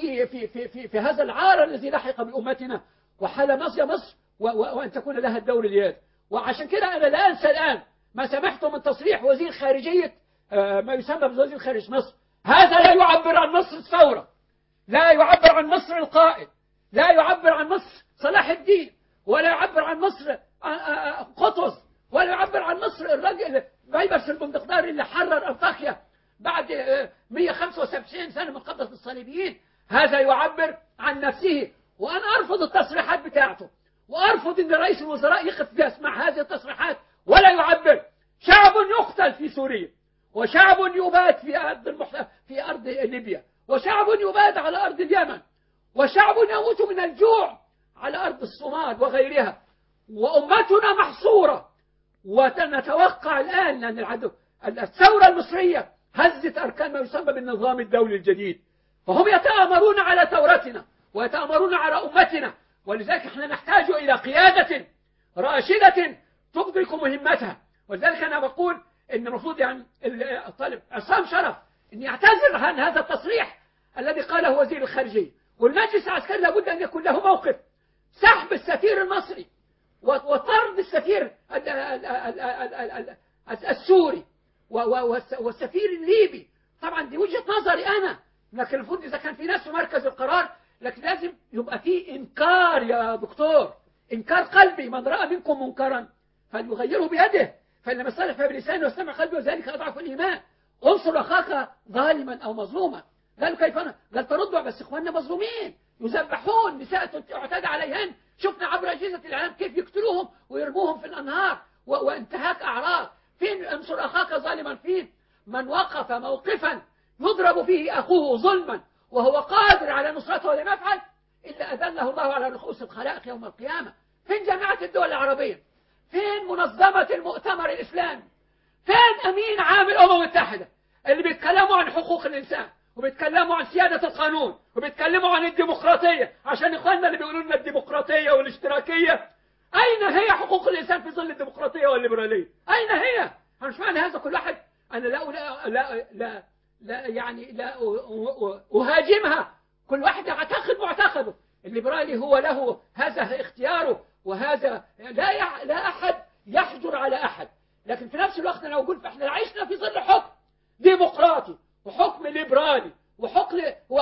Speaker 16: في هذا العار الذي لحق بأمتنا وحال مصر وأن تكون لها الدور الياد. وعشان كده أنا لا أنسى الآن ما سمحته من تصريح وزير خارجية ما يسمى بوزير خارج مصر. هذا لا يعبر عن مصر الثورة، لا يعبر عن مصر القائد، لا يعبر عن مصر صلاح الدين، ولا يعبر عن مصر قطز، ولا يعبر عن مصر الراجل بيبرس البندقداري اللي حرر أنطاكيا بعد 175 سنة من قبضة الصليبيين. هذا يعبر عن نفسه، وأنا أرفض التصريحات بتاعته، وأرفض أن رئيس الوزراء يقف يسمع هذه التصريحات ولا يعبر. شعب يقتل في سوريا، وشعب يبات في أرض ليبيا، وشعب يبات على أرض اليمن، وشعب يموت من الجوع على أرض الصومال وغيرها، وأمتنا محصورة. ونتوقع الآن أن الثورة المصرية هزت أركان ما يسمى بالنظام الدولي الجديد، فهم يتآمرون على ثورتنا ويتآمرون على أمتنا. ولذلك احنا نحتاج إلى قيادة راشدة تدرك مهمتها. ولذلك أنا بقول إن المفروض يعني الطالب عصام شرف أن يعتذر عن هذا التصريح الذي قاله وزير الخارجية، والمجلس العسكري لابد أن يكون له موقف. سحب السفير المصري وطرد السفير السوري والسفير الليبي. طبعا دي وجهة نظري أنا، لكن المفروض إذا كان في ناس في مركز القرار، لكن لازم يبقى في إنكار يا دكتور، إنكار قلبي. من رأى منكم منكرا فليغيره بيده، فإن لم يصلح فبلسانه واستمع قلبه وذلك أضعف الإيمان. انصر أخاك ظالما أو مظلوما. قالوا كيف أنا؟ قال تردوا، بس إخواننا مظلومين يذبحون، نساء اعتدى عليهن، شفنا عبر أجهزة الإعلام كيف يقتلوهم ويرموهم في الأنهار وانتهاك أعراض. فين انصر أخاك ظالما؟ فين من وقف موقفا يضرب فيه أخوه ظلما وهو قادر على نصرته ولم يفعل إلا أذله الله على رؤوس الخلائق يوم القيامة. فين جامعة الدول العربية؟ فين منظمة المؤتمر الإسلامي؟ فين أمين عام الأمم المتحدة اللي بيتكلموا عن حقوق الإنسان وبيتكلموا عن سيادة القانون وبيتكلموا عن الديمقراطية؟ عشان إخواننا اللي بيقولوا لنا الديمقراطية والاشتراكية، أين هي حقوق الإنسان في ظل الديمقراطية والليبرالية؟ أين هي؟ أنا مش معنى هذا كل واحد أنا لا يعني لا أهاجمها، كل واحد يعتقد معتقده. الليبرالي هو له هذا اختياره، وهذا لا أحد يحجر على أحد، لكن في نفس الوقت أنا أقول إحنا عشنا في ظل حكم ديمقراطي وحكم ليبرالي وحكم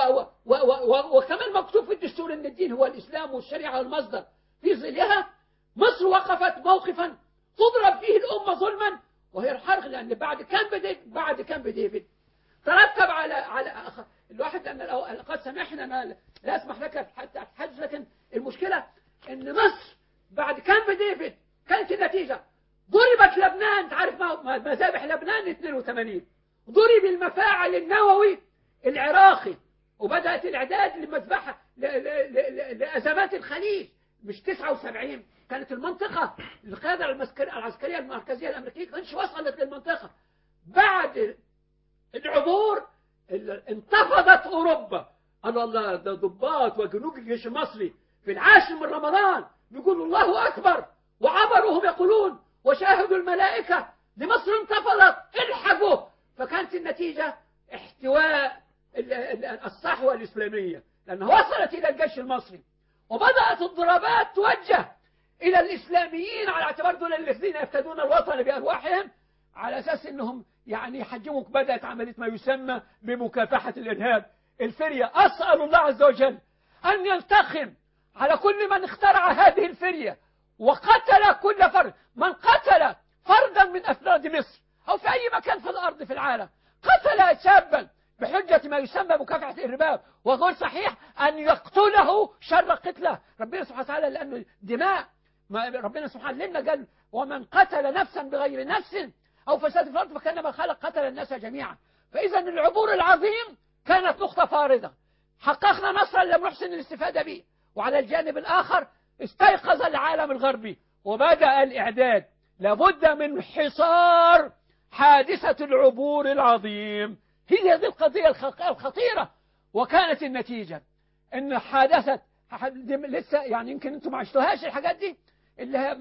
Speaker 16: وكمان مكتوب في الدستور أن الدين هو الإسلام والشريعة والمصدر. في ظلها مصر وقفت موقفا تضرب فيه الأمة ظلما وهي الحرق، لأن بعد كامب ديفيد ترتب على الواحد، أن قد سمحنا أنا لا أسمح لك حتى أتحدث، لكن المشكلة أن مصر بعد كامب ديفيد كانت النتيجة ضربت لبنان. تعرف مذابح لبنان 82، ضرب المفاعل النووي العراقي، وبدأت الإعداد لمذبحة لأزمات الخليج. مش 79 كانت المنطقة القيادة العسكرية المركزية الأمريكية كانش وصلت للمنطقة. بعد العبور انتفضت أوروبا، قالوا الله ده ضباط وجنود الجيش المصري في العاشر من رمضان بيقولوا الله أكبر، وعبروا هم يقولون وشاهدوا الملائكة لمصر انتفضت الحقوا. فكانت النتيجة احتواء الصحوة الإسلامية لأنها وصلت إلى الجيش المصري، وبدأت الضربات توجه إلى الإسلاميين على اعتبار دول الذين يفتدون الوطن بأرواحهم، على أساس أنهم يعني يحجموا. بدأت عملية ما يسمى بمكافحة الإرهاب الفرية. أسأل الله عز وجل أن يلتخم على كل من اخترع هذه الفرية وقتل كل فرد. من قتل فردا من أفراد مصر أو في أي مكان في الأرض في العالم، قتل شابا بحجة ما يسمى مكافحة الإرهاب، وغير صحيح أن يقتله شر قتله. ربنا سبحانه وتعالى لأنه دماء، ربنا سبحانه لنا قال ومن قتل نفسا بغير نفس أو فساد في الأرض فكأنما خلق قتل الناس جميعا. فإذا العبور العظيم كانت نقطة فارضة، حققنا نصرا لم نحسن الاستفادة به. وعلى الجانب الآخر استيقظ العالم الغربي وبدأ الإعداد. لابد من حصار حادثة العبور العظيم، هي هذه القضية الخطيرة. وكانت النتيجة ان حادثت لسه يعني يمكن انتم ما عشتوهاش الحاجات دي، اللي هي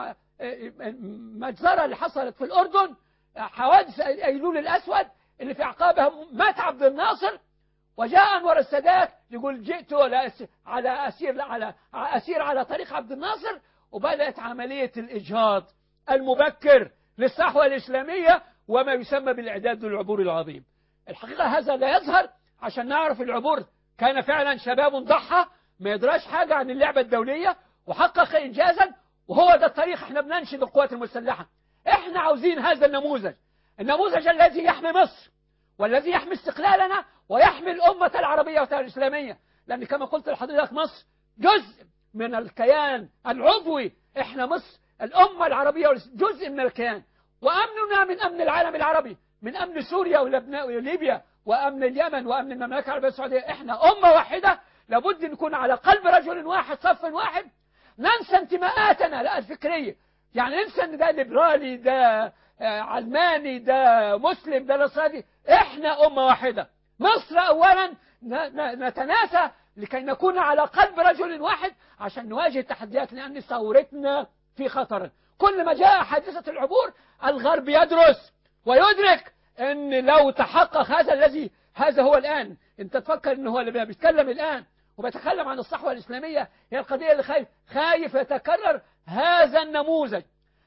Speaker 16: مجزرة اللي حصلت في الأردن، حوادث أيلول الأسود اللي في أعقابها مات عبد الناصر، وجاء أنور السادات يقول جئت على أسير على طريق عبد الناصر، وبدأت عملية الإجهاض المبكر للصحوة الإسلامية وما يسمى بالإعداد للعبور العظيم. الحقيقة هذا لا يظهر عشان نعرف العبور كان فعلا شباب ضحى ما يدراش حاجة عن اللعبة الدولية وحقق إنجازا، وهو ده الطريق. احنا بننشد القوات المسلحة، احنا عاوزين هذا النموذج الذي يحمي مصر والذي يحمي استقلالنا ويحمي الأمة العربية والإسلامية، لأن كما قلت لحضرتك مصر جزء من الكيان العضوي. احنا مصر الأمة العربية جزء من الكيان، وأمننا من أمن العالم العربي، من أمن سوريا ولبنان وليبيا وأمن اليمن وأمن المملكة العربية السعودية. احنا أمة واحدة، لابد نكون على قلب رجل واحد صف واحد. ننسى انتماءاتنا لا الفكرية، يعني ننسى ان ده ليبرالي ده علماني ده مسلم ده نصراني. احنا أمة واحدة. مصر أولا نتناسى لكي نكون على قلب رجل واحد عشان نواجه التحديات، لأن ثورتنا في خطر. كل ما جاء حادثة العبور الغرب يدرس ويدرك ان لو تحقق هذا هو الآن. انت تفكر ان هو اللي بيتكلم الآن وبيتكلم عن الصحوة الإسلامية هي القضية اللي خايف يتكرر هذا النموذج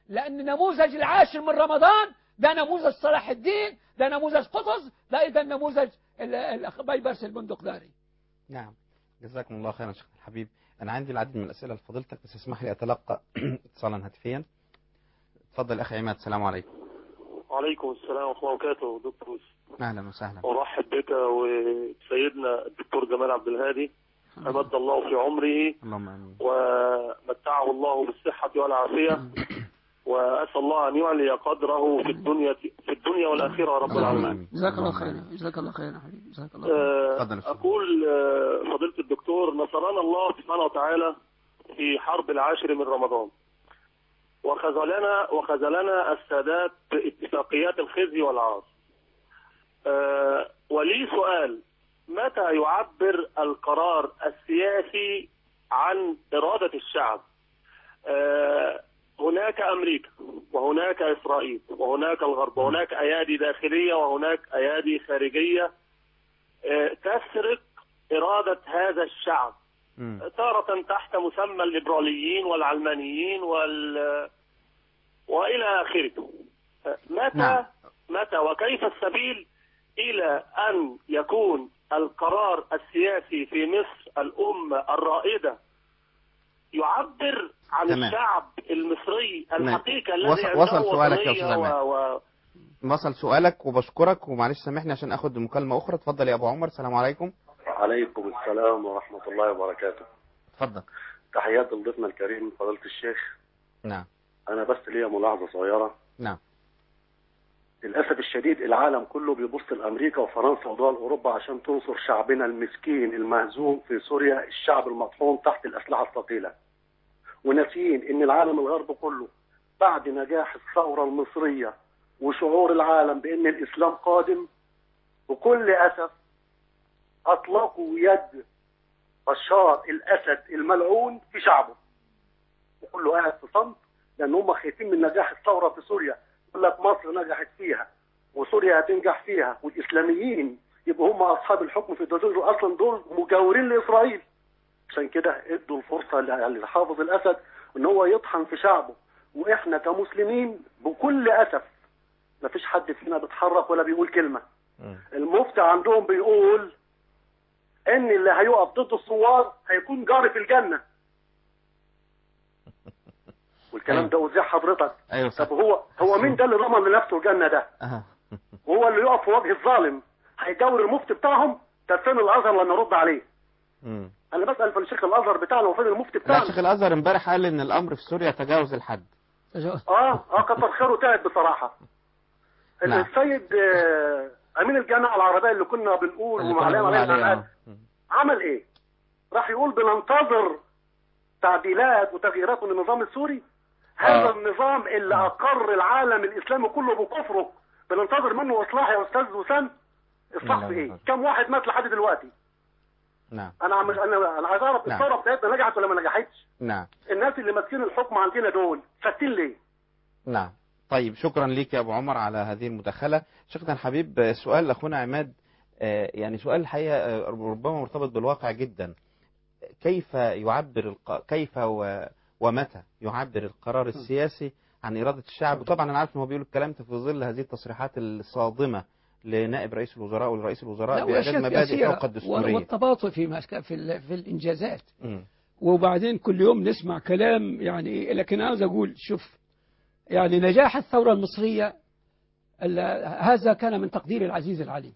Speaker 16: لأن نموذج العاشر من رمضان ده نموذج صلاح الدين، ده نموذج قطز، ده أيضا نموذج بيبرس البندقداري.
Speaker 2: نعم، جزاكم الله خيرا شيخ الحبيب. أنا عندي العديد من الأسئلة لفضيلتك، بس اسمح لي أتلقى اتصالا هاتفيا. تفضل أخي عماد. السلام عليكم.
Speaker 17: وعليكم السلام ورحمة الله وبركاته. دكتور
Speaker 2: أهلا وسهلا.
Speaker 17: أرحب بك وسيدنا الدكتور جمال عبد الهادي، أمد الله في عمره
Speaker 2: اللهم آمين،
Speaker 17: ومتعه الله بالصحة والعافية، وأسأل الله أن يعلي قدره في الدنيا والآخرة يا رب العالمين.
Speaker 16: جزاك الله خيرا، جزاك الله خيرا حبيبي، جزاك الله خيرا.
Speaker 17: أقول فضيلة الدكتور، نصرنا الله سبحانه وتعالى في حرب العاشر من رمضان، وخذلنا السادات باتفاقيات الخزي والعار. ولي سؤال: متى يعبر القرار السياسي عن إرادة الشعب؟ هناك أمريكا، وهناك إسرائيل، وهناك الغرب، وهناك أيادي داخلية، وهناك أيادي خارجية تسرق إرادة هذا الشعب، تارة تحت مسمى الليبراليين والعلمانيين وإلى آخره. متى وكيف السبيل إلى أن يكون القرار السياسي في مصر، الأمة الرائدة، يعبر عن الشعب المصري الحقيقة الذي عنده
Speaker 2: وصل سؤالك يا أستاذ وصل سؤالك، وبشكرك، ومعلش سامحني عشان أخذ مكالمة أخرى. تفضل يا أبو عمر. السلام عليكم.
Speaker 18: وعليكم السلام ورحمة الله وبركاته.
Speaker 2: تفضل.
Speaker 18: تحيات لضيفنا الكريم فضيلة الشيخ.
Speaker 2: نعم.
Speaker 18: أنا بس ليا ملاحظة صغيرة.
Speaker 2: نعم.
Speaker 18: للأسف الشديد العالم كله بيبص لأمريكا وفرنسا ودول أوروبا عشان تنصر شعبنا المسكين المهزوم في سوريا، الشعب المطحون تحت الأسلحة الثقيلة، وناسيين إن العالم الغرب كله بعد نجاح الثورة المصرية وشعور العالم بأن الإسلام قادم، بكل أسف أطلقوا يد بشار الأسد الملعون في شعبه، وكله قاعد في صمت لأن هم خايفين من نجاح الثورة في سوريا. يقول لك مصر نجحت فيها وسوريا هتنجح فيها، والإسلاميين يبقوا هم أصحاب الحكم في الجزر، أصلا دول مجاورين لإسرائيل. عشان كده ادوا الفرصة لحافظ الأسد ان هو يطحن في شعبه. واحنا كمسلمين بكل أسف مفيش حد فينا بيتحرك ولا بيقول كلمة. المفتي عندهم بيقول ان اللي هيقف ضد الثوار هيكون جاري في الجنة، والكلام ده وزي حضرتك.
Speaker 2: أيوة.
Speaker 18: طب هو مين ده اللي ضمن لنفسه الجنة ده؟ هو اللي يقف في وجه الظالم هيجاور المفتي بتاعهم؟ طب فين الازهر لما نرد عليه؟ انا بسأل في الشيخ الازهر بتاعنا وفين المفتي بتاعنا؟
Speaker 2: لا، الشيخ الازهر امبارح قال ان الامر في سوريا تجاوز الحد.
Speaker 18: كتر خيره تعب بصراحة.
Speaker 2: نعم.
Speaker 18: السيد امين الجامعة العربية اللي كنا بنقول ومعلم عليه عمل ايه؟ راح يقول بننتظر تعديلات وتغييرات من النظام السوري. هذا النظام اللي اقر العالم الاسلامي كله بكفره بننتظر منه اصلاح يا استاذ وسام. اصلاح في ايه؟ كم واحد مات لحد دلوقتي؟
Speaker 2: نعم.
Speaker 18: انا عايز اعرف الثوره بتاعتنا نجحت ولا ما نجحتش؟
Speaker 2: نعم.
Speaker 18: الناس اللي ماسكين الحكم عندنا دول ساكتين ليه؟
Speaker 2: نعم. طيب، شكرا ليك يا ابو عمر على هذه المداخله. شيخنا الحبيب، سؤال لاخونا عماد، يعني سؤال الحقيقه ربما مرتبط بالواقع جدا. كيف ومتى يعبر القرار السياسي عن إرادة الشعب؟ وطبعا أنا عارف أنه بيقول الكلام في ظل هذه التصريحات الصادمة لنائب رئيس الوزراء ولرئيس الوزراء بإعداد مبادئ فوق الدستورية
Speaker 16: والتباطؤ في الإنجازات. وبعدين كل يوم نسمع كلام يعني. لكن عاوز أقول شوف، يعني نجاح الثورة المصرية هذا كان من تقدير العزيز العليم،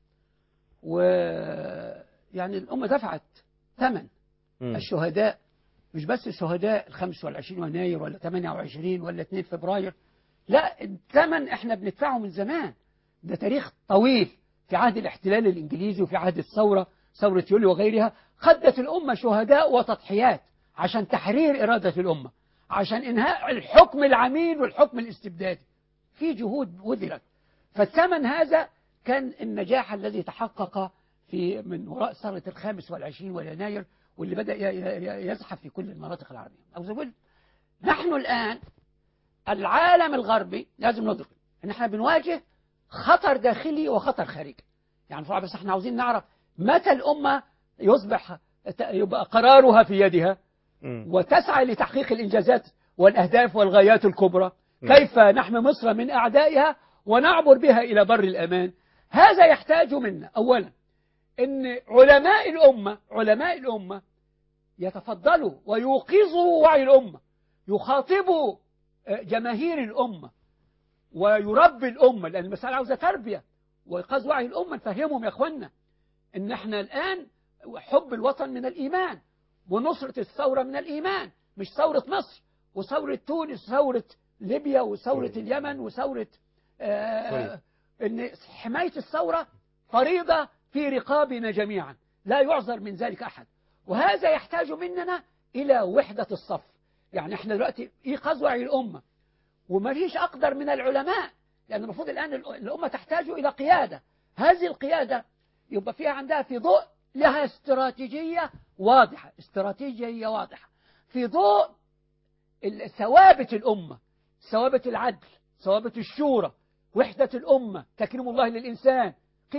Speaker 16: ويعني الأمة دفعت ثمن الشهداء، مش بس الشهداء 25 يناير ولا 28 ولا 2 فبراير، لا، الثمن احنا بندفعه من زمان. ده تاريخ طويل في عهد الاحتلال الإنجليزي وفي عهد الثورة، ثورة يوليو وغيرها، خدت الأمة شهداء وتضحيات عشان تحرير إرادة الأمة، عشان إنهاء الحكم العميل والحكم الاستبدادي. في جهود بذلت، فالثمن هذا كان النجاح الذي تحقق من وراء ثورة 25 ويناير، واللي بدأ يزحف في كل المناطق العربية. أو زي نحن الآن العالم الغربي لازم ندرك إن احنا بنواجه خطر داخلي وخطر خارجي. يعني طبعا بس احنا عاوزين نعرف متى الأمة يبقى قرارها في يدها وتسعى لتحقيق الإنجازات والأهداف والغايات الكبرى. كيف نحمي مصر من أعدائها ونعبر بها إلى بر الأمان. هذا يحتاج منا أولا أن علماء الأمة يتفضلوا ويوقظوا وعي الأمة، يخاطبوا جماهير الأمة ويربي الأمة، لأن المسألة عاوزة تربية وإيقاظ وعي الأمة. نفهمهم يا أخوانا إن إحنا الآن حب الوطن من الإيمان، ونصرة الثورة من الإيمان، مش ثورة مصر وثورة تونس وثورة ليبيا وثورة اليمن وثورة إن حماية الثورة فريضة في رقابنا جميعا، لا يعذر من ذلك أحد. وهذا يحتاج مننا إلى وحدة الصف. يعني إحنا دلوقتي إيقاظ وعي الأمة، وما فيش أقدر من العلماء، لأن المفروض الآن الأمة تحتاج إلى قيادة. هذه القيادة يبقى فيها عندها في ضوء لها استراتيجية واضحة، في ضوء ثوابت الأمة، ثوابت العدل، ثوابت الشورى، وحدة الأمة، تكريم الله للإنسان،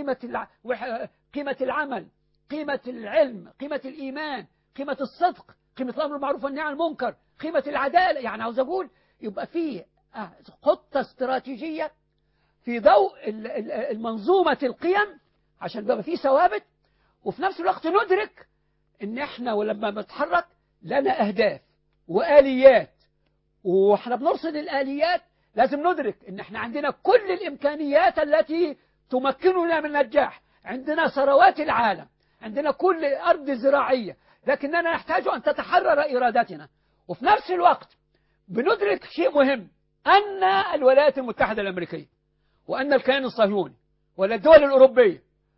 Speaker 16: قيمة العمل، قيمة العلم، قيمة الإيمان، قيمة الصدق، قيمة الأمر بالمعروف والنهي عن المنكر، قيمة العدالة. يعني عاوز أقول يبقى فيه خطة استراتيجية في ضوء المنظومة القيم عشان يبقى فيه ثوابت، وفي نفس الوقت ندرك ان احنا ولما بنتحرك لنا اهداف واليات، واحنا بنرصد الاليات لازم ندرك ان احنا عندنا كل الامكانيات التي تمكننا من النجاح، عندنا ثروات العالم، عندنا كل ارض زراعية، لكننا نحتاج ان تتحرر ارادتنا. وفي نفس الوقت بندرك شيء مهم، ان الولايات المتحدة الامريكية وان الكيان الصهيوني والدول الاوروبية،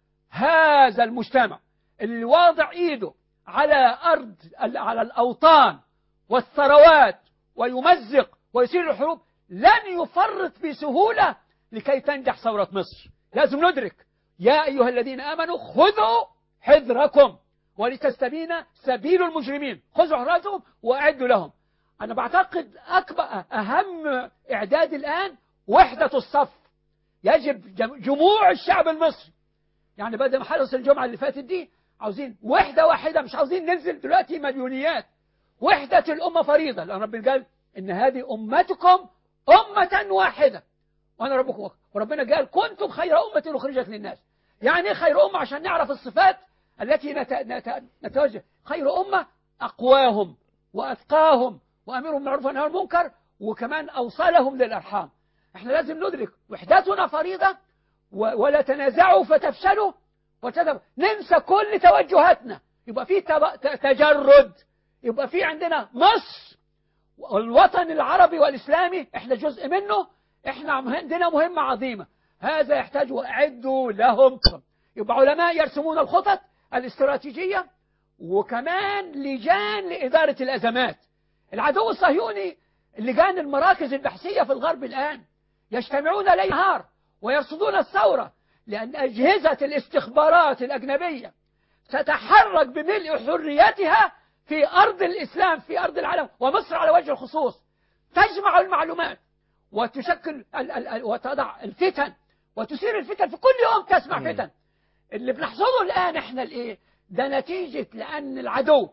Speaker 16: هذا المجتمع اللي واضع ايده على على الاوطان والثروات ويمزق ويثير الحروب، لن يفرط بسهولة لكي تنجح ثورة مصر. لازم ندرك يا ايها الذين امنوا خذوا حذركم ولتستبين سبيل المجرمين، خذوا حذركم واعدوا لهم. انا بعتقد اهم اعداد الان وحدة الصف. يجب جموع الشعب المصري، يعني بدل ما حدث الجمعة اللي فاتت دي، عاوزين وحدة واحدة، مش عاوزين ننزل دلوقتي مليونيات. وحدة الأمة فريضة، لأن ربنا قال إن هذه أمتكم أمة واحدة وأنا ربكم. وربنا قال كنتم خير أمة أخرجت للناس. يعني خير أمة عشان نعرف الصفات التي نتوجه. خير أمة أقواهم وأتقاهم وأمرهم بالمعروف والنهي عن المنكر، وكمان أوصلهم للأرحام. احنا لازم ندرك وحدتنا فريضة، ولا تنازعوا فتفشلوا وتذهب. ننسى كل توجهاتنا، يبقى في تجرد، يبقى في عندنا مصر والوطن العربي والإسلامي احنا جزء منه، احنا عندنا مهمة عظيمة. هذا يحتاج أعدوا لهم. يبقى علماء يرسمون الخطط الاستراتيجية، وكمان لجان لإدارة الأزمات. العدو الصهيوني اللجان المراكز البحثية في الغرب الآن يجتمعون ليل نهار ويرصدون الثورة، لأن أجهزة الاستخبارات الأجنبية ستتحرك بملء حريتها في أرض الإسلام، في أرض العالم، ومصر على وجه الخصوص. تجمع المعلومات وتشكل وتضع الفتن وتثير الفتن. في كل يوم تسمع فتن. اللي بنحصله الآن احنا الايه ده نتيجة لأن العدو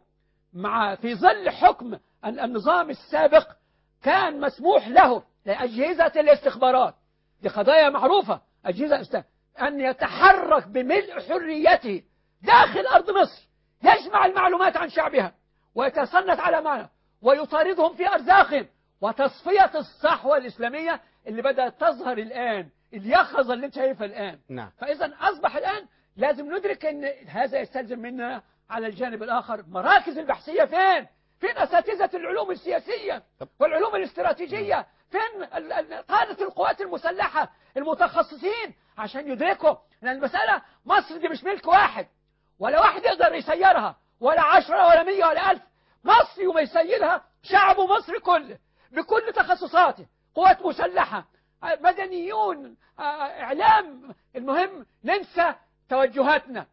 Speaker 16: في ظل حكم النظام السابق كان مسموح له لأجهزة الاستخبارات، دي قضايا معروفة، أجهزة أن يتحرك بملء حريته داخل أرض مصر، يجمع المعلومات عن شعبها ويتصنت على معنى ويطاردهم في أرزاقهم، وتصفية الصحوة الإسلامية اللي بدأت تظهر الآن، اليخظة اللي انت شايفها الآن.
Speaker 2: نعم.
Speaker 16: فإذا أصبح الآن لازم ندرك أن هذا يستلزم منا على الجانب الآخر مراكز البحثية. فين أساتذة العلوم السياسية والعلوم الاستراتيجية؟ فين قادة القوات المسلحة المتخصصين عشان يدركوا أن المسألة مصر دي مش ملك واحد، ولا واحد يقدر يسيرها، ولا 10 ولا 100 ولا 1000. مصر يوم يسيرها شعب مصر كله بكل تخصصاته، قوات مسلحة، مدنيون، إعلام. المهم ننسى توجهاتنا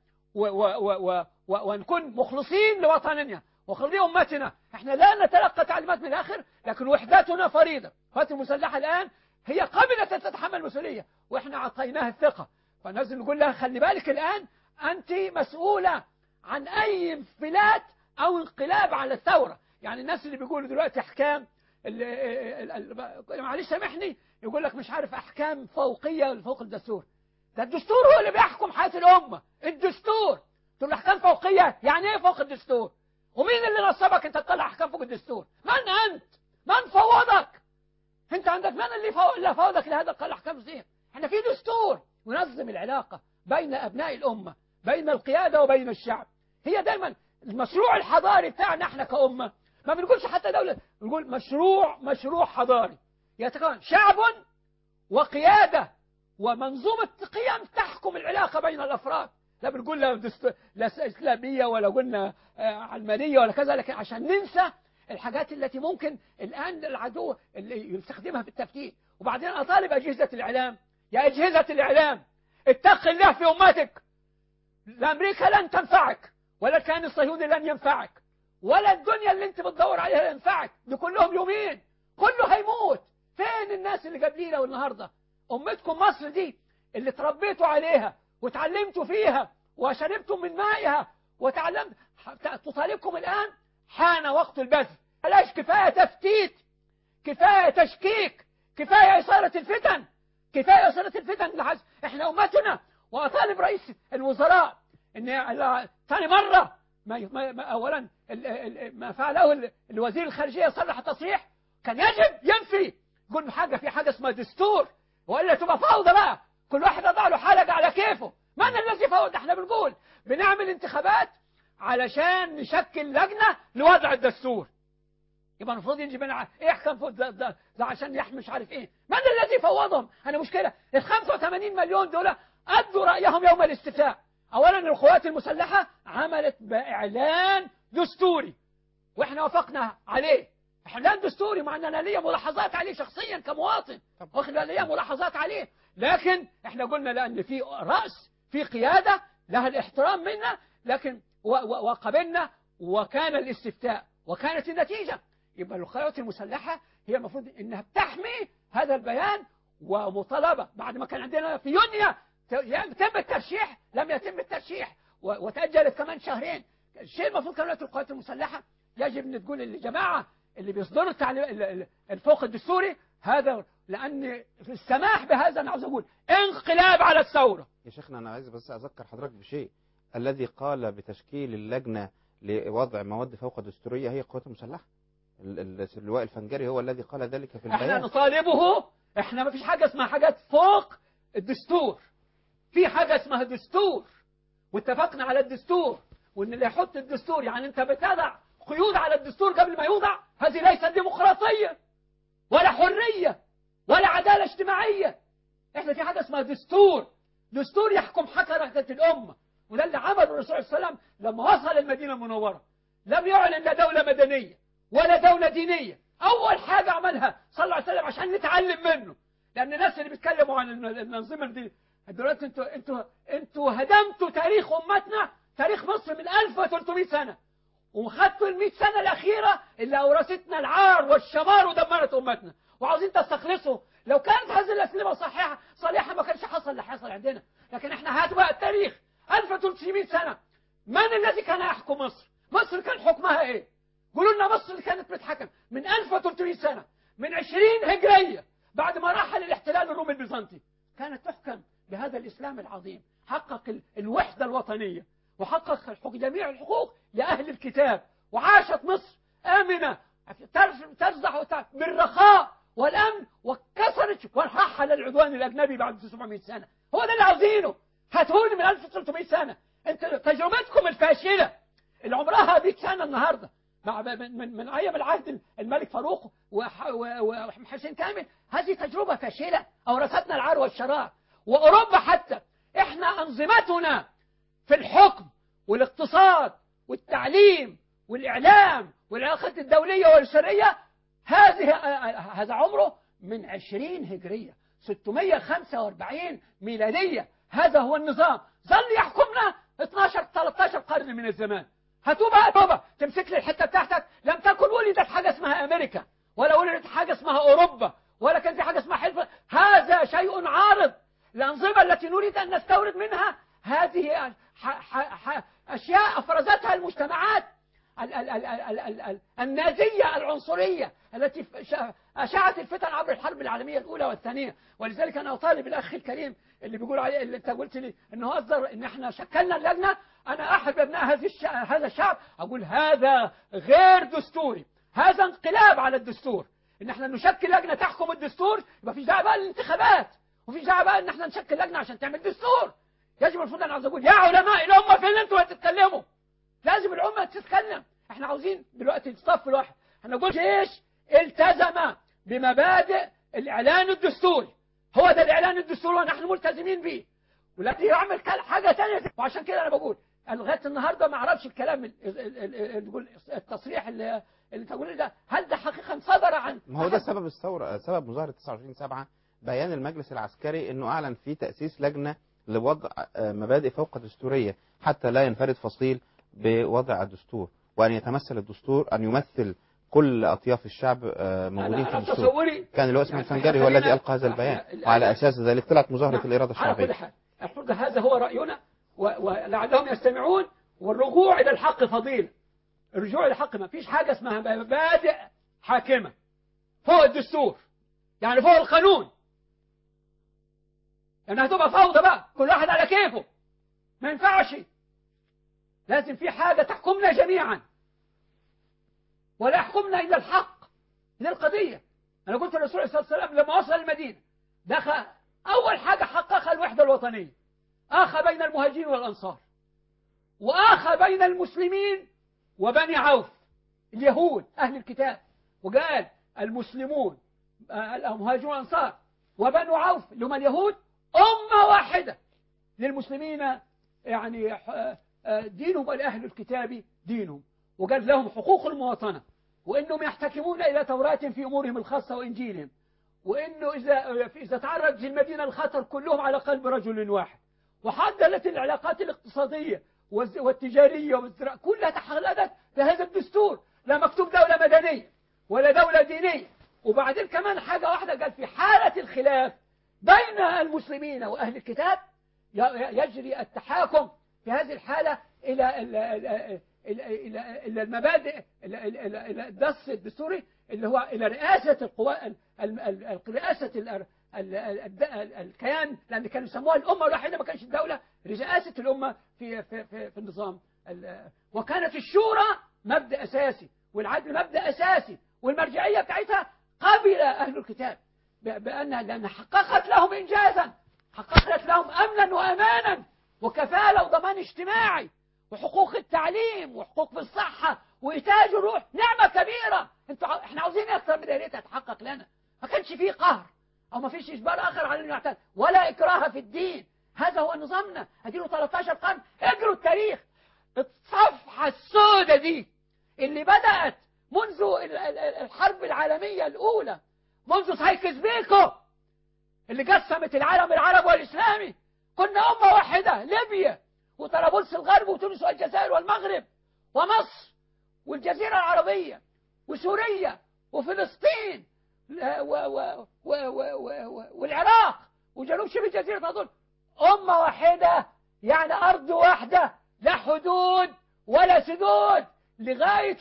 Speaker 16: ونكون مخلصين لوطننا وخلصين أمتنا. احنا لا نتلقى تعليمات من الآخر، لكن وحدتنا فريضة. القوات المسلحة الآن هي قابلة تتحمل المسؤولية، واحنا أعطيناها الثقة. فنزل نقول لها خلي بالك الآن أنت مسؤولة عن أي انفلات أو انقلاب على الثورة. يعني الناس اللي بيقولوا دلوقتي أحكام معلش سامحني، يقول لك مش عارف أحكام فوقية فوق الدستور. ده الدستور هو اللي بيحكم حياة الأمة، الدستور. تقول أحكام فوقية، يعني إيه فوق الدستور؟ ومين اللي نصبك أنت تطلع أحكام فوق الدستور؟ من أنت؟ من فوضك؟ أنت عندك من اللي فوضك لهذا الأحكام دي؟ احنا في دستور ينظم العلاقة بين أبناء الأمة، بين القيادة وبين الشعب. هي دايما المشروع الحضاري بتاعنا احنا كأمة، ما بنقولش حتى دولة، بنقول مشروع حضاري يتكون شعب وقيادة ومنظومة قيم تحكم العلاقة بين الأفراد. لا بنقول لا إسلامية ولا قلنا علمانية ولا كذا، لكن عشان ننسى الحاجات التي ممكن الآن العدو اللي يستخدمها في التفتيت. وبعدين أطالب أجهزة الإعلام، يا أجهزة الإعلام اتق الله في أمتك. لا أمريكا لن تنفعك، ولا الكيان الصهيوني لن ينفعك، ولا الدنيا اللي انت بتدور عليها ينفعك. دي كلهم يومين، كله هيموت. فين الناس اللي قبلينا والنهارده؟ أمتكم مصر دي اللي تربيتوا عليها وتعلمتوا فيها وشربتم من مائها وتعلمت، تطالبكم الآن حان وقت البذل. بلاش كفاية تفتيت، كفاية تشكيك، كفاية إثارة الفتن، كفاية إثارة الفتن. احنا أمتنا. وأطالب رئيس الوزراء ان ثاني مرة أولا ما فعله الوزير الخارجية صرح التصريح كان يجب ينفي. يقول في حاجة اسمها دستور، وإلا تبقى فوضى بقى، كل واحد يضع له حلقة على كيفه. من الذي فوضى؟ احنا بنقول بنعمل انتخابات علشان نشكل لجنة لوضع الدستور. يبقى المفروض يجي بنا ايه احكام فوق ده عشان يحمي مش عارف ايه. من الذي فوضهم؟ انا مشكلة ال 85 مليون دول ادوا رأيهم يوم الاستفتاء. اولا القوات المسلحة عملت باعلان دستوري واحنا وافقنا عليه، اعلان دستوري، مع ان انا ليا ملاحظات عليه شخصيا كمواطن، واخد ليا ملاحظات عليه، لكن احنا قلنا لان في رأس، في قيادة لها الاحترام منا، لكن وقبلنا وكان الاستفتاء وكانت النتيجة. يبقى القوات المسلحة هي المفروض انها بتحمي هذا البيان، ومطالبة بعد ما كان عندنا في يونيو تم الترشيح، لم يتم الترشيح وتأجلت كمان شهرين. الشيء المفروض كانت القوات المسلحة يجب ان تقول للجماعة اللي بيصدروا الفوق الدستوري هذا، لأن السماح بهذا أنا عاوز أقول انقلاب على الثورة.
Speaker 2: يا شيخنا أنا عايز بس أذكر حضرتك بشيء، الذي قال بتشكيل اللجنة لوضع مواد فوق دستورية هي القوات المسلحة. اللواء الفنجري هو الذي قال ذلك في البيان.
Speaker 16: احنا نطالبه، احنا ما فيش حاجة اسمها حاجات فوق الدستور، في حاجة اسمها دستور، واتفقنا على الدستور، وان اللي يحط الدستور يعني انت بتضع قيود على الدستور قبل ما يوضع، هذه ليست ديمقراطية ولا حرية ولا عدالة اجتماعية. احنا في حاجة اسمها دستور، دستور يحكم حركة الأمة، وده اللي عمله الرسول صلى الله عليه وسلم لما وصل المدينة المنورة. لم يعلن لا دولة مدنية ولا دولة دينية. أول حاجة عملها صلى الله عليه وسلم عشان نتعلم منه، لأن الناس اللي بيتكلموا عن الأنظمة دي دلوقتي انتوا هدمتوا تاريخ أمتنا، تاريخ مصر من 1300 سنة، وخدتوا ال100 سنة الأخيرة اللي أورثتنا العار والشمار ودمرت أمتنا، وعاوزين تستخلصوا. لو كانت هذه الأسلمة صالحة ما كانش حصل اللي حصل عندنا. لكن احنا هات بقى التاريخ 1300 سنة، من الذي كان يحكم مصر؟ مصر كان حكمها ايه؟ قولوا لنا. مصر اللي كانت بتحكم من 1300 سنة، من 20 هجرية بعد ما رحل الاحتلال الرومي البيزنطي، كانت تحكم بهذا الإسلام العظيم، حقق الوحدة الوطنية وحقق جميع الحقوق لأهل الكتاب، وعاشت مصر آمنة ترزح بالرخاء والأمن، وكسرت ورحل العدوان الأجنبي بعد 900 سنة. هو ده اللي عاوزينه. هاتهولي من 1300 سنة. انت تجربتكم الفاشلة اللي عمرها 100 سنة النهاردة من أيام العهد الملك فاروق وحسين كامل، هذه تجربة فاشلة أورثتنا العار والشرار. وأوروبا حتى احنا أنظمتنا في الحكم والاقتصاد والتعليم والإعلام والعلاقات الدولية والسرية هذا عمره من 20 هجرية 645 ميلادية. هذا هو النظام ظل يحكمنا 12-13 قرن من الزمان. هتوبة بابا تمسك لي الحتة بتاعتك، لم تكن ولدت حاجة اسمها أمريكا، ولا ولدت حاجة اسمها أوروبا، ولا كان في حاجة اسمها حلف. هذا شيء عارض. الأنظمة التي نريد أن نستورد منها هذه أشياء أفرزتها المجتمعات النازية العنصرية التي أشعت الفتن عبر الحرب العالمية الأولى والثانية. ولذلك أنا أطالب الأخ الكريم اللي بيقول عليه، اللي أنت قلت لي إنه أصدر إن إحنا شكلنا اللجنة، أنا أحد أبناء هذا الشعب أقول هذا غير دستوري، هذا انقلاب على الدستور. إن إحنا نشكل لجنة تحكم الدستور، يبقى في داعي بقى للانتخابات، وفي داعي بقى إن إحنا نشكل لجنة عشان تعمل دستور. يجب المفروض أنا عاوز أقول يا علماء الأمة فين أنتوا هتتكلموا؟ لازم الأمة تتكلم. إحنا عاوزين دلوقتي الصف الواحد. إحنا نقول جيش التزم بمبادئ الإعلان الدستوري، هو ده الإعلان الدستوري ونحن ملتزمين به، والذي يعمل حاجة ثانية. وعشان كده أنا بقول لغاية النهاردة ما أعرفش الكلام التصريح اللي تقول ده، هل ده حقيقة صدر عن؟
Speaker 2: ما هو ده سبب الثورة، سبب مظاهرة 29/7 بيان المجلس العسكري إنه أعلن فيه تأسيس لجنة لوضع مبادئ فوق دستورية حتى لا ينفرد فصيل بوضع الدستور، وأن يتمثل الدستور أن يمثل كل أطياف الشعب موجودين في الدستور. كان اللي هو اسمه الفنجري هو الذي ألقى هذا البيان، وعلى أساس ذلك طلعت مظاهرة الإرادة الشعبية.
Speaker 16: على كل حال المفروض هذا هو رأينا، ولعلهم يستمعون. والرجوع إلى الحق فضيلة، الرجوع إلى الحق. ما فيش حاجة اسمها مبادئ حاكمة فوق الدستور، يعني فوق القانون، يعني هتبقى فوضى بقى، كل واحد على كيفه، ما ينفعش. لازم في حاجة تحكمنا جميعا، ولا يحكمنا إلا الحق، إلا القضية. أنا قلت للرسول صلى الله عليه وسلم لما وصل المدينة دخل أول حاجة حققها الوحدة الوطنية، آخى بين المهاجرين والأنصار، وآخى بين المسلمين وبني عوف اليهود أهل الكتاب، وقال المسلمون المهاجرون والأنصار وبنو عوف اللي هم اليهود أمة واحدة، للمسلمين يعني دينهم ولأهل الكتاب دينهم، وقال لهم حقوق المواطنة، وإنهم يحتكمون إلى توراة في أمورهم الخاصة وإنجيلهم، وإنه إذا تعرضت المدينة الخطر كلهم على قلب رجل واحد. وحددت العلاقات الاقتصادية والتجارية والزراعة كلها تحددت في هذا الدستور، لا مكتوب دولة مدنية ولا دولة دينية. وبعدين كمان حاجة واحدة قال في حالة الخلاف بين المسلمين وأهل الكتاب يجري التحاكم في هذه الحالة إلى المبادئ، إلى الدس الدستوري اللي هو إلى رئاسة القوى، رئاسة الكيان، لأن كانوا يسموها الأمة الواحدة، ما كانش الدولة، رئاسة الأمة في النظام. وكانت الشورى مبدأ أساسي، والعدل مبدأ أساسي، والمرجعية بتاعتها قبل أهل الكتاب لأن حققت لهم إنجازا، حققت لهم أمنا وأمانا وكفالة وضمان اجتماعي وحقوق التعليم وحقوق في الصحة وإنتاج الروح، نعمة كبيرة. احنا عاوزين أكثر من ذلك تتحقق لنا. ما كانش فيه قهر أو ما فيش إجبار آخر على أنه يعتاد، ولا إكراه في الدين. هذا هو نظامنا. هديله 13 قرن. اجروا التاريخ. الصفحة السوداء دي اللي بدأت منذ الحرب العالمية الأولى، منذ سايكس بيكو اللي قسمت العالم العربي والإسلامي. كنا أمة واحدة، ليبيا وطرابلس الغرب وتونس والجزائر والمغرب ومصر والجزيرة العربية وسوريا وفلسطين والعراق وجنوب شبه جزيرة هذول أمة واحدة، يعني أرض واحدة، لا حدود ولا سدود. لغاية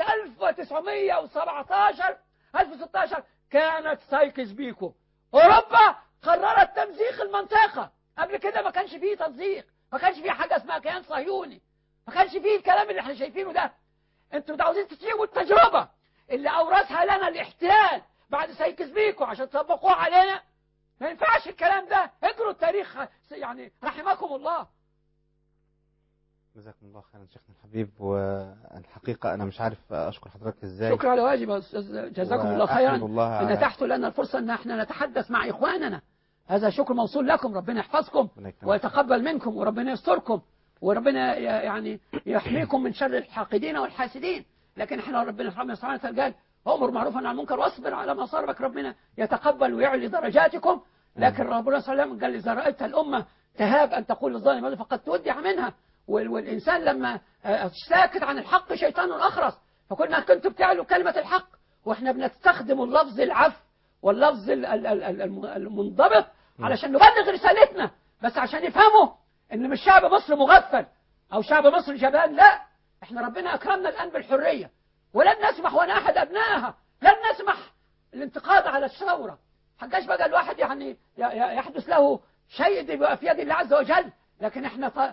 Speaker 16: 1916 كانت سايكس بيكو. أوروبا قررت تمزيق المنطقة. قبل كده ما كانش فيه تمزيق، ما كانش فيه حاجة اسمها كيان صهيوني، ما كانش فيه الكلام اللي احنا شايفينه ده. انتوا عاوزين تسيبوا التجربة اللي أورثها لنا الاحتلال بعد سايكس بيكو عشان تطبقوها علينا. ما ينفعش الكلام ده. اجروا التاريخ يعني رحمكم الله.
Speaker 2: جزاكم الله خيرا شيخنا الحبيب. والحقيقة أنا مش عارف أشكر حضرتك إزاي.
Speaker 16: شكرا على واجب. جزاكم الله خيرا أن أتحتوا لنا الفرصة أن احنا نتحدث مع إخواننا. هذا شكر موصول لكم. ربنا يحفظكم ويتقبل منكم، وربنا يستركم، وربنا يعني يحميكم من شر الحاقدين والحاسدين. لكن احنا ربنا سبحانه وتعالى قال أمر معروفا عن المنكر واصبر على ما صارك. ربنا يتقبل ويعلي درجاتكم. لكن ربنا صلى الله عليه وسلم قال إذا رأيت الأمة تهاب أن تقول للظالم هذا فقد تودع منها. والإنسان لما ساكت عن الحق شيطان أخرس. فكنا كنتم بتعلوا كلمة الحق، وإحنا بنستخدم اللفظ العفو واللفظ المنضبط علشان نبلغ رسالتنا، بس عشان يفهموا إن مش شعب مصر مغفل أو شعب مصر جبان. لا، إحنا ربنا أكرمنا الآن بالحرية، ولن نسمح وأنا أحد أبنائها لن نسمح الانتقاد على الثورة. حداش بقى الواحد يعني يحدث له شيء بيبقى في يد الله عز وجل. لكن احنا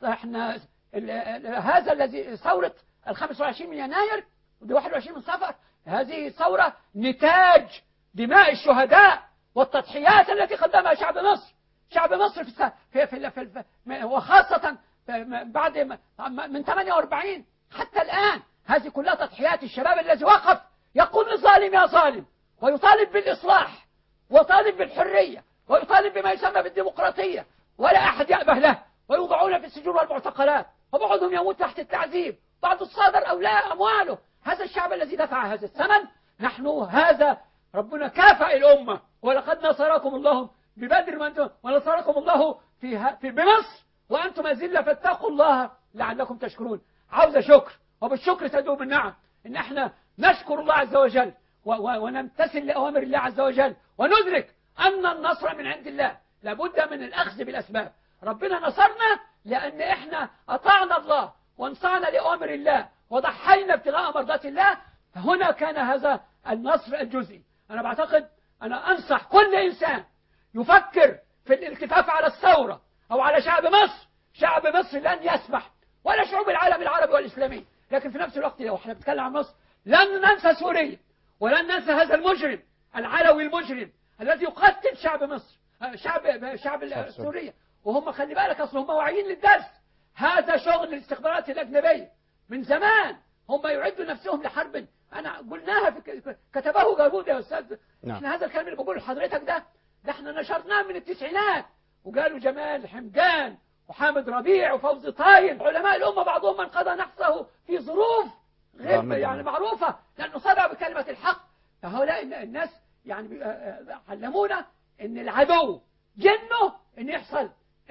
Speaker 16: هذا الذي ثورة 25 من يناير ودي 21 من صفر، هذه ثورة نتاج دماء الشهداء والتضحيات التي قدمها شعب مصر. شعب مصر وخاصة بعد من 48 حتى الآن، هذه كلها تضحيات الشباب الذي وقف يقول للظالم يا ظالم، ويطالب بالإصلاح ويطالب بالحرية ويطالب بما يسمى بالديمقراطية، ولا أحد يأبه له، ويوضعون في السجون والمعتقلات، وبعضهم يموت تحت التعذيب، بعض الصادر أو لا أمواله. هذا الشعب الذي دفع هذا الثمن. نحن هذا ربنا كافأ الأمة، ولقد نصركم الله ببدر ونصركم الله في بمصر وأنتم أذلة فاتقوا الله لعلكم تشكرون. عاوز شكر، وبالشكر تدوم النعم. إن احنا نشكر الله عز وجل ونمتثل لأوامر الله عز وجل، وندرك أن النصر من عند الله، لابد من الأخذ بالأسباب. ربنا نصرنا لأن احنا أطعنا الله وانصعنا لأوامر الله وضحينا ابتغاء مرضات الله، فهنا كان هذا النصر الجزئي. أنا بعتقد أنا أنصح كل إنسان يفكر في الالتفاف على الثورة أو على شعب مصر. شعب مصر لن يسمح، ولا شعوب العالم العربي والإسلامي. لكن في نفس الوقت لو احنا بنتكلم عن مصر لن ننسى سوريا، ولن ننسى هذا المجرم العلوي المجرم الذي يقتل شعب مصر، شعب سوريا. وهم خلي بالك أصل هم واعيين للدرس. هذا شغل الاستخبارات الأجنبية من زمان، هم يعدوا نفسهم لحرب. أنا قلناها كتبه جارود يا أستاذ. احنا هذا الكلام اللي بقوله لحضرتك ده احنا نشرناه من التسعينات، وقالوا جمال حمدان وحامد ربيع وفوزي طايل علماء الأمة بعضهم من قضى نحصه في ظروف غير يعني معروفة، لأنه صدع بكلمة الحق. فهؤلاء الناس يعني علمونا ان العدو جنه ان يحصل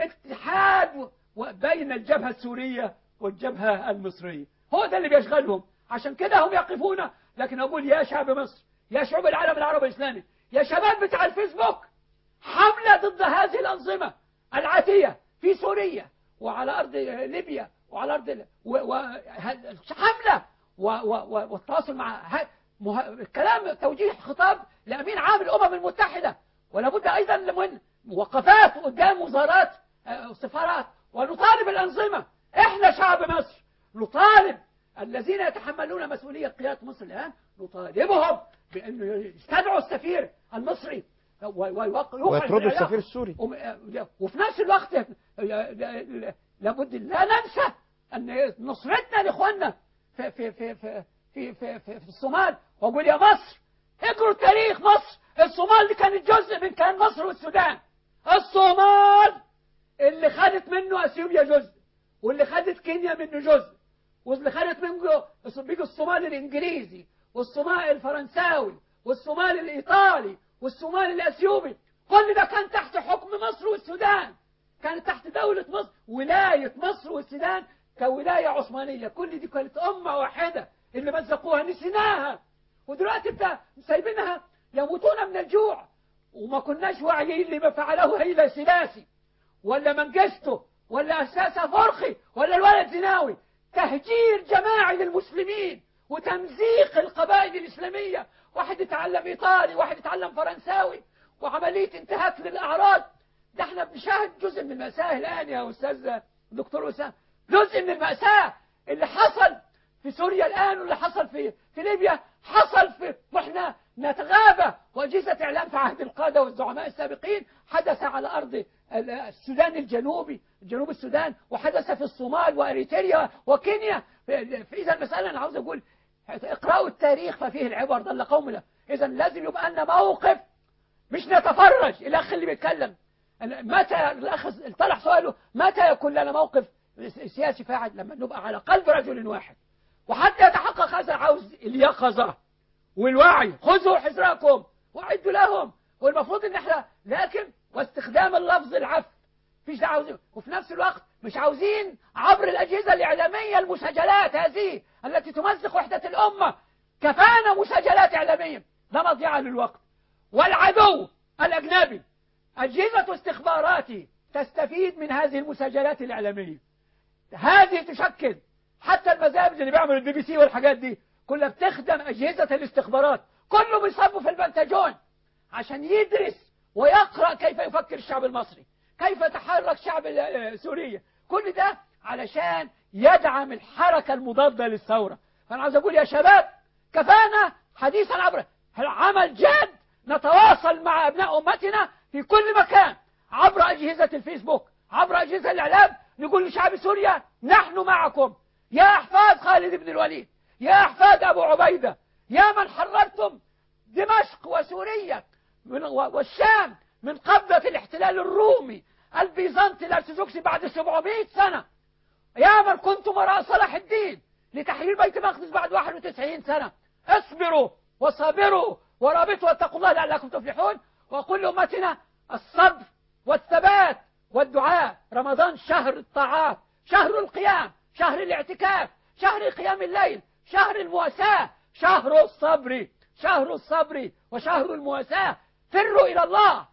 Speaker 16: اتحاد بين الجبهة السورية والجبهة المصرية، هو ده اللي بيشغلهم. عشان كده هم يقفون. لكن أقول يا شعب مصر، يا شعوب العالم العربي الإسلامي، يا شباب بتاع الفيسبوك، حملة ضد هذه الأنظمة العاتية في سوريا وعلى أرض ليبيا وعلى أرض حملة والتواصل مع الكلام توجيه خطاب لأمين عام الأمم المتحدة. ولا بد أيضا من وقفات قدام وزارات وسفارات، ونطالب الأنظمة. إحنا شعب مصر نطالب الذين يتحملون مسؤولية قيادة مصر الآن، نطالبهم بأنه يستدعوا السفير المصري
Speaker 2: ويطردوا السفير السوري.
Speaker 16: وفي نفس الوقت لابد لا ننسى أن نصرتنا لإخواننا في في في في في في, في, في الصومال. وأقول يا مصر اقروا تاريخ مصر. الصومال اللي كانت جزء من كان مصر والسودان. الصومال اللي خدت منه أثيوبيا جزء، واللي خدت كينيا منه جزء، واللي خدت منه الصومال الإنجليزي والصومال الفرنساوي والصومال الإيطالي والصومال الأثيوبي. كل ده كان تحت حكم مصر والسودان، كانت تحت دولة مصر. ولاية مصر والسودان كولاية عثمانية. كل دي كانت أمة واحدة اللي مزقوها نسيناها، ودلوقتي انت سايبينها يموتون من الجوع. وما كناش واعيين لما فعله هيلا سلاسي ولا منجسته ولا أساسة فرخي ولا الولد زناوي. تهجير جماعي للمسلمين وتمزيق القبائل الإسلامية. واحد يتعلم إيطالي، واحد يتعلم فرنساوي، وعملية انتهاك للأعراض. ده احنا بنشاهد جزء من المأساة الآن يا أستاذ دكتور وسام، جزء من المأساة اللي حصل في سوريا الآن واللي حصل في ليبيا. حصل واحنا نتغابى، وأجهزة إعلام في عهد القادة والزعماء السابقين حدث على أرض السودان الجنوبي، جنوب السودان، وحدث في الصومال وأريتريا وكينيا. فإذا المسألة أنا عاوز أقول اقرأوا التاريخ ففيه العبر ضل قومنا. إذا لازم يبقى لنا موقف، مش نتفرج. الأخ اللي بيتكلم متى الأخ طلع سؤاله متى يكون لنا موقف سياسي فاعل؟ لما نبقى على قلب رجل واحد. وحتى يتحقق هذا عاوز اليقظة والوعي. خذوا حذركم وعدوا لهم. والمفروض ان احنا لكن واستخدام اللفظ العفو فيش دعوة. وفي نفس الوقت مش عاوزين عبر الأجهزة الإعلامية المسجلات هذه التي تمزق وحدة الأمة. كفانا مسجلات إعلامية، ده مضيعة للوقت. والعدو الأجنبي أجهزة استخباراتي تستفيد من هذه المسجلات الإعلامية. هذه تشكل حتى المذاهب اللي بيعملوا الBBC والحاجات دي كلها بتخدم أجهزة الاستخبارات كله بيصبوا في البنتاجون عشان يدرس ويقرأ كيف يفكر الشعب المصري، كيف يتحرك شعب سوريا، كل ده علشان يدعم الحركة المضادة للثورة. فأنا عاوز أقول يا شباب كفانا حديثا عبر عمل جاد، نتواصل مع أبناء أمتنا في كل مكان عبر أجهزة الفيسبوك، عبر أجهزة الإعلام، نقول لشعب سوريا نحن معكم يا أحفاد خالد بن الوليد، يا أحفاد أبو عبيدة، يا من حررتم دمشق وسوريا والشام من قبضة الاحتلال الرومي البيزنطي الأرثوذكسي بعد 700 سنة، يا من كنتم وراء صلاح الدين لتحرير بيت المقدس بعد 91 سنة، اصبروا وصابروا ورابطوا واتقوا الله لعلكم تفلحون. وأقول لأمتنا الصبر والثبات والدعاء. رمضان شهر الطاعات، شهر القيام، شهر الاعتكاف، شهر قيام الليل، شهر المواساة، شهر الصبر، شهر الصبر وشهر المواساة. فروا إلى الله،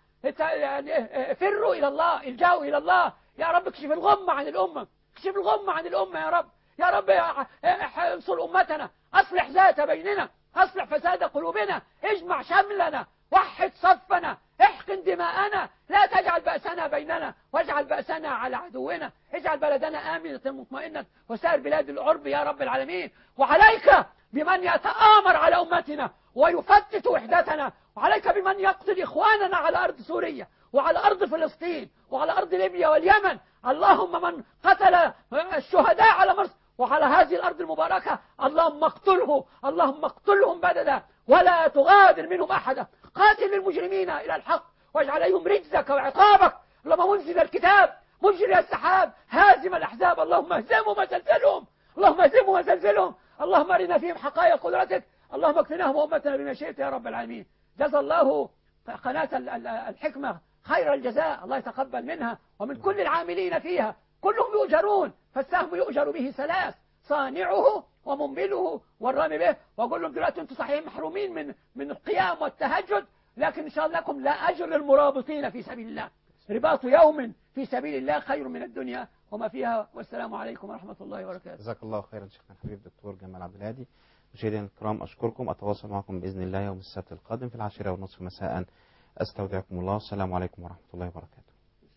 Speaker 16: فروا إلى الله، الجاوا إلى الله. يا رب اكشف الغمة عن الأمة، اكشف الغمة عن الأمة يا رب، يا رب انصر أمتنا، أصلح ذات بيننا، أصلح فساد قلوبنا، اجمع شملنا، وحد صفنا، احقن دماءنا، لا تجعل بأسنا بيننا واجعل بأسنا على عدونا، اجعل بلدنا آمنة مطمئنة وسائر بلاد العرب يا رب العالمين. وعليك بمن يتآمر على أمتنا ويفتت وحدتنا، وعليك بمن يقتل إخواننا على أرض سوريا وعلى أرض فلسطين وعلى أرض ليبيا واليمن. اللهم من قتل الشهداء على مصر وعلى هذه الأرض المباركة اللهم اقتله، اللهم اقتلهم بددا ولا تغادر منهم أحدا. قاتل المجرمين إلى الحق واجعل عليهم رجزك وعقابك. اللهم منزل الكتاب، منجري السحاب، هازم الأحزاب، اللهم اهزمهم وزلزلهم، اللهم اهزمهم وزلزلهم، اللهم أرنا فيهم حقائق قدرتك، اللهم اكفناهم وأمتنا بما شئت يا رب العالمين. جزا الله قناة الحكمة خير الجزاء، الله يتقبل منها ومن كل العاملين فيها، كلهم يؤجرون، فالسهم يؤجر به ثلاث، صانعه ومنبله والرامي به. وأقول لهم دلوقتي أنتم صحيح محرومين من القيام والتهجد، لكن إن شاء الله لكم لا أجر للمرابطين في سبيل الله. رباط يوم في سبيل الله خير من الدنيا وما فيها. والسلام عليكم ورحمة الله وبركاته.
Speaker 2: جزاك الله خيرا شيخنا الحبيب دكتور جمال عبد الهادي. مشاهدينا الكرام أشكركم، أتواصل معكم بإذن الله يوم السبت القادم في 10:30 مساء. أستودعكم الله، السلام عليكم ورحمة الله وبركاته.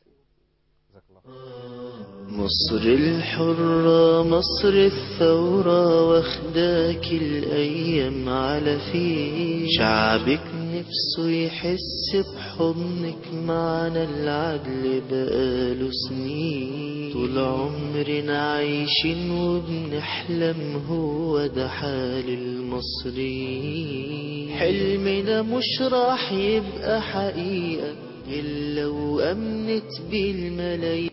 Speaker 1: مصر الحرة، مصر الثورة، واخداك الأيام على فيه، شعبك نفسه يحس بحضنك، معنا العدل بقاله سنين، طول عمرنا عايشين وبنحلم، هو ده حال المصريين. حلمنا مش راح يبقى حقيقة إلا وأمنت بالملايين.